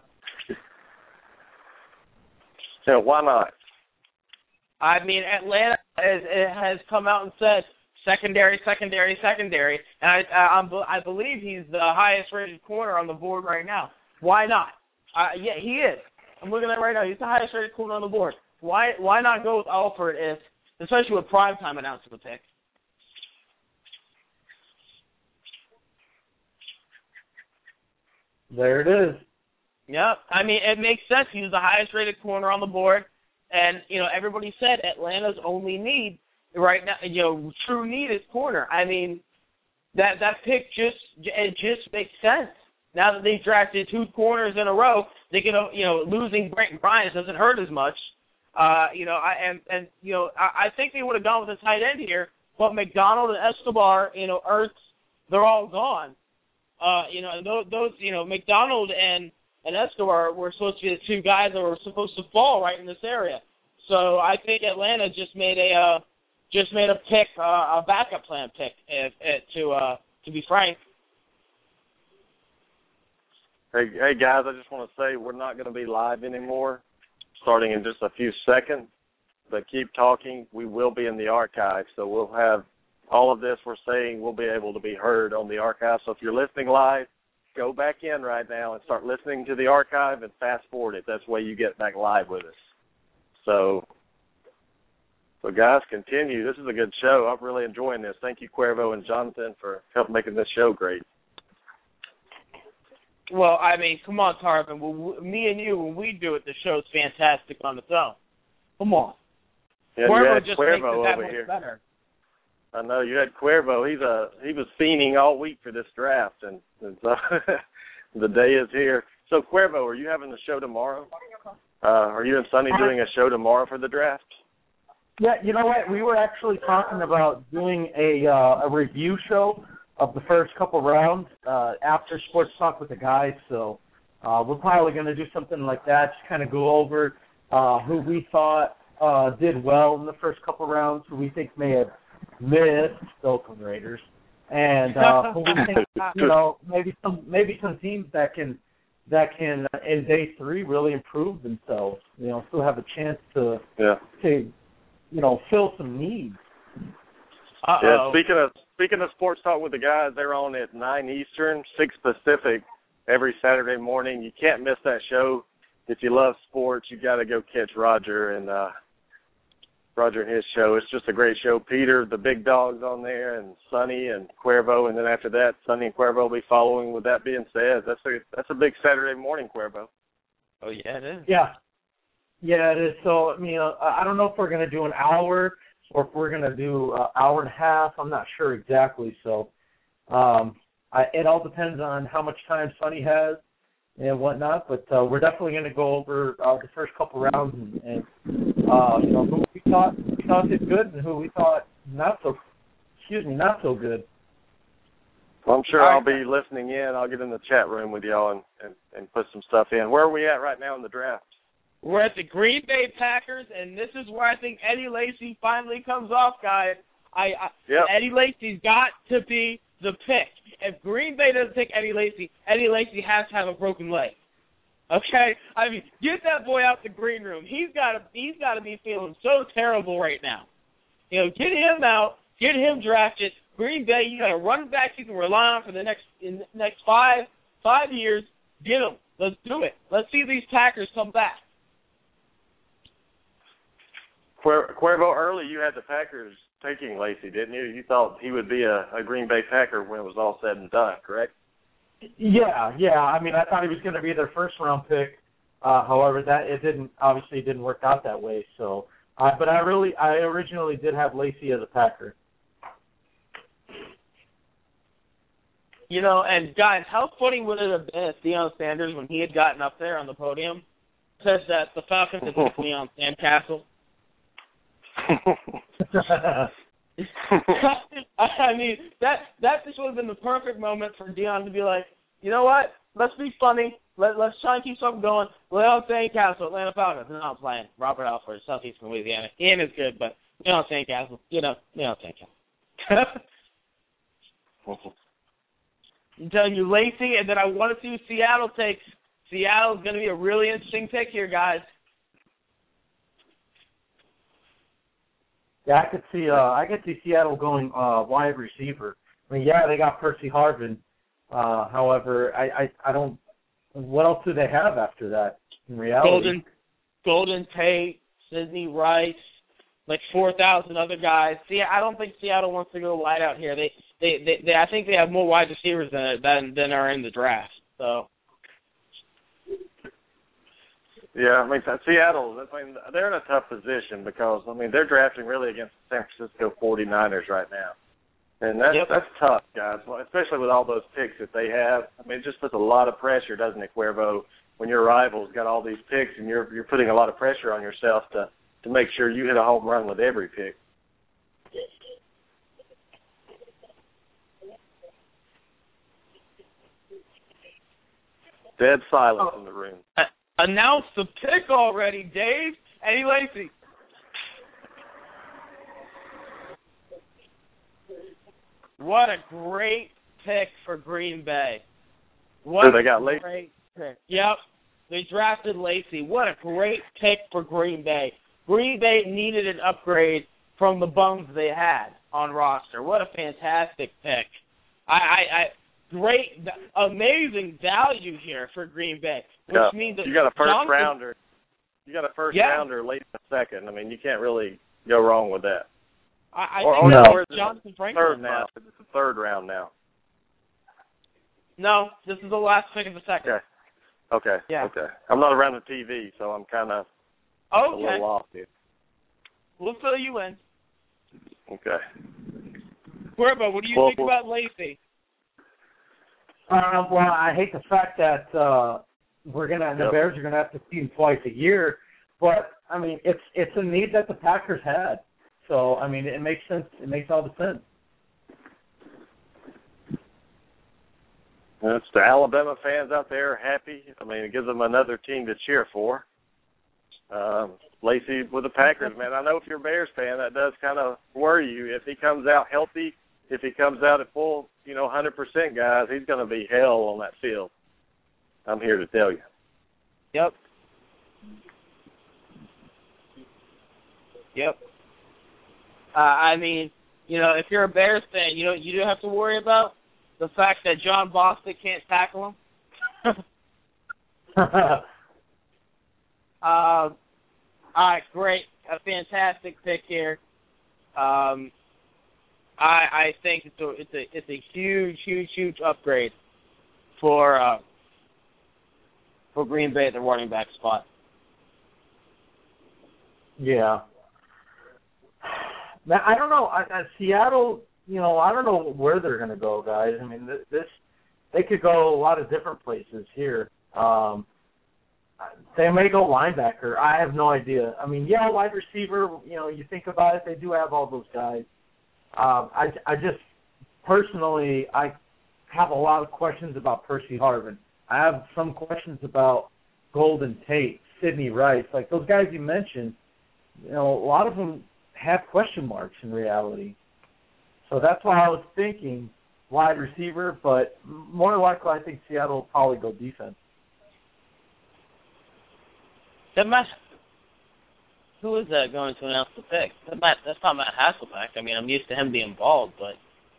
So why not? I mean, Atlanta has come out and said secondary, and I believe he's the highest rated corner on the board right now. Why not? Yeah, he is. I'm looking at it right now. He's the highest rated corner on the board. Why not go with Alford, especially with primetime announcing the pick? There it is. Yep. I mean, it makes sense. He was the highest rated corner on the board, and everybody said Atlanta's only need right now, true need is corner. I mean, that pick just makes sense. Now that they've drafted 2 corners in a row, they can, losing Brent Bryant doesn't hurt as much. I think they would have gone with a tight end here, but McDonald and Escobar, Ertz, they're all gone. Those McDonald and Escobar were supposed to be the 2 guys that were supposed to fall right in this area. So I think Atlanta just made a pick, a backup plan pick, to be frank. Hey guys, I just want to say we're not going to be live anymore, starting in just a few seconds. But keep talking. We will be in the archive, so we'll have all of this we're saying will be able to be heard on the archive. So if you're listening live, go back in right now and start listening to the archive and fast forward it. That's the way you get back live with us. So guys, continue. This is a good show. I'm really enjoying this. Thank you, Cuervo and Jonathan, for helping making this show great. Well, I mean, come on, Tarvin. Me and you, when we do it, the show's fantastic on its own. Come on. Yeah, Cuervo just Cuervo makes it that over much here. better. I know you had Cuervo. He was fiending all week for this draft, and so the day is here. So Cuervo, are you having the show tomorrow? Are you and Sonny doing a show tomorrow for the draft? Yeah, you know what? We were actually talking about doing a review show of the first couple rounds after Sports Talk with the guys. So we're probably going to do something like that, just kind of go over who we thought did well in the first couple rounds, who we think may have missed the Oakland Raiders, and who we think, maybe some teams that can in day 3 really improve themselves. Still have a chance to fill some needs. Yeah, speaking of Sports Talk with the guys, they're on at 9 Eastern, 6 Pacific every Saturday morning. You can't miss that show. If you love sports, you got to go catch Roger and his show. It's just a great show. Peter, the big dog's on there, and Sonny and Cuervo, and then after that, Sonny and Cuervo will be following. With that being said, that's a big Saturday morning, Cuervo. Oh yeah, it is. Yeah, it is. So I don't know if we're going to do an hour or if we're going to do an hour and a half. I'm not sure exactly. So it all depends on how much time Sonny has and whatnot. But we're definitely going to go over the first couple rounds and who we thought did good and who we thought not so good. Well, I'm sure I'll be listening in. I'll get in the chat room with y'all and put some stuff in. Where are we at right now in the draft? We're at the Green Bay Packers, and this is where I think Eddie Lacy finally comes off, guys. Eddie Lacy's got to be the pick. If Green Bay doesn't pick Eddie Lacy has to have a broken leg. Okay? I mean, get that boy out the green room. He's got to be feeling so terrible right now. Get him out, get him drafted. Green Bay, you got a running back you can rely on for the next 5 years. Get him. Let's do it. Let's see these Packers come back. Cuervo, early you had the Packers taking Lacy, didn't you? You thought he would be a Green Bay Packer when it was all said and done, correct? Yeah. I mean, I thought he was going to be their first-round pick. However, it didn't work out that way. So, but I originally did have Lacy as a Packer. And guys, how funny would it have been if Deion Sanders, when he had gotten up there on the podium, says that the Falcons had picked me on Sandcastle? I mean, that just would have been the perfect moment for Deion to be like, you know what? Let's be funny. Let's try and keep something going. Lay on Sandcastle, Atlanta Falcons. No, I'm playing Robert Alford, Southeastern Louisiana. Ian is good, but Sandcastle. Sandcastle. I'm telling you, Lacy, and then I want to see who Seattle takes. Seattle's going to be a really interesting pick here, guys. Yeah, I could see Seattle going wide receiver. I mean, yeah, they got Percy Harvin. However, I don't. What else do they have after that? In reality, Golden Tate, Sidney Rice, like 4,000 other guys. See, I don't think Seattle wants to go wide out here. They I think they have more wide receivers than are in the draft. So. Yeah, I mean, Seattle, they're in a tough position because, they're drafting really against the San Francisco 49ers right now. And that's tough, guys, especially with all those picks that they have. It just puts a lot of pressure, doesn't it, Cuervo, when your rival's got all these picks and you're putting a lot of pressure on yourself to make sure you hit a home run with every pick. Dead silence in the room. Announce the pick already, Dave. Eddie Lacy. What a great pick for Green Bay. They got Lacy? Great pick. Yep. They drafted Lacy. What a great pick for Green Bay. Green Bay needed an upgrade from the bums they had. on roster. What a fantastic pick. Great, amazing value here for Green Bay, which means that you got a first rounder. You got a first rounder late in the second. I mean, you can't really go wrong with that. I think Jonathan Franklin. Third now. It's the third round now. No, this is the last pick of the second. Okay. Yeah. Okay. I'm not around the TV, so I'm kind of a little off here. We'll fill you in. Okay. Cuervo, what do you think about Lacy? Well, I hate the fact that the Bears are gonna have to see him twice a year, but I mean it's a need that the Packers had, so I mean it makes sense. It makes all the sense. It's the Alabama fans out there happy. I mean, it gives them another team to cheer for. Lacy with the Packers, man. I know if you're a Bears fan, that does kind of worry you. If he comes out healthy, if he comes out at full, 100% guys, he's going to be hell on that field. I'm here to tell you. Yep. I mean, if you're a Bears fan, you do have to worry about the fact that John Bostic can't tackle him. All right, great. A fantastic pick here. I think it's a huge upgrade for Green Bay at the running back spot. Yeah. Now, I don't know. Seattle, I don't know where they're going to go, guys. I mean, they could go a lot of different places here. They may go linebacker. I have no idea. I mean, wide receiver, you think about it, they do have all those guys. I just, personally, I have a lot of questions about Percy Harvin. I have some questions about Golden Tate, Sidney Rice. Like those guys you mentioned, a lot of them have question marks in reality. So that's why I was thinking wide receiver, but more likely I think Seattle will probably go defense. Who is that going to announce the pick? That's not Matt Hasselbeck. I mean, I'm used to him being bald, but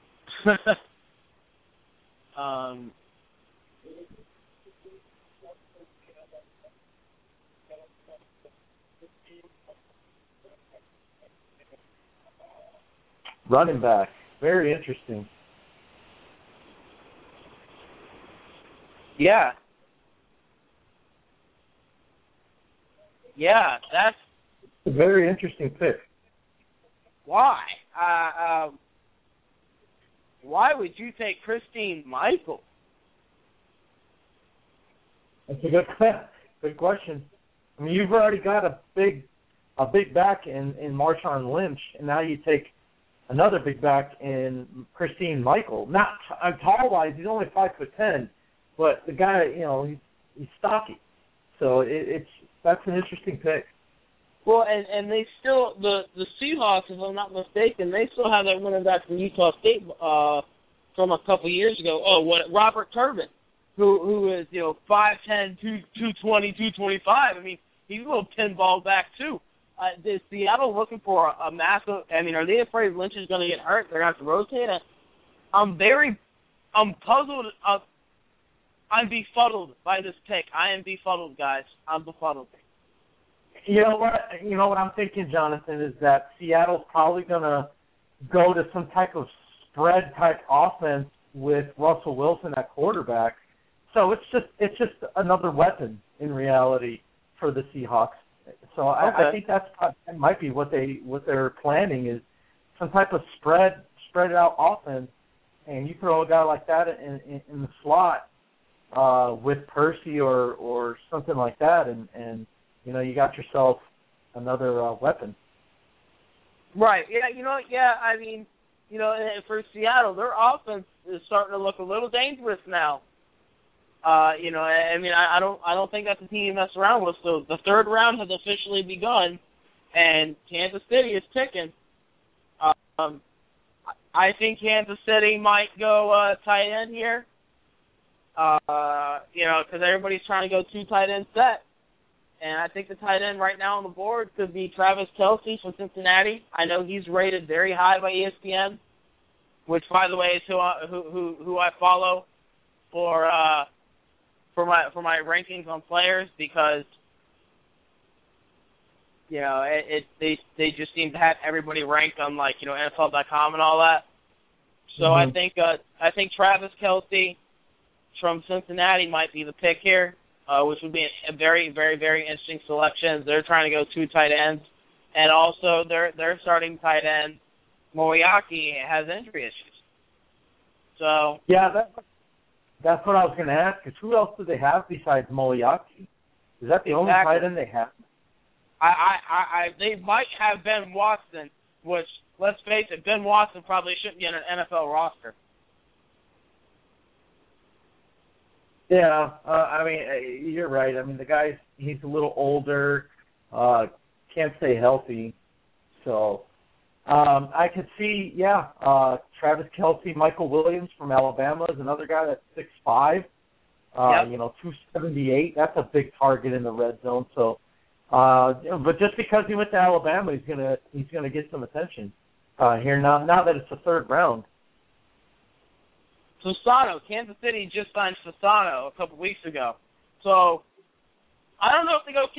running back, very interesting. Yeah, that's a very interesting pick. Why? Why would you take Christine Michael? That's a good question. I mean, you've already got a big back in Marshawn Lynch, and now you take another big back in Christine Michael. Not tall-wise, he's only 5'10", but the guy, he's stocky. So that's an interesting pick. Well, and they still the Seahawks, if I'm not mistaken, they still have that running back from Utah State from a couple years ago. Robert Turbin, who is 5'10", 220, 225. I mean, he's a little pinball back too. Is Seattle looking for a massive? I mean, are they afraid Lynch is going to get hurt? They're going to have to rotate it. I'm puzzled. I'm befuddled by this pick. I am befuddled, guys. I'm befuddled. You know what I'm thinking, Jonathan, is that Seattle's probably going to go to some type of spread type offense with Russell Wilson at quarterback. So it's just another weapon in reality for the Seahawks. So I think that might be what they're planning is some type of spread out offense, and you throw a guy like that in the slot with Percy or something like that, and you got yourself another weapon. Right. Yeah. I mean, for Seattle, their offense is starting to look a little dangerous now. I mean, I don't think that's a team you mess around with. So the third round has officially begun, and Kansas City is ticking. I think Kansas City might go tight end here. Because everybody's trying to go 2 tight end set. And I think the tight end right now on the board could be Travis Kelce from Cincinnati. I know he's rated very high by ESPN, which, by the way, is who I follow for my rankings on players, because they just seem to have everybody ranked on NFL.com and all that. So I think Travis Kelce from Cincinnati might be the pick here, which would be a very, very, very interesting selection. They're trying to go 2 tight ends, and also their starting tight end Moriarty has injury issues. So yeah, that's what I was going to ask. Is who else do they have besides Moriarty? Is that the only tight end they have? They might have Ben Watson, which, let's face it, Ben Watson probably shouldn't be on an NFL roster. Yeah, I mean, you're right. I mean, the guy, he's a little older, can't stay healthy. So I could see, Travis Kelce, Michael Williams from Alabama is another guy that's 6'5", 278. That's a big target in the red zone. So, but just because he went to Alabama, he's gonna get some attention here now that it's the 3rd round. Fasano, Kansas City just signed Fasano a couple weeks ago. So, I don't know if they go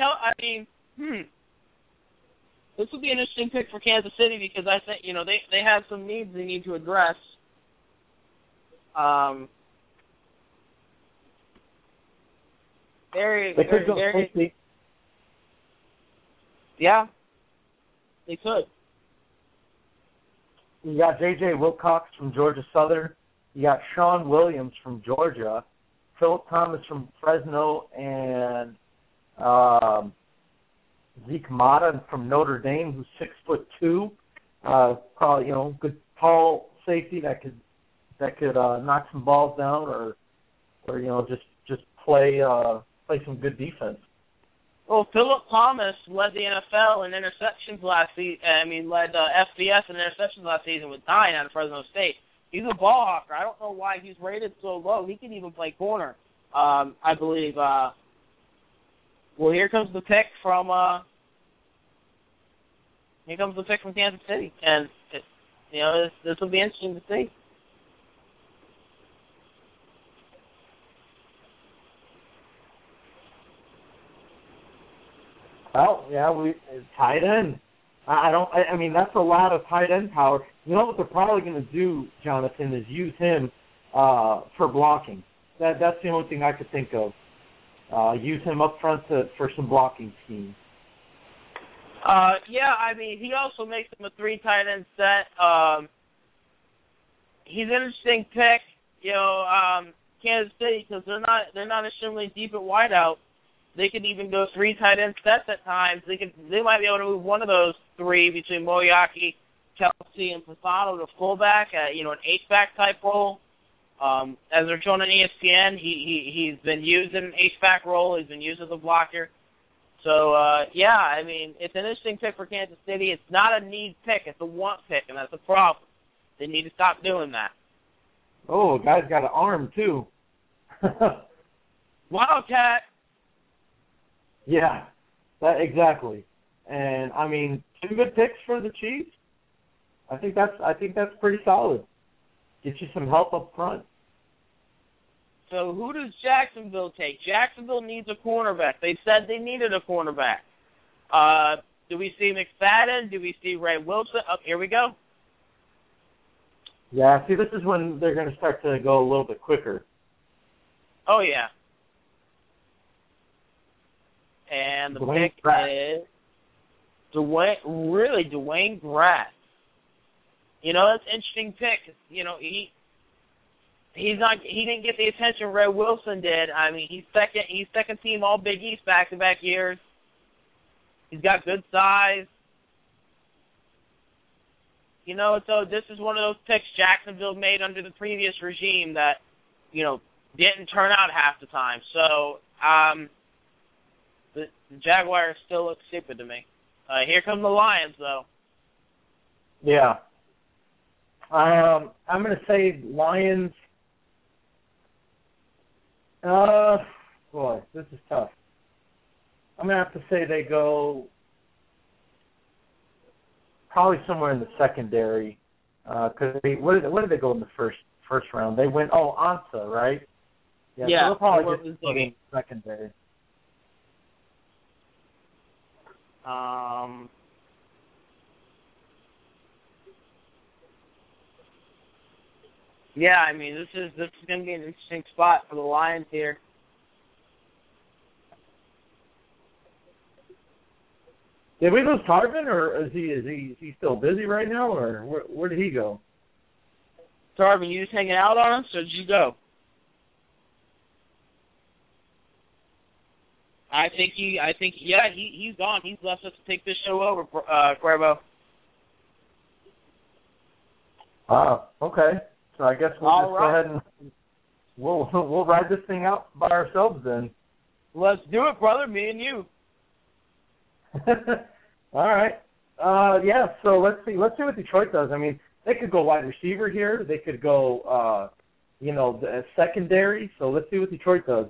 this would be an interesting pick for Kansas City, because I think, they have some needs they need to address. Yeah, they could. You got J.J. Wilcox from Georgia Southern. You got Sean Williams from Georgia, Philip Thomas from Fresno, and Zeke Mata from Notre Dame, who's 6'2", probably good tall safety that could knock some balls down or just play some good defense. Well, Philip Thomas led the NFL in interceptions last season. Led FBS in interceptions last season with 9 out of Fresno State. He's a ball hawker. I don't know why he's rated so low. He can even play corner, I believe. Here comes the pick from Kansas City, and this will be interesting to see. Well, tight end. I mean, that's a lot of tight end power. You know what they're probably going to do, Jonathan, is use him for blocking. That's the only thing I could think of. Use him up front for some blocking schemes. He also makes them a 3 tight end set. He's an interesting pick, Kansas City, because they're not extremely deep at wideout. They could even go 3 tight end sets at times. They might be able to move one of those 3 between Moriarty, Kelce, and Fasano to fullback, an H-back type role. As they're shown on ESPN, he's been used in an H-back role. He's been used as a blocker. So, it's an interesting pick for Kansas City. It's not a need pick. It's a want pick, and that's a problem. They need to stop doing that. Oh, guy's got an arm, too. Wildcat. Yeah, exactly. And, 2 good picks for the Chiefs. I think that's pretty solid. Get you some help up front. So who does Jacksonville take? Jacksonville needs a cornerback. They said they needed a cornerback. Do we see McFadden? Do we see Ray Wilson? Oh, here we go. Yeah, see, this is when they're going to start to go a little bit quicker. Oh, yeah. And the pick is Dwayne Grass. That's an interesting pick. He didn't get the attention Ray Wilson did. He's second team All Big East back-to-back years. He's got good size. So this is one of those picks Jacksonville made under the previous regime that, didn't turn out half the time. So, the Jaguars still look stupid to me. Here come the Lions, though. Yeah. I'm going to say Lions. Boy, this is tough. I'm gonna have to say they go probably somewhere in the secondary. Because what did they go in the first round? They went Ansa, right? Yeah. So they'll probably get in secondary. Yeah, I mean this is going to be an interesting spot for the Lions here. Did we lose Tarvin, or is he still busy right now, or where did he go? Tarvin, you just hanging out on us, or did you go? I think he's gone. He's left us to take this show over, Cuervo. Okay. So I guess we'll go ahead and we'll ride this thing out by ourselves then. Let's do it, brother. Me and you. All right. Yeah. So let's see what Detroit does. I mean, they could go wide receiver here. They could go, the secondary. So let's see what Detroit does.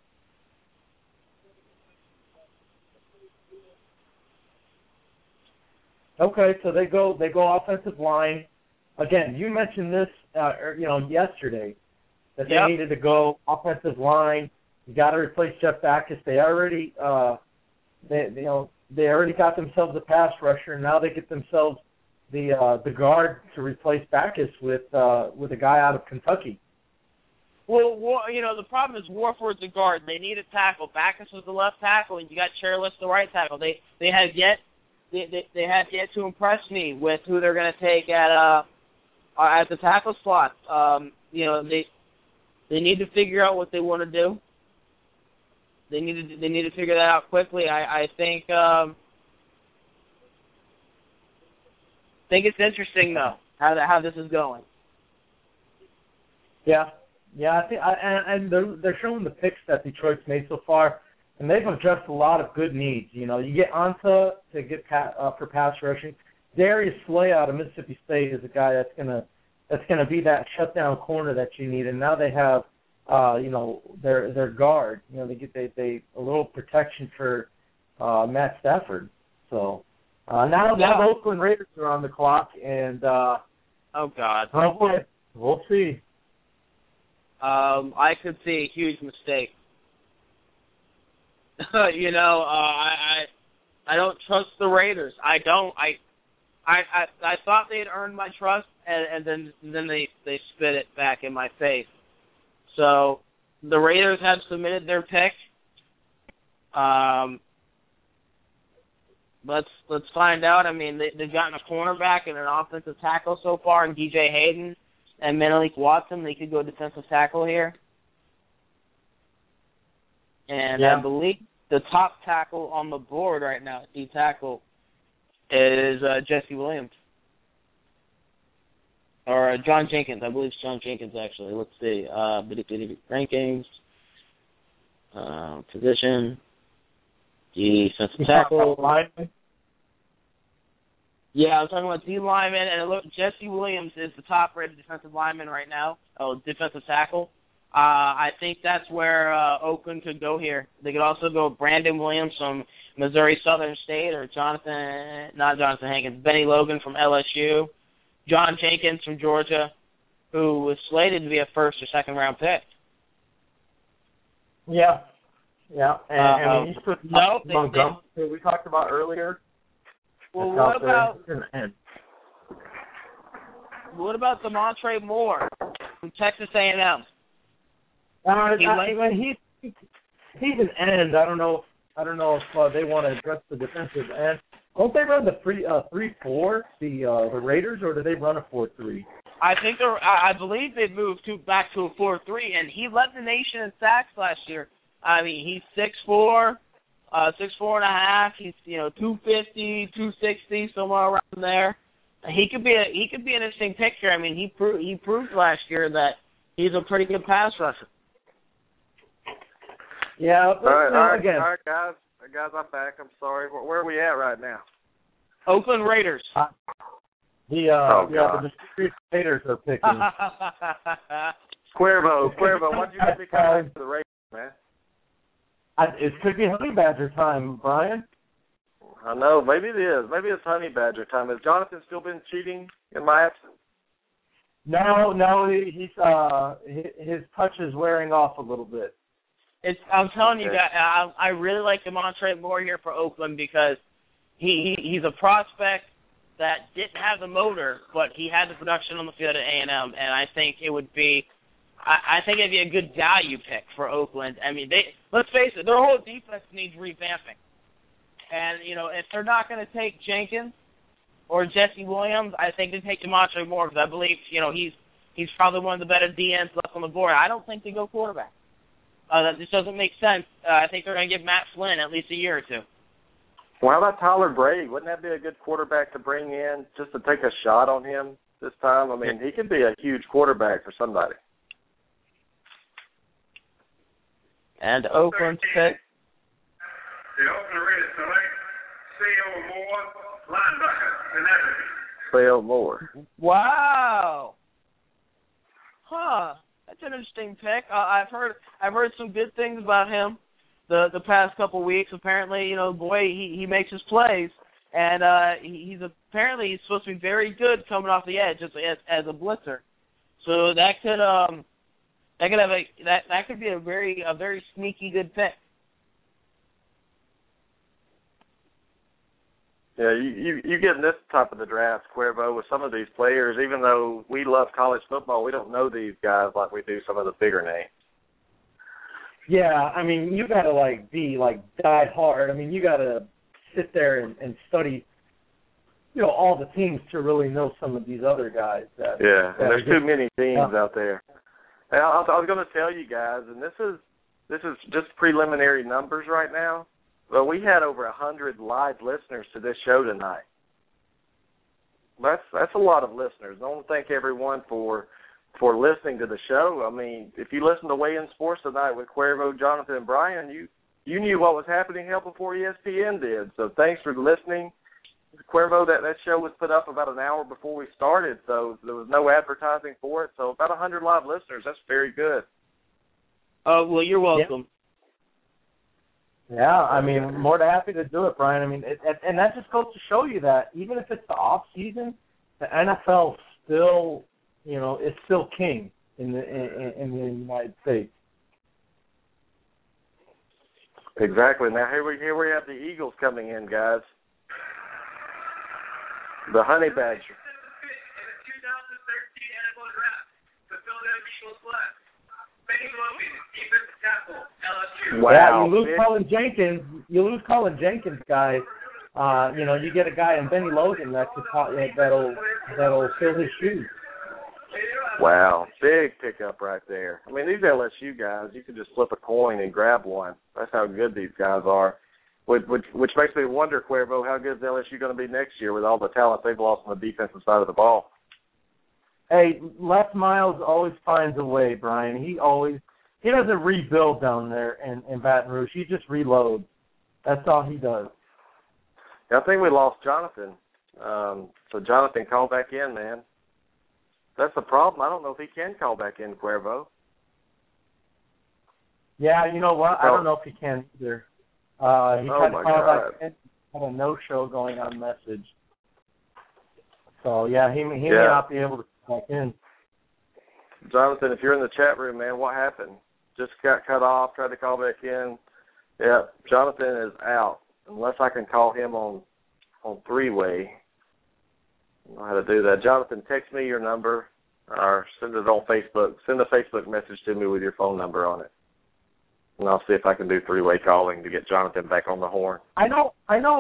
Okay, so they go offensive line. Again, you mentioned this, yesterday, that they needed to go offensive line. You got to replace Jeff Backus. They already, they already got themselves a pass rusher, and now they get themselves the guard to replace Backus with a guy out of Kentucky. Well, the problem is Warford's a guard. They need a tackle. Backus was the left tackle, and you got Chairless the right tackle. They have yet to impress me with who they're going to take at the tackle slot. They need to figure out what they want to do. They need to figure that out quickly. I think it's interesting though how this is going. Yeah. I think and they're showing the picks that Detroit's made so far, and they've addressed a lot of good needs. You get Ansa to get for pass rushing. Darius Slay out of Mississippi State is a guy that's gonna be that shutdown corner that you need, and now they have their guard. They get a little protection for Matt Stafford. So now the Oakland Raiders are on the clock, and oh God, we'll see. I could see a huge mistake. I don't trust the Raiders. I don't. I thought they'd earned my trust, and then they spit it back in my face. So the Raiders have submitted their pick. Let's find out. I mean, they've gotten a cornerback and an offensive tackle so far in DJ Hayden and Menelik Watson. They could go defensive tackle here. And I believe the top tackle on the board right now, D tackle, is Jesse Williams. Or John Jenkins. I believe it's John Jenkins, actually. Let's see. Rankings. Position. Defensive tackle. Yeah, I was talking about D lineman, and look, Jesse Williams is the top-rated defensive lineman right now. Defensive tackle. I think that's where Oakland could go here. They could also go Brandon Williams from Missouri Southern State, or Benny Logan from LSU, John Jenkins from Georgia, who was slated to be a first or second round pick. Yeah. And you put Montgomery, who we talked about earlier. Well, what about Demontre Moore from Texas A&M? He's an end. I don't know if they want to address the defensive end. Don't they run the 3-4, the Raiders, or do they run a 4-3? I believe they've moved back to a 4-3, and he led the nation in sacks last year. I mean, he's 6'4", 6'4.5". He's 250, 260, somewhere around there. He could be an interesting pick here. I mean, he proved last year that he's a pretty good pass rusher. Yeah. All right, guys. Guys, I'm back. I'm sorry. Where are we at right now? Oakland Raiders. The Mysterious Raiders are picking. Cuervo, why don't you give me comments for the Raiders, man? It could be Honey Badger time, Brian. I know. Maybe it is. Maybe it's Honey Badger time. Has Jonathan still been cheating in my absence? No, he's his touch is wearing off a little bit. I'm telling you guys, I really like DeMontre Moore here for Oakland because he's a prospect that didn't have the motor, but he had the production on the field at A&M, and I think it would be, I think it'd be a good value pick for Oakland. I mean, let's face it, their whole defense needs revamping, and if they're not going to take Jenkins or Jesse Williams, I think they take DeMontre Moore because I believe he's probably one of the better DNs left on the board. I don't think they go quarterback. That just doesn't make sense. I think they're going to give Matt Flynn at least a year or two. Well, how about Tyler Brady? Wouldn't that be a good quarterback to bring in just to take a shot on him this time? I mean, he could be a huge quarterback for somebody. And Oakland's pick. The Oakland Raiders select C.O. Moore, linebacker, and everything. C.O. Moore. Wow. Huh. That's an interesting pick. I've heard some good things about him the past couple weeks. Apparently, he makes his plays, and he's supposed to be very good coming off the edge as a blitzer. So that could be a very sneaky good pick. Yeah, you get in this type of the draft, Cuervo, with some of these players, even though we love college football, we don't know these guys like we do some of the bigger names. Yeah, I mean, you got to, be, die hard. I mean, you got to sit there and study, all the teams to really know some of these other guys. And there's too many teams out there. And I was going to tell you guys, and this is just preliminary numbers right now, but we had over 100 live listeners to this show tonight. That's a lot of listeners. I want to thank everyone for listening to the show. I mean, if you listen to Weigh In Sports tonight with Cuervo, Jonathan, and Brian, you knew what was happening hell before ESPN did. So thanks for listening. Cuervo, that show was put up about an hour before we started, so there was no advertising for it. So about 100 live listeners. That's very good. Oh, well, you're welcome. Yeah, I mean, more than happy to do it, Brian. I mean, and that just goes to show you that even if it's the off season, the NFL still, is still king in the United States. Exactly. Now here we have the Eagles coming in, guys. The Honey Badger. In the 2013 NFL Draft, the Philadelphia Eagles select Benny Logan, defensive tackle, LSU. Wow. Yeah, you lose Colin Jenkins, guys. You get a guy in Benny Logan that'll fill his shoes. Wow, big pickup right there. I mean, these LSU guys, you can just flip a coin and grab one. That's how good these guys are. Which makes me wonder, Cuervo, how good is LSU going to be next year with all the talent they've lost on the defensive side of the ball? Hey, Les Miles always finds a way, Brian. He doesn't rebuild down there in Baton Rouge. He just reloads. That's all he does. Yeah, I think we lost Jonathan. So Jonathan, call back in, man. That's the problem. I don't know if he can call back in, Cuervo. Yeah, you know what? I don't know if he can either. He tried to call back in, had a no-show going on message. So, yeah, he may not be able to call back in. Jonathan, if you're in the chat room, man, what happened? Just got cut off, tried to call back in. Yeah, Jonathan is out. Unless I can call him on three-way. I don't know how to do that. Jonathan, text me your number or send it on Facebook. Send a Facebook message to me with your phone number on it. And I'll see if I can do three-way calling to get Jonathan back on the horn. I know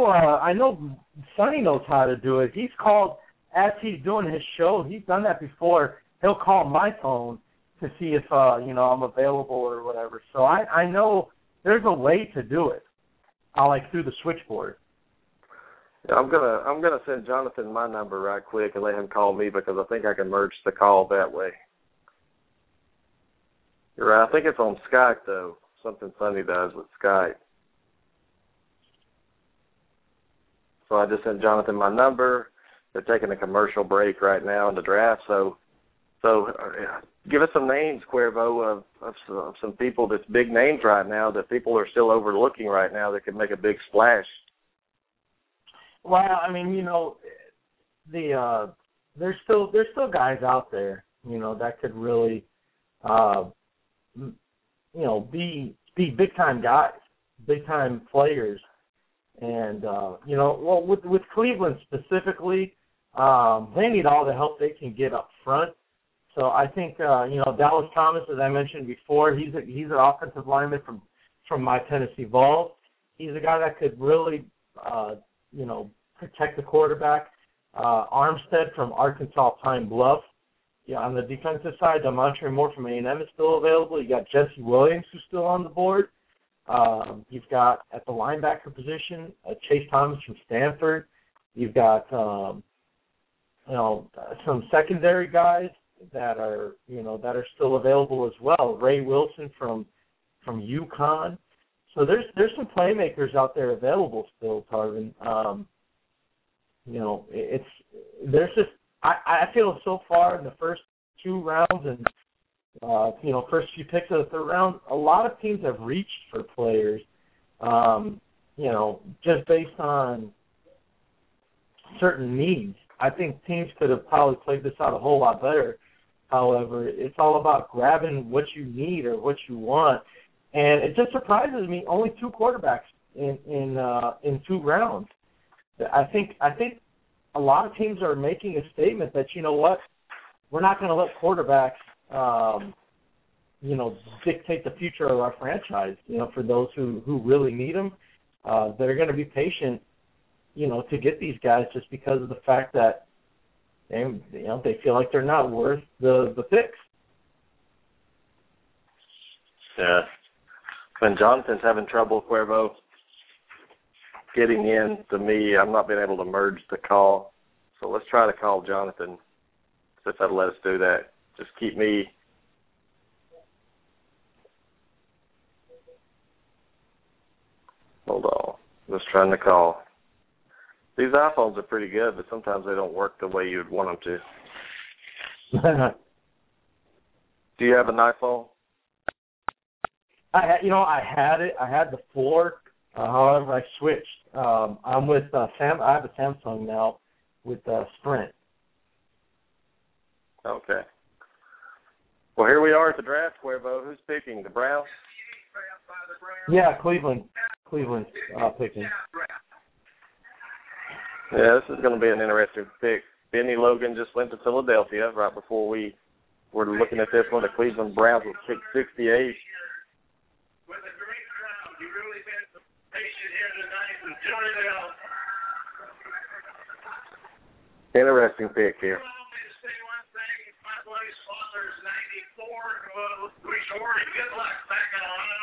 Sonny knows how to do it. He's called as he's doing his show. He's done that before. He'll call my phone to see if I'm available or whatever. So I know there's a way to do it. Through the switchboard. Yeah, I'm gonna send Jonathan my number right quick and let him call me because I think I can merge the call that way. You're right. I think it's on Skype though. Something Sonny does with Skype. So I just sent Jonathan my number. They're taking a commercial break right now in the draft, so So give us some names, Cuervo, of some people that's big names right now that people are still overlooking right now that could make a big splash. Well, I mean, there's still guys out there, that could really, be big time guys, big time players, and well, with Cleveland specifically, they need all the help they can get up front. So I think Dallas Thomas, as I mentioned before, he's an offensive lineman from my Tennessee Vols. He's a guy that could really protect the quarterback. Armstead from Arkansas Pine Bluff. Yeah, on the defensive side, Demontre Moore from A&M is still available. You got Jesse Williams who's still on the board. You've got at the linebacker position Chase Thomas from Stanford. You've got some secondary guys that are still available as well. Ray Wilson from UConn. So there's some playmakers out there available still, Tarvin. I feel so far in the first 2 rounds and first few picks of the 3rd round, a lot of teams have reached for players, just based on certain needs. I think teams could have probably played this out a whole lot better. However, it's all about grabbing what you need or what you want, and it just surprises me. Only 2 quarterbacks in 2 rounds. I think a lot of teams are making a statement that we're not going to let quarterbacks dictate the future of our franchise. For those who really need them, they're going to be patient, to get these guys just because of the fact that they feel like they're not worth the picks. Yeah. When Jonathan's having trouble, Cuervo, getting in to me, I'm not being able to merge the call. So let's try to call Jonathan. If that'll let us do that. Just keep me. Hold on. Just trying to call. These iPhones are pretty good, but sometimes they don't work the way you'd want them to. Do you have an iPhone? I had it. I had the 4. However, I switched. I'm with Sam. I have a Samsung now with Sprint. Okay. Well, here we are at the draft, Cuervo. Who's picking? The Browns? Yeah, Cleveland. Cleveland's picking. Yeah, this is going to be an interesting pick. Benny Logan just went to Philadelphia right before we were looking at this one. The Cleveland Browns with pick 68. With a great crowd, you've really been patient here tonight and joining it out. Interesting pick here. Allow me to say one thing. My buddy's father is 94. Wish Ori good luck back in Ohio.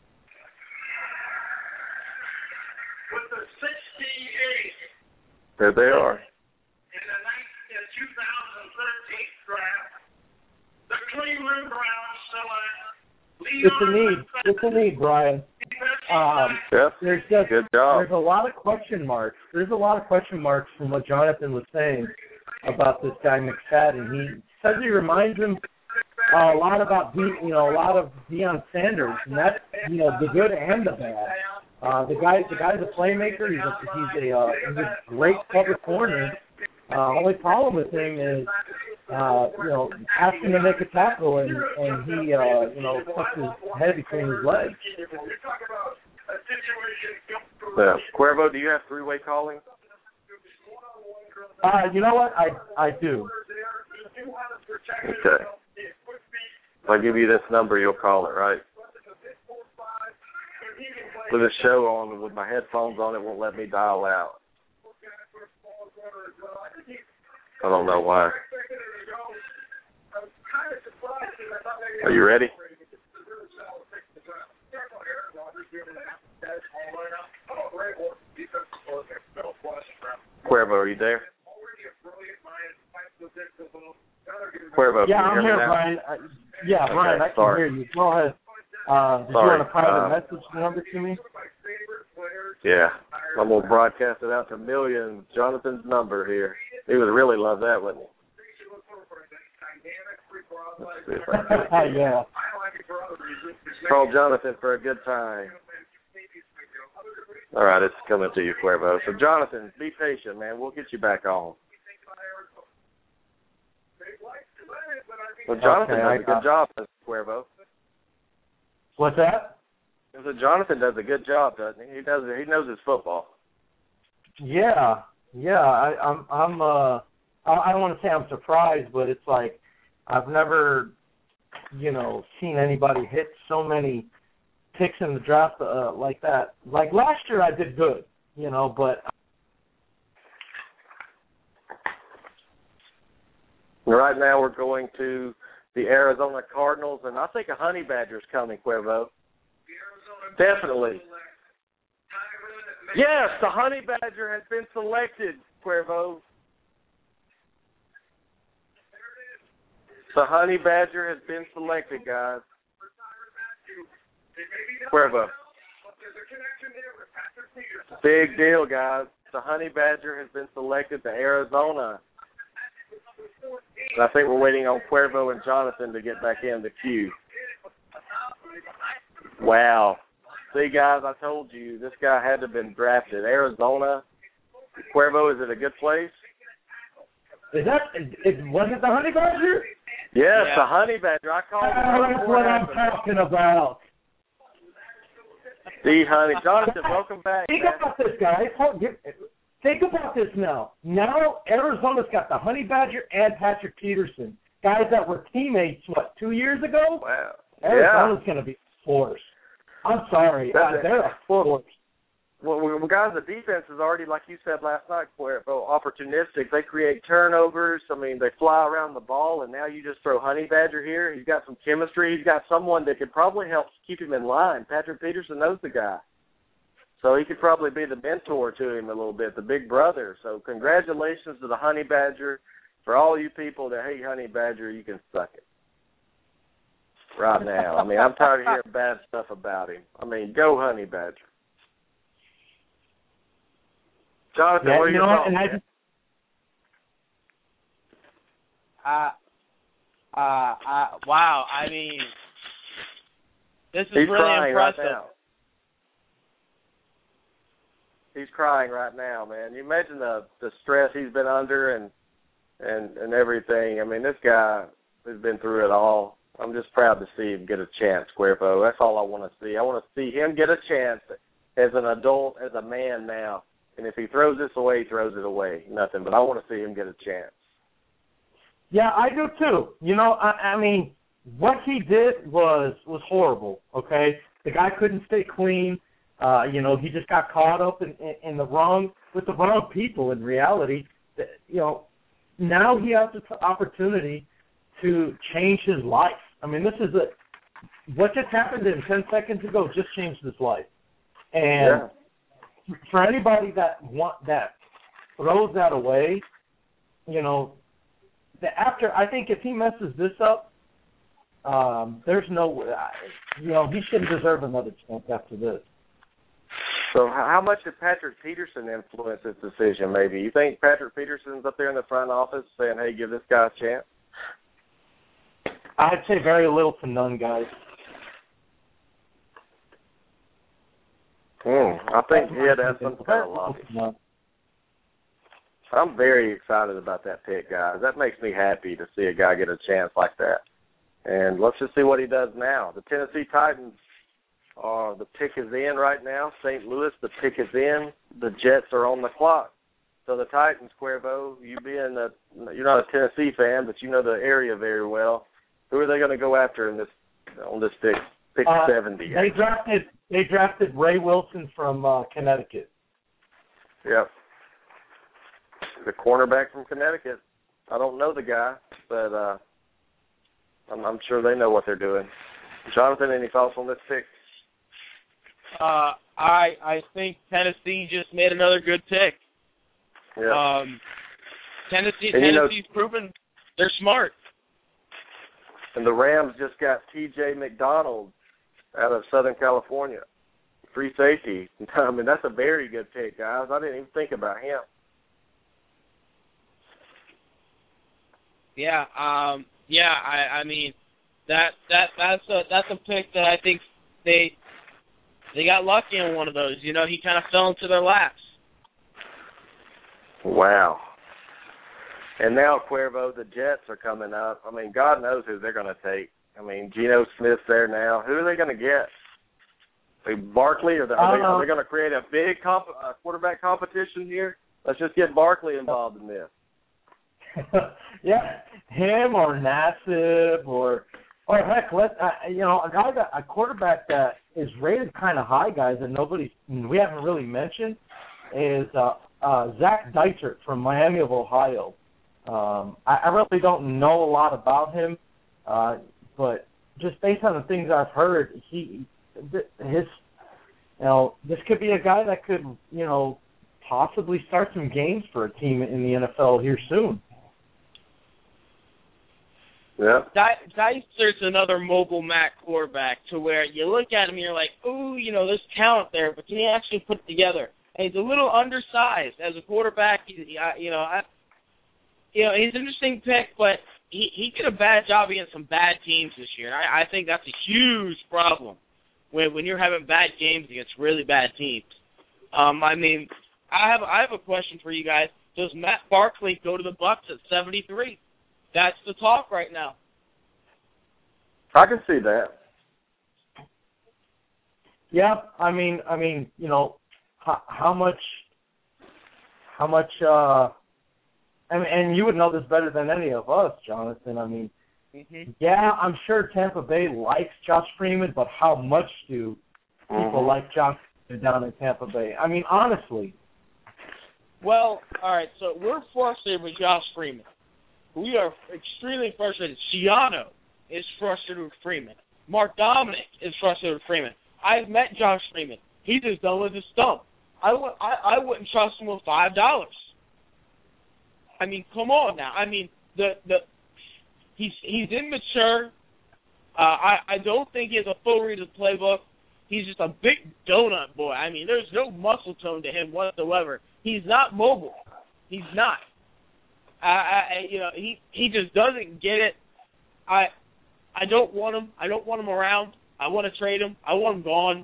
With the 68. There they are. In the 2013 draft, the Cleveland Browns select It's a need, Brian. Yep. Good job. There's a lot of question marks. There's a lot of question marks from what Jonathan was saying about this guy McFadden. He says he reminds him a lot about a lot of Deion Sanders, and that's the good and the bad. The guy's a playmaker. He's a great cover corner. Only problem with him is ask him to make a tackle and he puts his head between his legs. Yeah. Cuervo, do you have 3-way calling? You know what? I do. Okay. If I give you this number, you'll call it, right? With a show on, with my headphones on, it won't let me dial out. I don't know why. Are you ready? Cuervo, are you there? Cuervo, yeah, can you I'm hear here, me now? Brian. Brian, I can hear you. Go ahead. Did you want a private message number to me? Yeah. I'm going to broadcast it out to millions. Jonathan's number here. He would really love that, wouldn't he? Let's see if I can. Yeah. Call Jonathan for a good time. All right, it's coming to you, Cuervo. So, Jonathan, be patient, man. We'll get you back on. Well, Jonathan does a good job, Cuervo. What's that? So Jonathan does a good job, doesn't he? He knows his football. Yeah. I don't want to say I'm surprised, but it's like I've never, seen anybody hit so many picks in the draft like that. Like last year, I did good, but. Right now, we're going to the Arizona Cardinals, and I think a Honey Badger's coming, Cuervo. Definitely. Yes, the Honey Badger has been selected, Cuervo. The Honey Badger has been selected, guys. Cuervo. Big deal, guys. The Honey Badger has been selected to Arizona. And I think we're waiting on Cuervo and Jonathan to get back in the queue. Wow. See, guys, I told you, this guy had to have been drafted. Arizona. Cuervo, is it a good place? Was it the Honey Badger? Yes, the Honey Badger. I called it. That's what I'm talking about. The Honey. Jonathan, welcome back. Think about this, guys. Think about this now. Now Arizona's got the Honey Badger and Patrick Peterson, guys that were teammates, 2 years ago? Wow. Arizona's going to be a force. I'm sorry. They're a force. Well, guys, the defense is already, like you said last night, opportunistic. They create turnovers. I mean, they fly around the ball, and now you just throw Honey Badger here. He's got some chemistry. He's got someone that could probably help keep him in line. Patrick Peterson knows the guy. So he could probably be the mentor to him a little bit, the big brother. So congratulations to the Honey Badger. For all you people that hate Honey Badger, you can suck it right now. I mean, I'm tired of hearing bad stuff about him. I mean, go Honey Badger. Jonathan, what are your thoughts? Wow. I mean, this is He's really crying impressive. right now. He's crying right now, man. You imagine the stress he's been under and everything. I mean, this guy has been through it all. I'm just proud to see him get a chance, Cuervo. That's all I want to see. I want to see him get a chance as an adult, as a man now. And if he throws this away, he throws it away. Nothing. But I want to see him get a chance. Yeah, I do too. I mean, what he did was horrible, okay? The guy couldn't stay clean. He just got caught up in the wrong people in reality. Now he has the opportunity to change his life. I mean, what just happened to him 10 seconds ago just changed his life. And for anybody that throws that away, I think if he messes this up, there's no, he shouldn't deserve another chance after this. So how much did Patrick Peterson influence this decision, maybe? You think Patrick Peterson's up there in the front office saying, hey, give this guy a chance? I'd say very little to none, guys. I think he had to have some kind of lobby. I'm very excited about that pick, guys. That makes me happy to see a guy get a chance like that. And let's just see what he does now. The Tennessee Titans, the pick is in right now. St. Louis, the pick is in. The Jets are on the clock. So the Titans, Cuervo, you're not a Tennessee fan, but you know the area very well. Who are they going to go after on this pick 70? They drafted Ray Wilson from Connecticut. Yep. The cornerback from Connecticut. I don't know the guy, but I'm sure they know what they're doing. Jonathan, any thoughts on this pick? I think Tennessee just made another good pick. Yeah. Tennessee's proven they're smart. And the Rams just got T.J. McDonald out of Southern California, free safety. I mean, that's a very good pick, guys. I didn't even think about him. Yeah, Yeah, I mean that's a pick that I think they got lucky on one of those. You know, he kind of fell into their laps. Wow. And now, Cuervo, the Jets are coming up. I mean, God knows who they're going to take. I mean, Geno Smith's there now. Who are they going to get? Barkley, or are they going to create a big quarterback competition here? Let's just get Barkley involved in this. Yeah, him or Nassib or heck, a quarterback that is rated kind of high, guys, that we haven't really mentioned is Zach Dietrich from Miami of Ohio. I really don't know a lot about him, but just based on the things I've heard, this could be a guy that could, possibly start some games for a team in the NFL here soon. Yeah. Dietrich's another mobile MAC quarterback to where you look at him and you're like, ooh, there's talent there, but can he actually put it together? And he's a little undersized as a quarterback. He's an interesting pick, but he did a bad job against some bad teams this year. I think that's a huge problem when you're having bad games against really bad teams. I have a question for you guys. Does Matt Barkley go to the Bucs at 73? That's the talk right now. I can see that. Yeah, how much and you would know this better than any of us, Jonathan. Yeah, I'm sure Tampa Bay likes Josh Freeman, but how much do people like Josh Freeman down in Tampa Bay? Honestly. Well, all right, so we're frustrated with Josh Freeman. We are extremely frustrated. Schiano is frustrated with Freeman. Mark Dominic is frustrated with Freeman. I've met Josh Freeman. He's as dumb as a stump. I wouldn't trust him with $5. Come on now. He's immature. I don't think he has a full read of the playbook. He's just a big donut boy. There's no muscle tone to him whatsoever. He's not mobile. He's not. He just doesn't get it. I don't want him. I don't want him around. I want to trade him. I want him gone.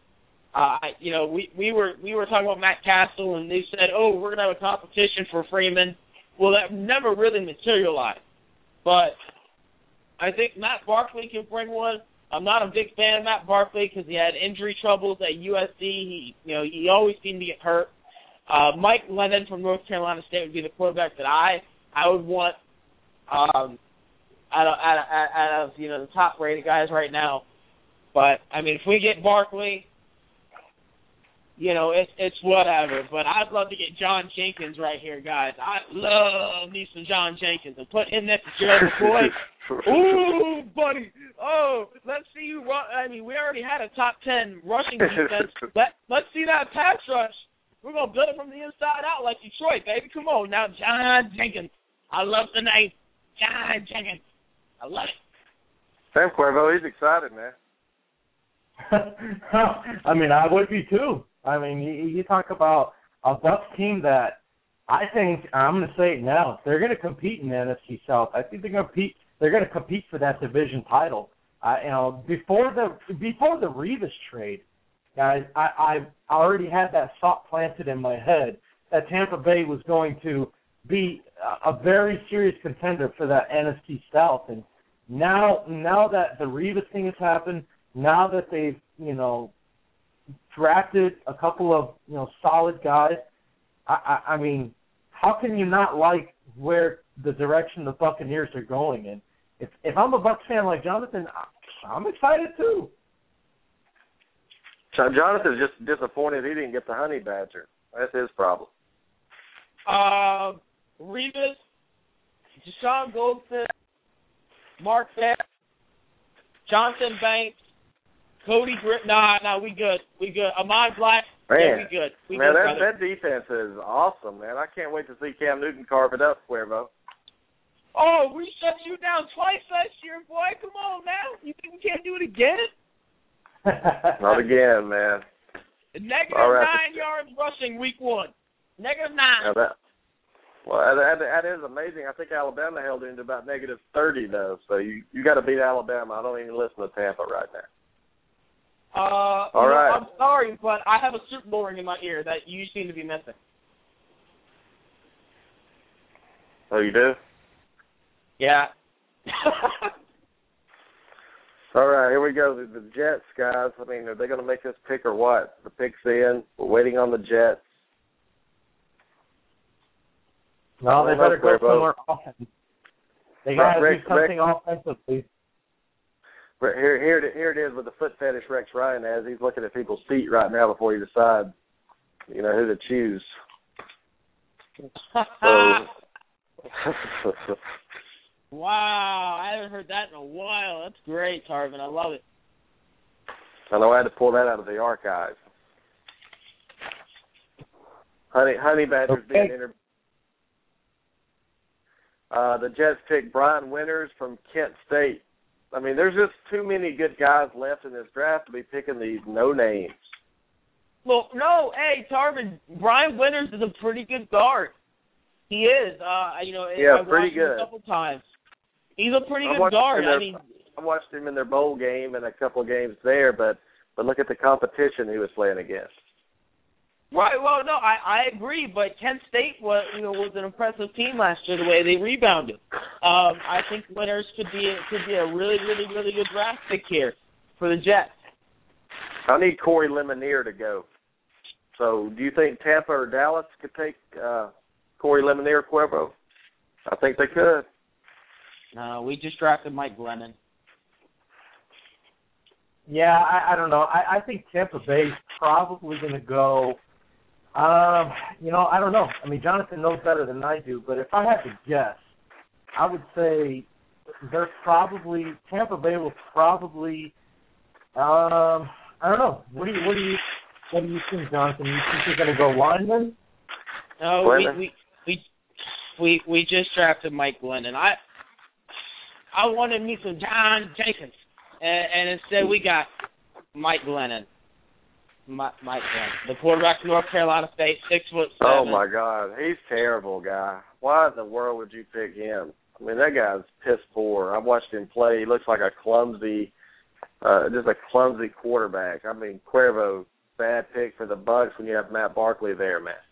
We were talking about Matt Castle, and they said, oh, we're gonna have a competition for Freeman. Well, that never really materialized. But I think Matt Barkley can bring one. I'm not a big fan of Matt Barkley because he had injury troubles at USC. He always seemed to get hurt. Mike Lennon from North Carolina State would be the quarterback that I would want out of the top rated guys right now. But if we get Barkley, it's whatever. But I'd love to get John Jenkins right here, guys. I love me some John Jenkins and put him next to Gerald McCoy. Ooh, buddy. Oh, let's see you run. We already had a top 10 rushing defense. Let's see that pass rush. We're going to build it from the inside out like Detroit, baby. Come on now, John Jenkins. I love the name. John Jenkins. I love it. Sam Cuervo, he's excited, man. I would be too. You talk about a Bucs team that I think, I'm going to say it now, they're going to compete in the NFC South. I think they're going to compete for that division title. Before the Revis trade, guys, I already had that thought planted in my head that Tampa Bay was going to be a very serious contender for that NFC South. And now that the Revis thing has happened, now that they've, drafted a couple of, solid guys, how can you not like where the direction the Buccaneers are going? And if I'm a Bucs fan like Jonathan, I'm excited too. Jonathan's just disappointed he didn't get the honey badger. That's his problem. Revis, Deshaun Goldson, Mark Beck, Jonathan Banks, Cody Grip. Nah, we good. Ahmad Black. Man, yeah, we good. That defense is awesome, man. I can't wait to see Cam Newton carve it up, Cuervo. Oh, we shut you down twice last year, boy. Come on now. You think we can't do it again? Not again, man. -9 yards rushing week 1. -9. Well, that is amazing. I think Alabama held him to about -30, though. So you got to beat Alabama. I don't even listen to Tampa right now. All right. I'm sorry, but I have a Super Bowl ring in my ear that you seem to be missing. Oh, you do? Yeah. All right, here we go. The Jets, guys. I mean, are they going to make this pick or what? The pick's in. We're waiting on the Jets. No, they better go somewhere offensive. They got to do something offensively. Here it is with the foot fetish Rex Ryan has. He's looking at people's feet right now before he decides, who to choose. Wow, I haven't heard that in a while. That's great, Tarvin. I love it. I know I had to pull that out of the archive. Honey Badger's being interviewed. The Jets picked Brian Winters from Kent State. I mean, there's just too many good guys left in this draft to be picking these no-names. Well, no, hey, Tarvin, Brian Winters is a pretty good guard. He is. I've pretty watched good. him a couple times. He's a pretty good guard. I watched him in their bowl game and a couple of games there, but look at the competition he was playing against. Right. Well, no, I agree, but Kent State was an impressive team last year. The way they rebounded, I think Winters could be a really, really, really good draft pick here for the Jets. I need Corey Lemonier to go. So, do you think Tampa or Dallas could take Corey Lemonier, Cuervo? I think they could. No, we just drafted Mike Glennon. Yeah, I don't know. I think Tampa Bay's probably going to go. I don't know. I mean, Jonathan knows better than I do, but if I had to guess, I would say Tampa Bay will probably. I don't know. What do you think, Jonathan? You think they're going to go lineman? No, we just drafted Mike Glennon. I wanted me some John Jenkins, and instead we got Mike Glennon. Mike Glennon, the quarterback from North Carolina State, 6'7". Oh my God, he's terrible, guy. Why in the world would you pick him? I mean, that guy's piss poor. I've watched him play. He looks like a clumsy quarterback. I mean, Cuervo, bad pick for the Bucs when you have Matt Barkley there, man.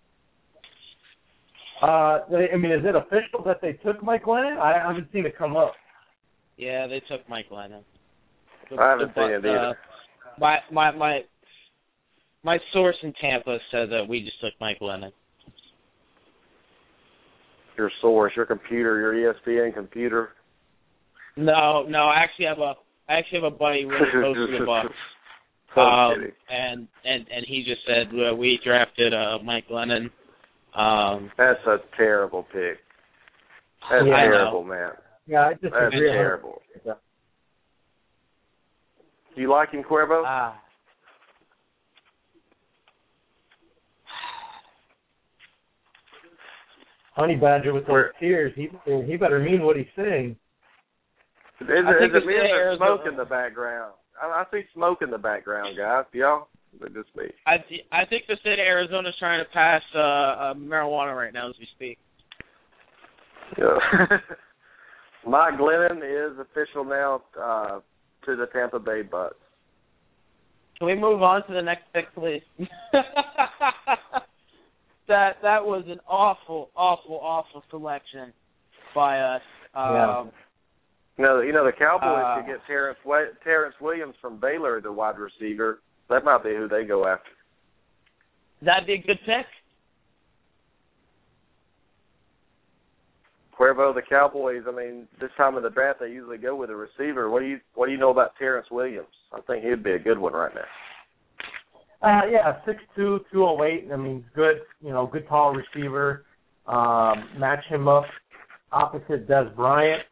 Is it official that they took Mike Glennon? I haven't seen it come up. Yeah, they took Mike Glennon. I haven't seen it either. My source in Tampa said that we just took Mike Glennon. Your source, your computer, your ESPN computer. No, I actually have a buddy really close to the Bucs. And he just said we drafted Mike Glennon. That's a terrible pick. That's terrible, man. Yeah, I just That's terrible. Yeah. Do you like him, Cuervo? Honey Badger with those tears. He better mean what he's saying. Is it smoke in the background? I see smoke in the background, guys. Y'all? Is just me? I think the state of Arizona is trying to pass marijuana right now as we speak. Yeah. Mike Glennon is official now to the Tampa Bay Bucs. Can we move on to the next pick, please? That was an awful selection by us. Yeah. The Cowboys could get Terrence Williams from Baylor, the wide receiver. That might be who they go after. That'd be a good pick. Cuervo, the Cowboys. I mean, this time of the draft, they usually go with a receiver. What do you know about Terrence Williams? I think he'd be a good one right now. 6'2", 208. I mean, good tall receiver. Match him up opposite Des Bryant.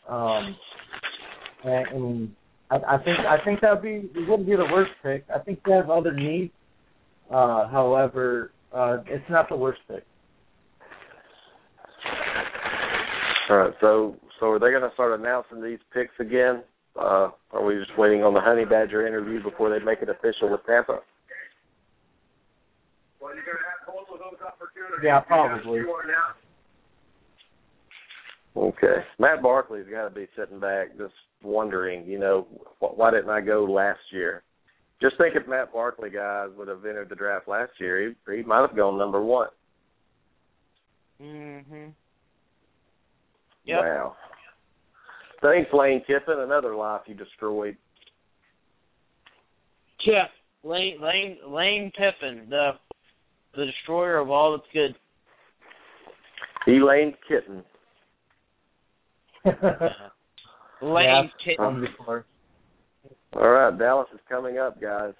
I think it wouldn't be the worst pick. I think they have other needs. However, it's not the worst pick. All right, so are they going to start announcing these picks again? Are we just waiting on the Honey Badger interview before they make it official with Tampa? Well, you're going to have both of those opportunities. Yeah, probably. Okay. Matt Barkley's got to be sitting back just wondering, why didn't I go last year? Just think if Matt Barkley guys would have entered the draft last year, he might have gone number 1. Yep. Wow. Thanks, Lane Kiffin. Another life you destroyed. Yeah, Lane Kiffin, the destroyer of all that's good. Elaine Kitten. Lane Kitten. All right, Dallas is coming up, guys.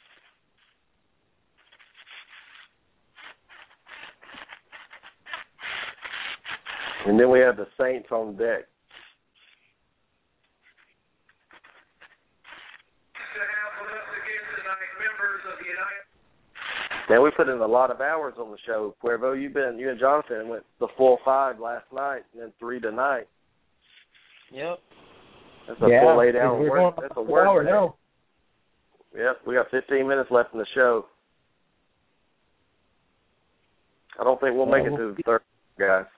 And then we have the Saints on deck. Man, we put in a lot of hours on the show, Cuervo. You and Jonathan went the full 5 last night and then 3 tonight. Yep. That's a full 8-hour work. That's a work. Hour now. Yep, we got 15 minutes left in the show. I don't think we'll make it to the third, guys.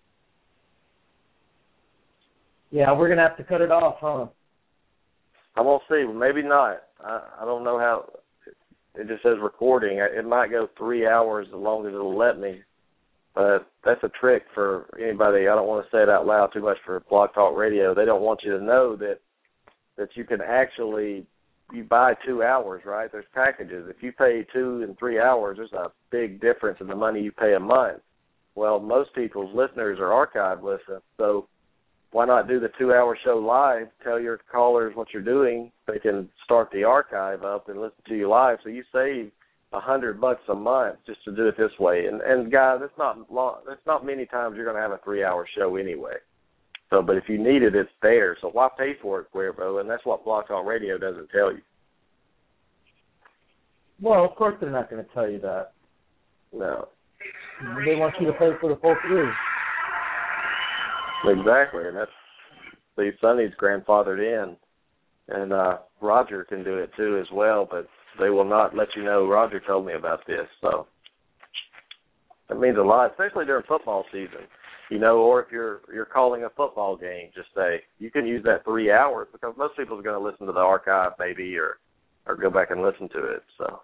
Yeah, we're gonna have to cut it off, huh? I'm gonna see. Maybe not. I don't know how. It just says recording. It might go 3 hours as long as it'll let me. But that's a trick for anybody. I don't want to say it out loud too much for Blog Talk Radio. They don't want you to know that you can actually, you buy 2 hours, right? There's packages. If you pay 2 and 3 hours, there's a big difference in the money you pay a month. Well, most people's listeners are archive listeners, so why not do the 2-hour show live? Tell your callers what you're doing. They can start the archive up and listen to you live. So you save $100 a month just to do it this way. And guys, it's not long. It's not many times you're going to have a 3-hour show anyway. So, but if you need it, it's there. So why pay for it, Cuervo? And that's what Blog Talk Radio doesn't tell you. Well, of course they're not going to tell you that. No. They want you to pay for the full 3. Exactly, and that's Steve Sonny's grandfathered in, and Roger can do it too as well, but they will not let you know. Roger told me about this, so that means a lot, especially during football season, or if you're calling a football game, just say you can use that 3 hours because most people are going to listen to the archive maybe or go back and listen to it. So,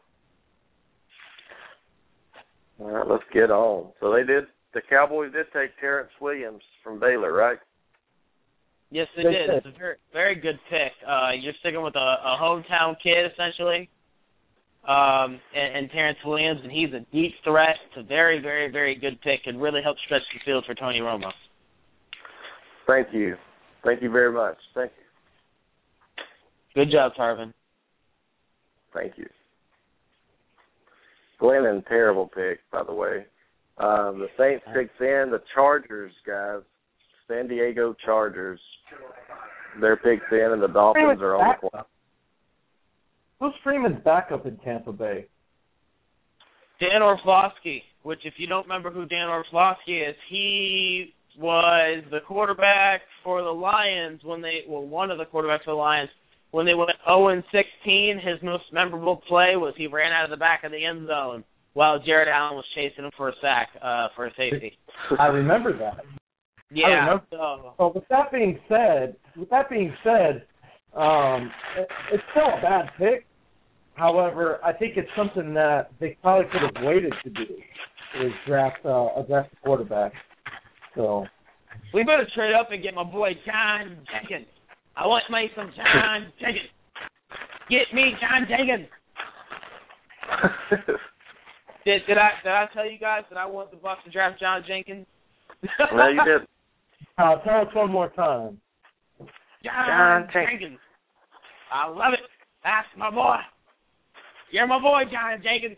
all right, let's get on. So the Cowboys did take Terrence Williams from Baylor, right? Yes, they did. It's a very, very good pick. You're sticking with a hometown kid, essentially, and Terrence Williams, and he's a deep threat. It's a very, very, very good pick and really helps stretch the field for Tony Romo. Thank you. Thank you very much. Thank you. Good job, Tarvin. Thank you. Glennon, terrible pick, by the way. The Saints picks in the Chargers, guys. San Diego Chargers. Their picks in, and the Dolphins are on the clock. Who's Freeman's backup in Tampa Bay? Dan Orlovsky, which if you don't remember who Dan Orlovsky is, he was the quarterback for the Lions one of the quarterbacks for the Lions. When they went 0-16, his most memorable play was he ran out of the back of the end zone while Jared Allen was chasing him for a sack, for a safety. I remember that. Yeah. So with that being said, it's still a bad pick. However, I think it's something that they probably could have waited to do, is draft a quarterback. So we better trade up and get my boy John Jenkins. I want me some John Jenkins. Get me John Jenkins. Did I tell you guys that I want the Bucs to draft John Jenkins? No, you didn't. Tell us one more time. John Jenkins. I love it. That's my boy. You're my boy, John Jenkins.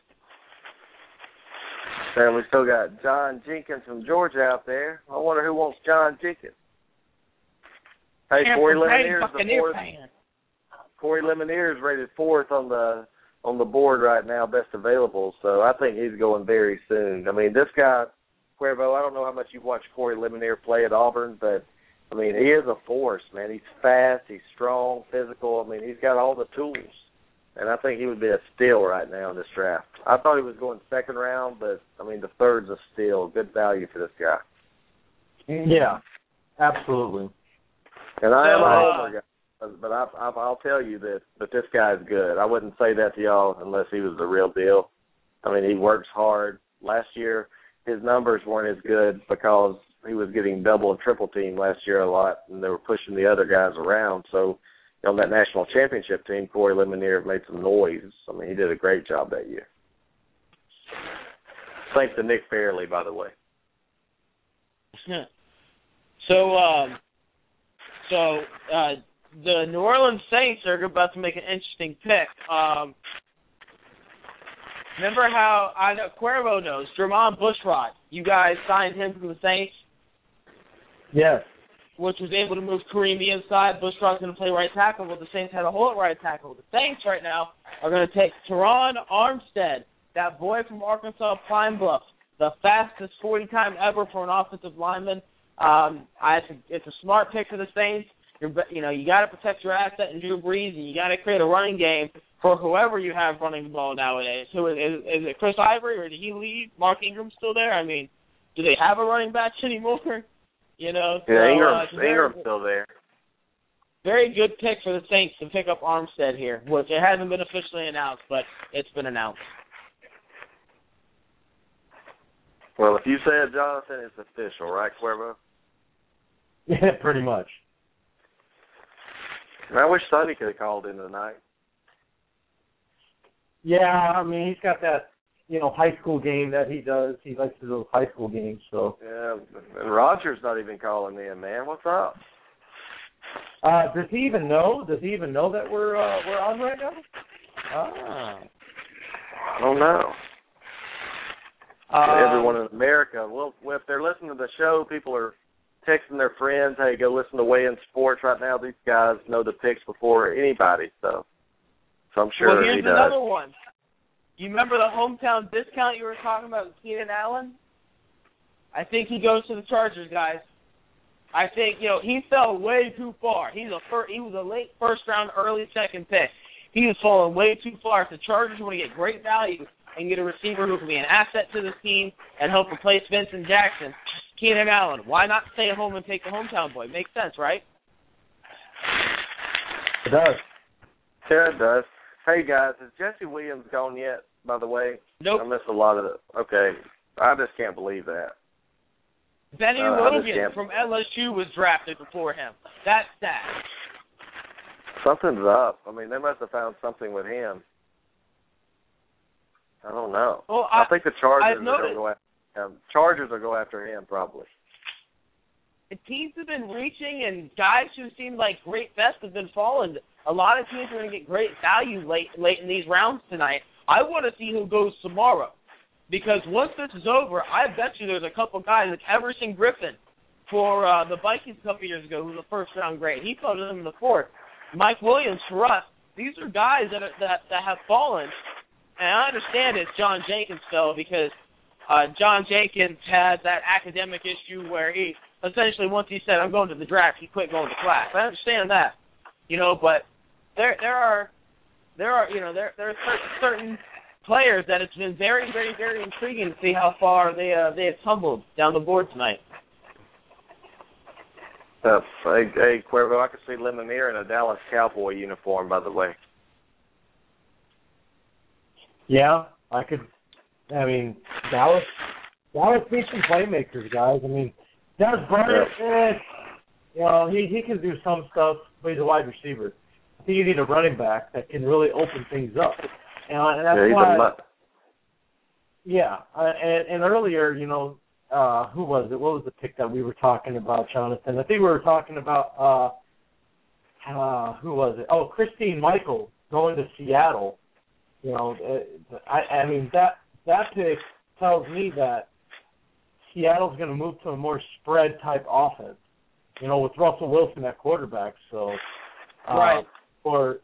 And we still got John Jenkins from Georgia out there. I wonder who wants John Jenkins. Hey, Corey Lemonier is the fourth. Corey Lemonier is rated 4th on the board right now, best available. So I think he's going very soon. I mean, this guy, Cuervo, I don't know how much you've watched Corey Lemonier play at Auburn, but, I mean, he is a force, man. He's fast, he's strong, physical. I mean, he's got all the tools. And I think he would be a steal right now in this draft. I thought he was going 2nd round, but, I mean, the 3rd's a steal. Good value for this guy. Yeah. Absolutely. And I am a homer guy, but I'll tell you that this guy's good. I wouldn't say that to y'all unless he was the real deal. I mean, he works hard. Last year, his numbers weren't as good because he was getting double and triple teamed last year a lot, and they were pushing the other guys around. So, on that national championship team, Corey Lemonier made some noise. I mean, he did a great job that year. Thanks to Nick Fairley, by the way. So, the New Orleans Saints are about to make an interesting pick. Remember how I know Cuervo knows Jermon Bushrod? You guys signed him from the Saints. Yes. Which was able to move Karimi inside. Bushrod's going to play right tackle, but the Saints had a hole at right tackle. The Saints right now are going to take Teron Armstead, that boy from Arkansas Pine Bluff, the fastest 40 time ever for an offensive lineman. It's a smart pick for the Saints. You got to protect your asset in Drew Brees, and you got to create a running game for whoever you have running the ball nowadays. Who is it? Chris Ivory, or did he leave? Mark Ingram's still there. I mean, do they have a running back anymore? Yeah, so, Ingram's still there. Very good pick for the Saints to pick up Armstead here, which it hasn't been officially announced, but it's been announced. Well, if you say it, Jonathan, it's official, right, Cuervo? Yeah, pretty much. I wish Sonny could have called in tonight. Yeah, I mean, he's got that, high school game that he does. He likes to do those high school games, so. Yeah, and Roger's not even calling in, man. What's up? Does he even know? Does he even know that we're on right now? I don't know. Everyone in America, well, if they're listening to the show, people are texting their friends, hey, go listen to Weigh In Sports right now. These guys know the picks before anybody, so I'm sure he does. Here's another one. You remember the hometown discount you were talking about with Keenan Allen? I think he goes to the Chargers, guys. I think, he fell way too far. He was a late first round, early second pick. He was falling way too far. If the Chargers want to get great value and get a receiver who can be an asset to the team and help replace Vincent Jackson, Keenan Allen, why not stay at home and take the hometown boy? Makes sense, right? It does. Yeah, it does. Hey, guys, is Jesse Williams gone yet, by the way? Nope. I missed a lot of it. Okay. I just can't believe that. Benny Logan from LSU was drafted before him. That's sad. Something's up. I mean, they must have found something with him. I don't know. Well, I think the Chargers are going to go after him. Chargers will go after him, probably. The teams have been reaching, and guys who seem like great bets have been falling. A lot of teams are going to get great value late in these rounds tonight. I want to see who goes tomorrow, because once this is over, I bet you there's a couple guys like Everson Griffin for the Vikings a couple years ago, who was a first-round grade. He fell to them in the fourth. Mike Williams for us. These are guys that have fallen, and I understand it's John Jenkins fell because John Jenkins had that academic issue where he essentially, once he said, I'm going to the draft, he quit going to class. I understand that, but there are certain players that it's been very, very, very intriguing to see how far they have tumbled down the board tonight. Hey, Cuervo, I could see Lemonier in a Dallas Cowboy uniform, by the way. Yeah, I could. I mean, Dallas needs some playmakers, guys. I mean, Dennis Bryant, he can do some stuff, but he's a wide receiver. I think you need a running back that can really open things up. And that's why. Yeah, and earlier, who was it? What was the pick that we were talking about, Jonathan? I think we were talking about, who was it? Oh, Christine Michael going to Seattle. I mean, that pick tells me that Seattle's going to move to a more spread-type offense, with Russell Wilson at quarterback. So, right. For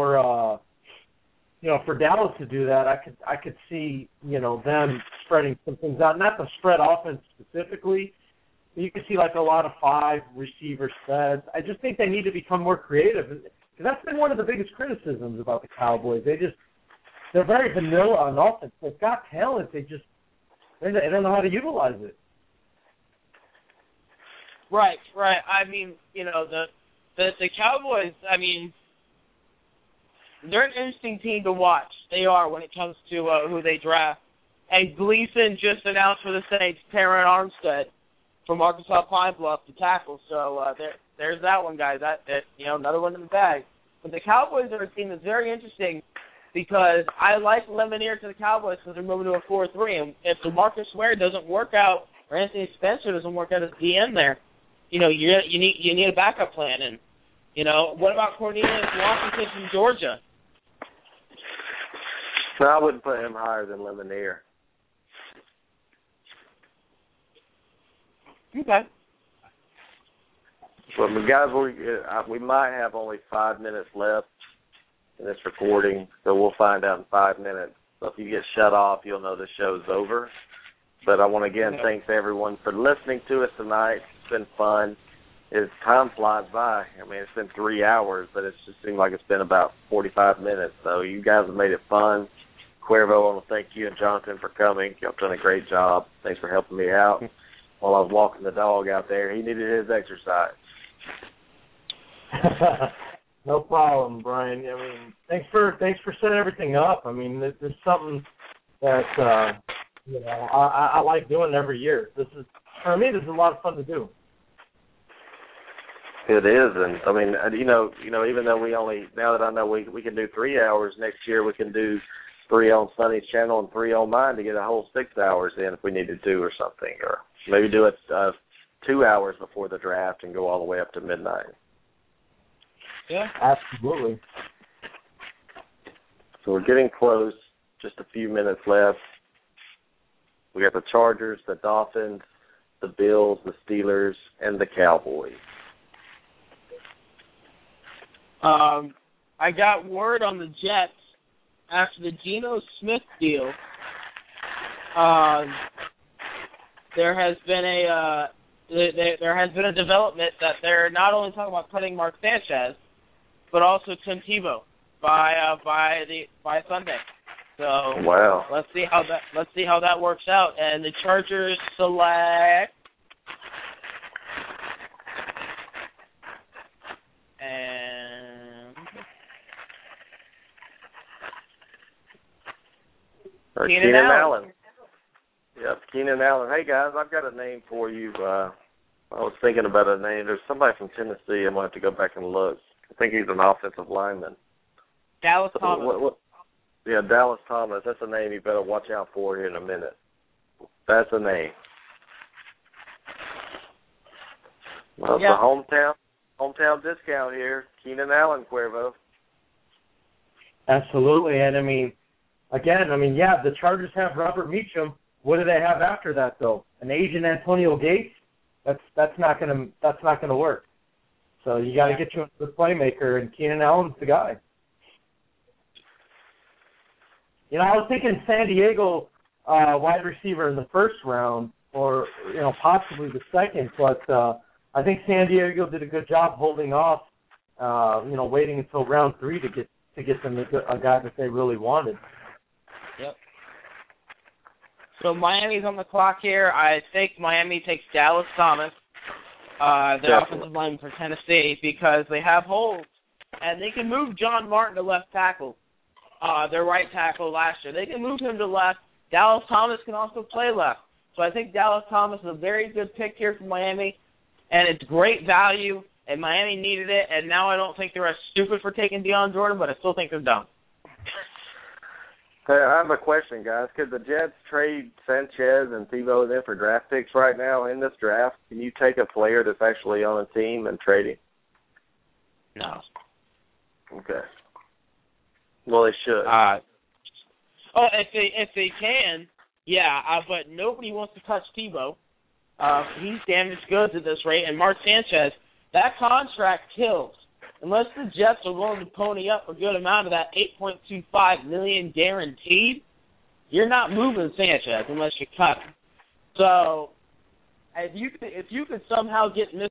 Dallas to do that, I could see, them spreading some things out. Not the spread offense specifically, but you could see like a lot of 5 receiver spreads. I just think they need to become more creative, because that's been one of the biggest criticisms about the Cowboys. They're very vanilla on offense. They've got talent. They don't know how to utilize it. Right. I mean, the Cowboys, I mean, they're an interesting team to watch. They are when it comes to who they draft. And Gleason just announced for the Saints Terran Armstead from Arkansas Pine Bluff to tackle. So there's that one, guys. That another one in the bag. But the Cowboys are a team that's very interesting because I like Lemonier to the Cowboys because they're moving to a 4-3. And if DeMarcus Ware doesn't work out or Anthony Spencer doesn't work out as DM there, you need a backup plan. And what about Cornelius Washington from Georgia? No, I wouldn't put him higher than Lemonier. Okay. But guys, we might have only 5 minutes left in this recording, so we'll find out in 5 minutes. So if you get shut off, you'll know the show's over. But I want to again thank everyone for listening to us tonight. It's been fun. Time flies by. I mean, it's been 3 hours, but it just seemed like it's been about 45 minutes. So you guys have made it fun. Cuervo, I want to thank you and Jonathan for coming. Y'all done a great job. Thanks for helping me out while I was walking the dog out there. He needed his exercise. No problem, Brian. I mean, thanks for setting everything up. I mean, this is something that I like doing every year. For me, this is a lot of fun to do. It is, and I mean, even though now that I know we can do 3 hours next year, we can do 3 on Sonny's channel and 3 on mine to get a whole 6 hours in if we needed to or something, or maybe do it 2 hours before the draft and go all the way up to midnight. Yeah, absolutely. So we're getting close. Just a few minutes left. We got the Chargers, the Dolphins, the Bills, the Steelers, and the Cowboys. I got word on the Jets after the Geno Smith deal. There has been a development that they're not only talking about cutting Mark Sanchez, but also Tim Tebow by Sunday. So wow. Let's see how that works out. And the Chargers select Keenan Allen. Yep, Keenan Allen. Hey guys, I've got a name for you. I was thinking about a name. There's somebody from Tennessee. I'm going to have to go back and look. I think he's an offensive lineman. Dallas Thomas. Yeah, Dallas Thomas. That's a name you better watch out for here in a minute. That's a name. Well, yeah. The hometown discount here. Keenan Allen, Cuervo. Absolutely, and the Chargers have Robert Meacham. What do they have after that, though? An aging Antonio Gates? That's not gonna work. So you got to get you a good playmaker, and Keenan Allen's the guy. I was thinking San Diego wide receiver in the first round, or possibly the second, but I think San Diego did a good job holding off, waiting until round 3 to get them a guy that they really wanted. Yep. So Miami's on the clock here. I think Miami takes Dallas Thomas, their offensive lineman for Tennessee, because they have holes, and they can move John Martin to left tackle, their right tackle last year. They can move him to left. Dallas Thomas can also play left. So I think Dallas Thomas is a very good pick here for Miami, and it's great value, and Miami needed it, and now I don't think they're as stupid for taking Deion Jordan, but I still think they're dumb. Hey, I have a question, guys. Could the Jets trade Sanchez and Tebow then for draft picks right now in this draft? Can you take a player that's actually on a team and trade him? No. Okay. Well, they should. If they can, yeah. But nobody wants to touch Tebow. He's damaged goods at this rate, and Mark Sanchez, that contract kills. Unless the Jets are willing to pony up a good amount of that $8.25 million guaranteed, you're not moving Sanchez unless you cut him. So if you could somehow get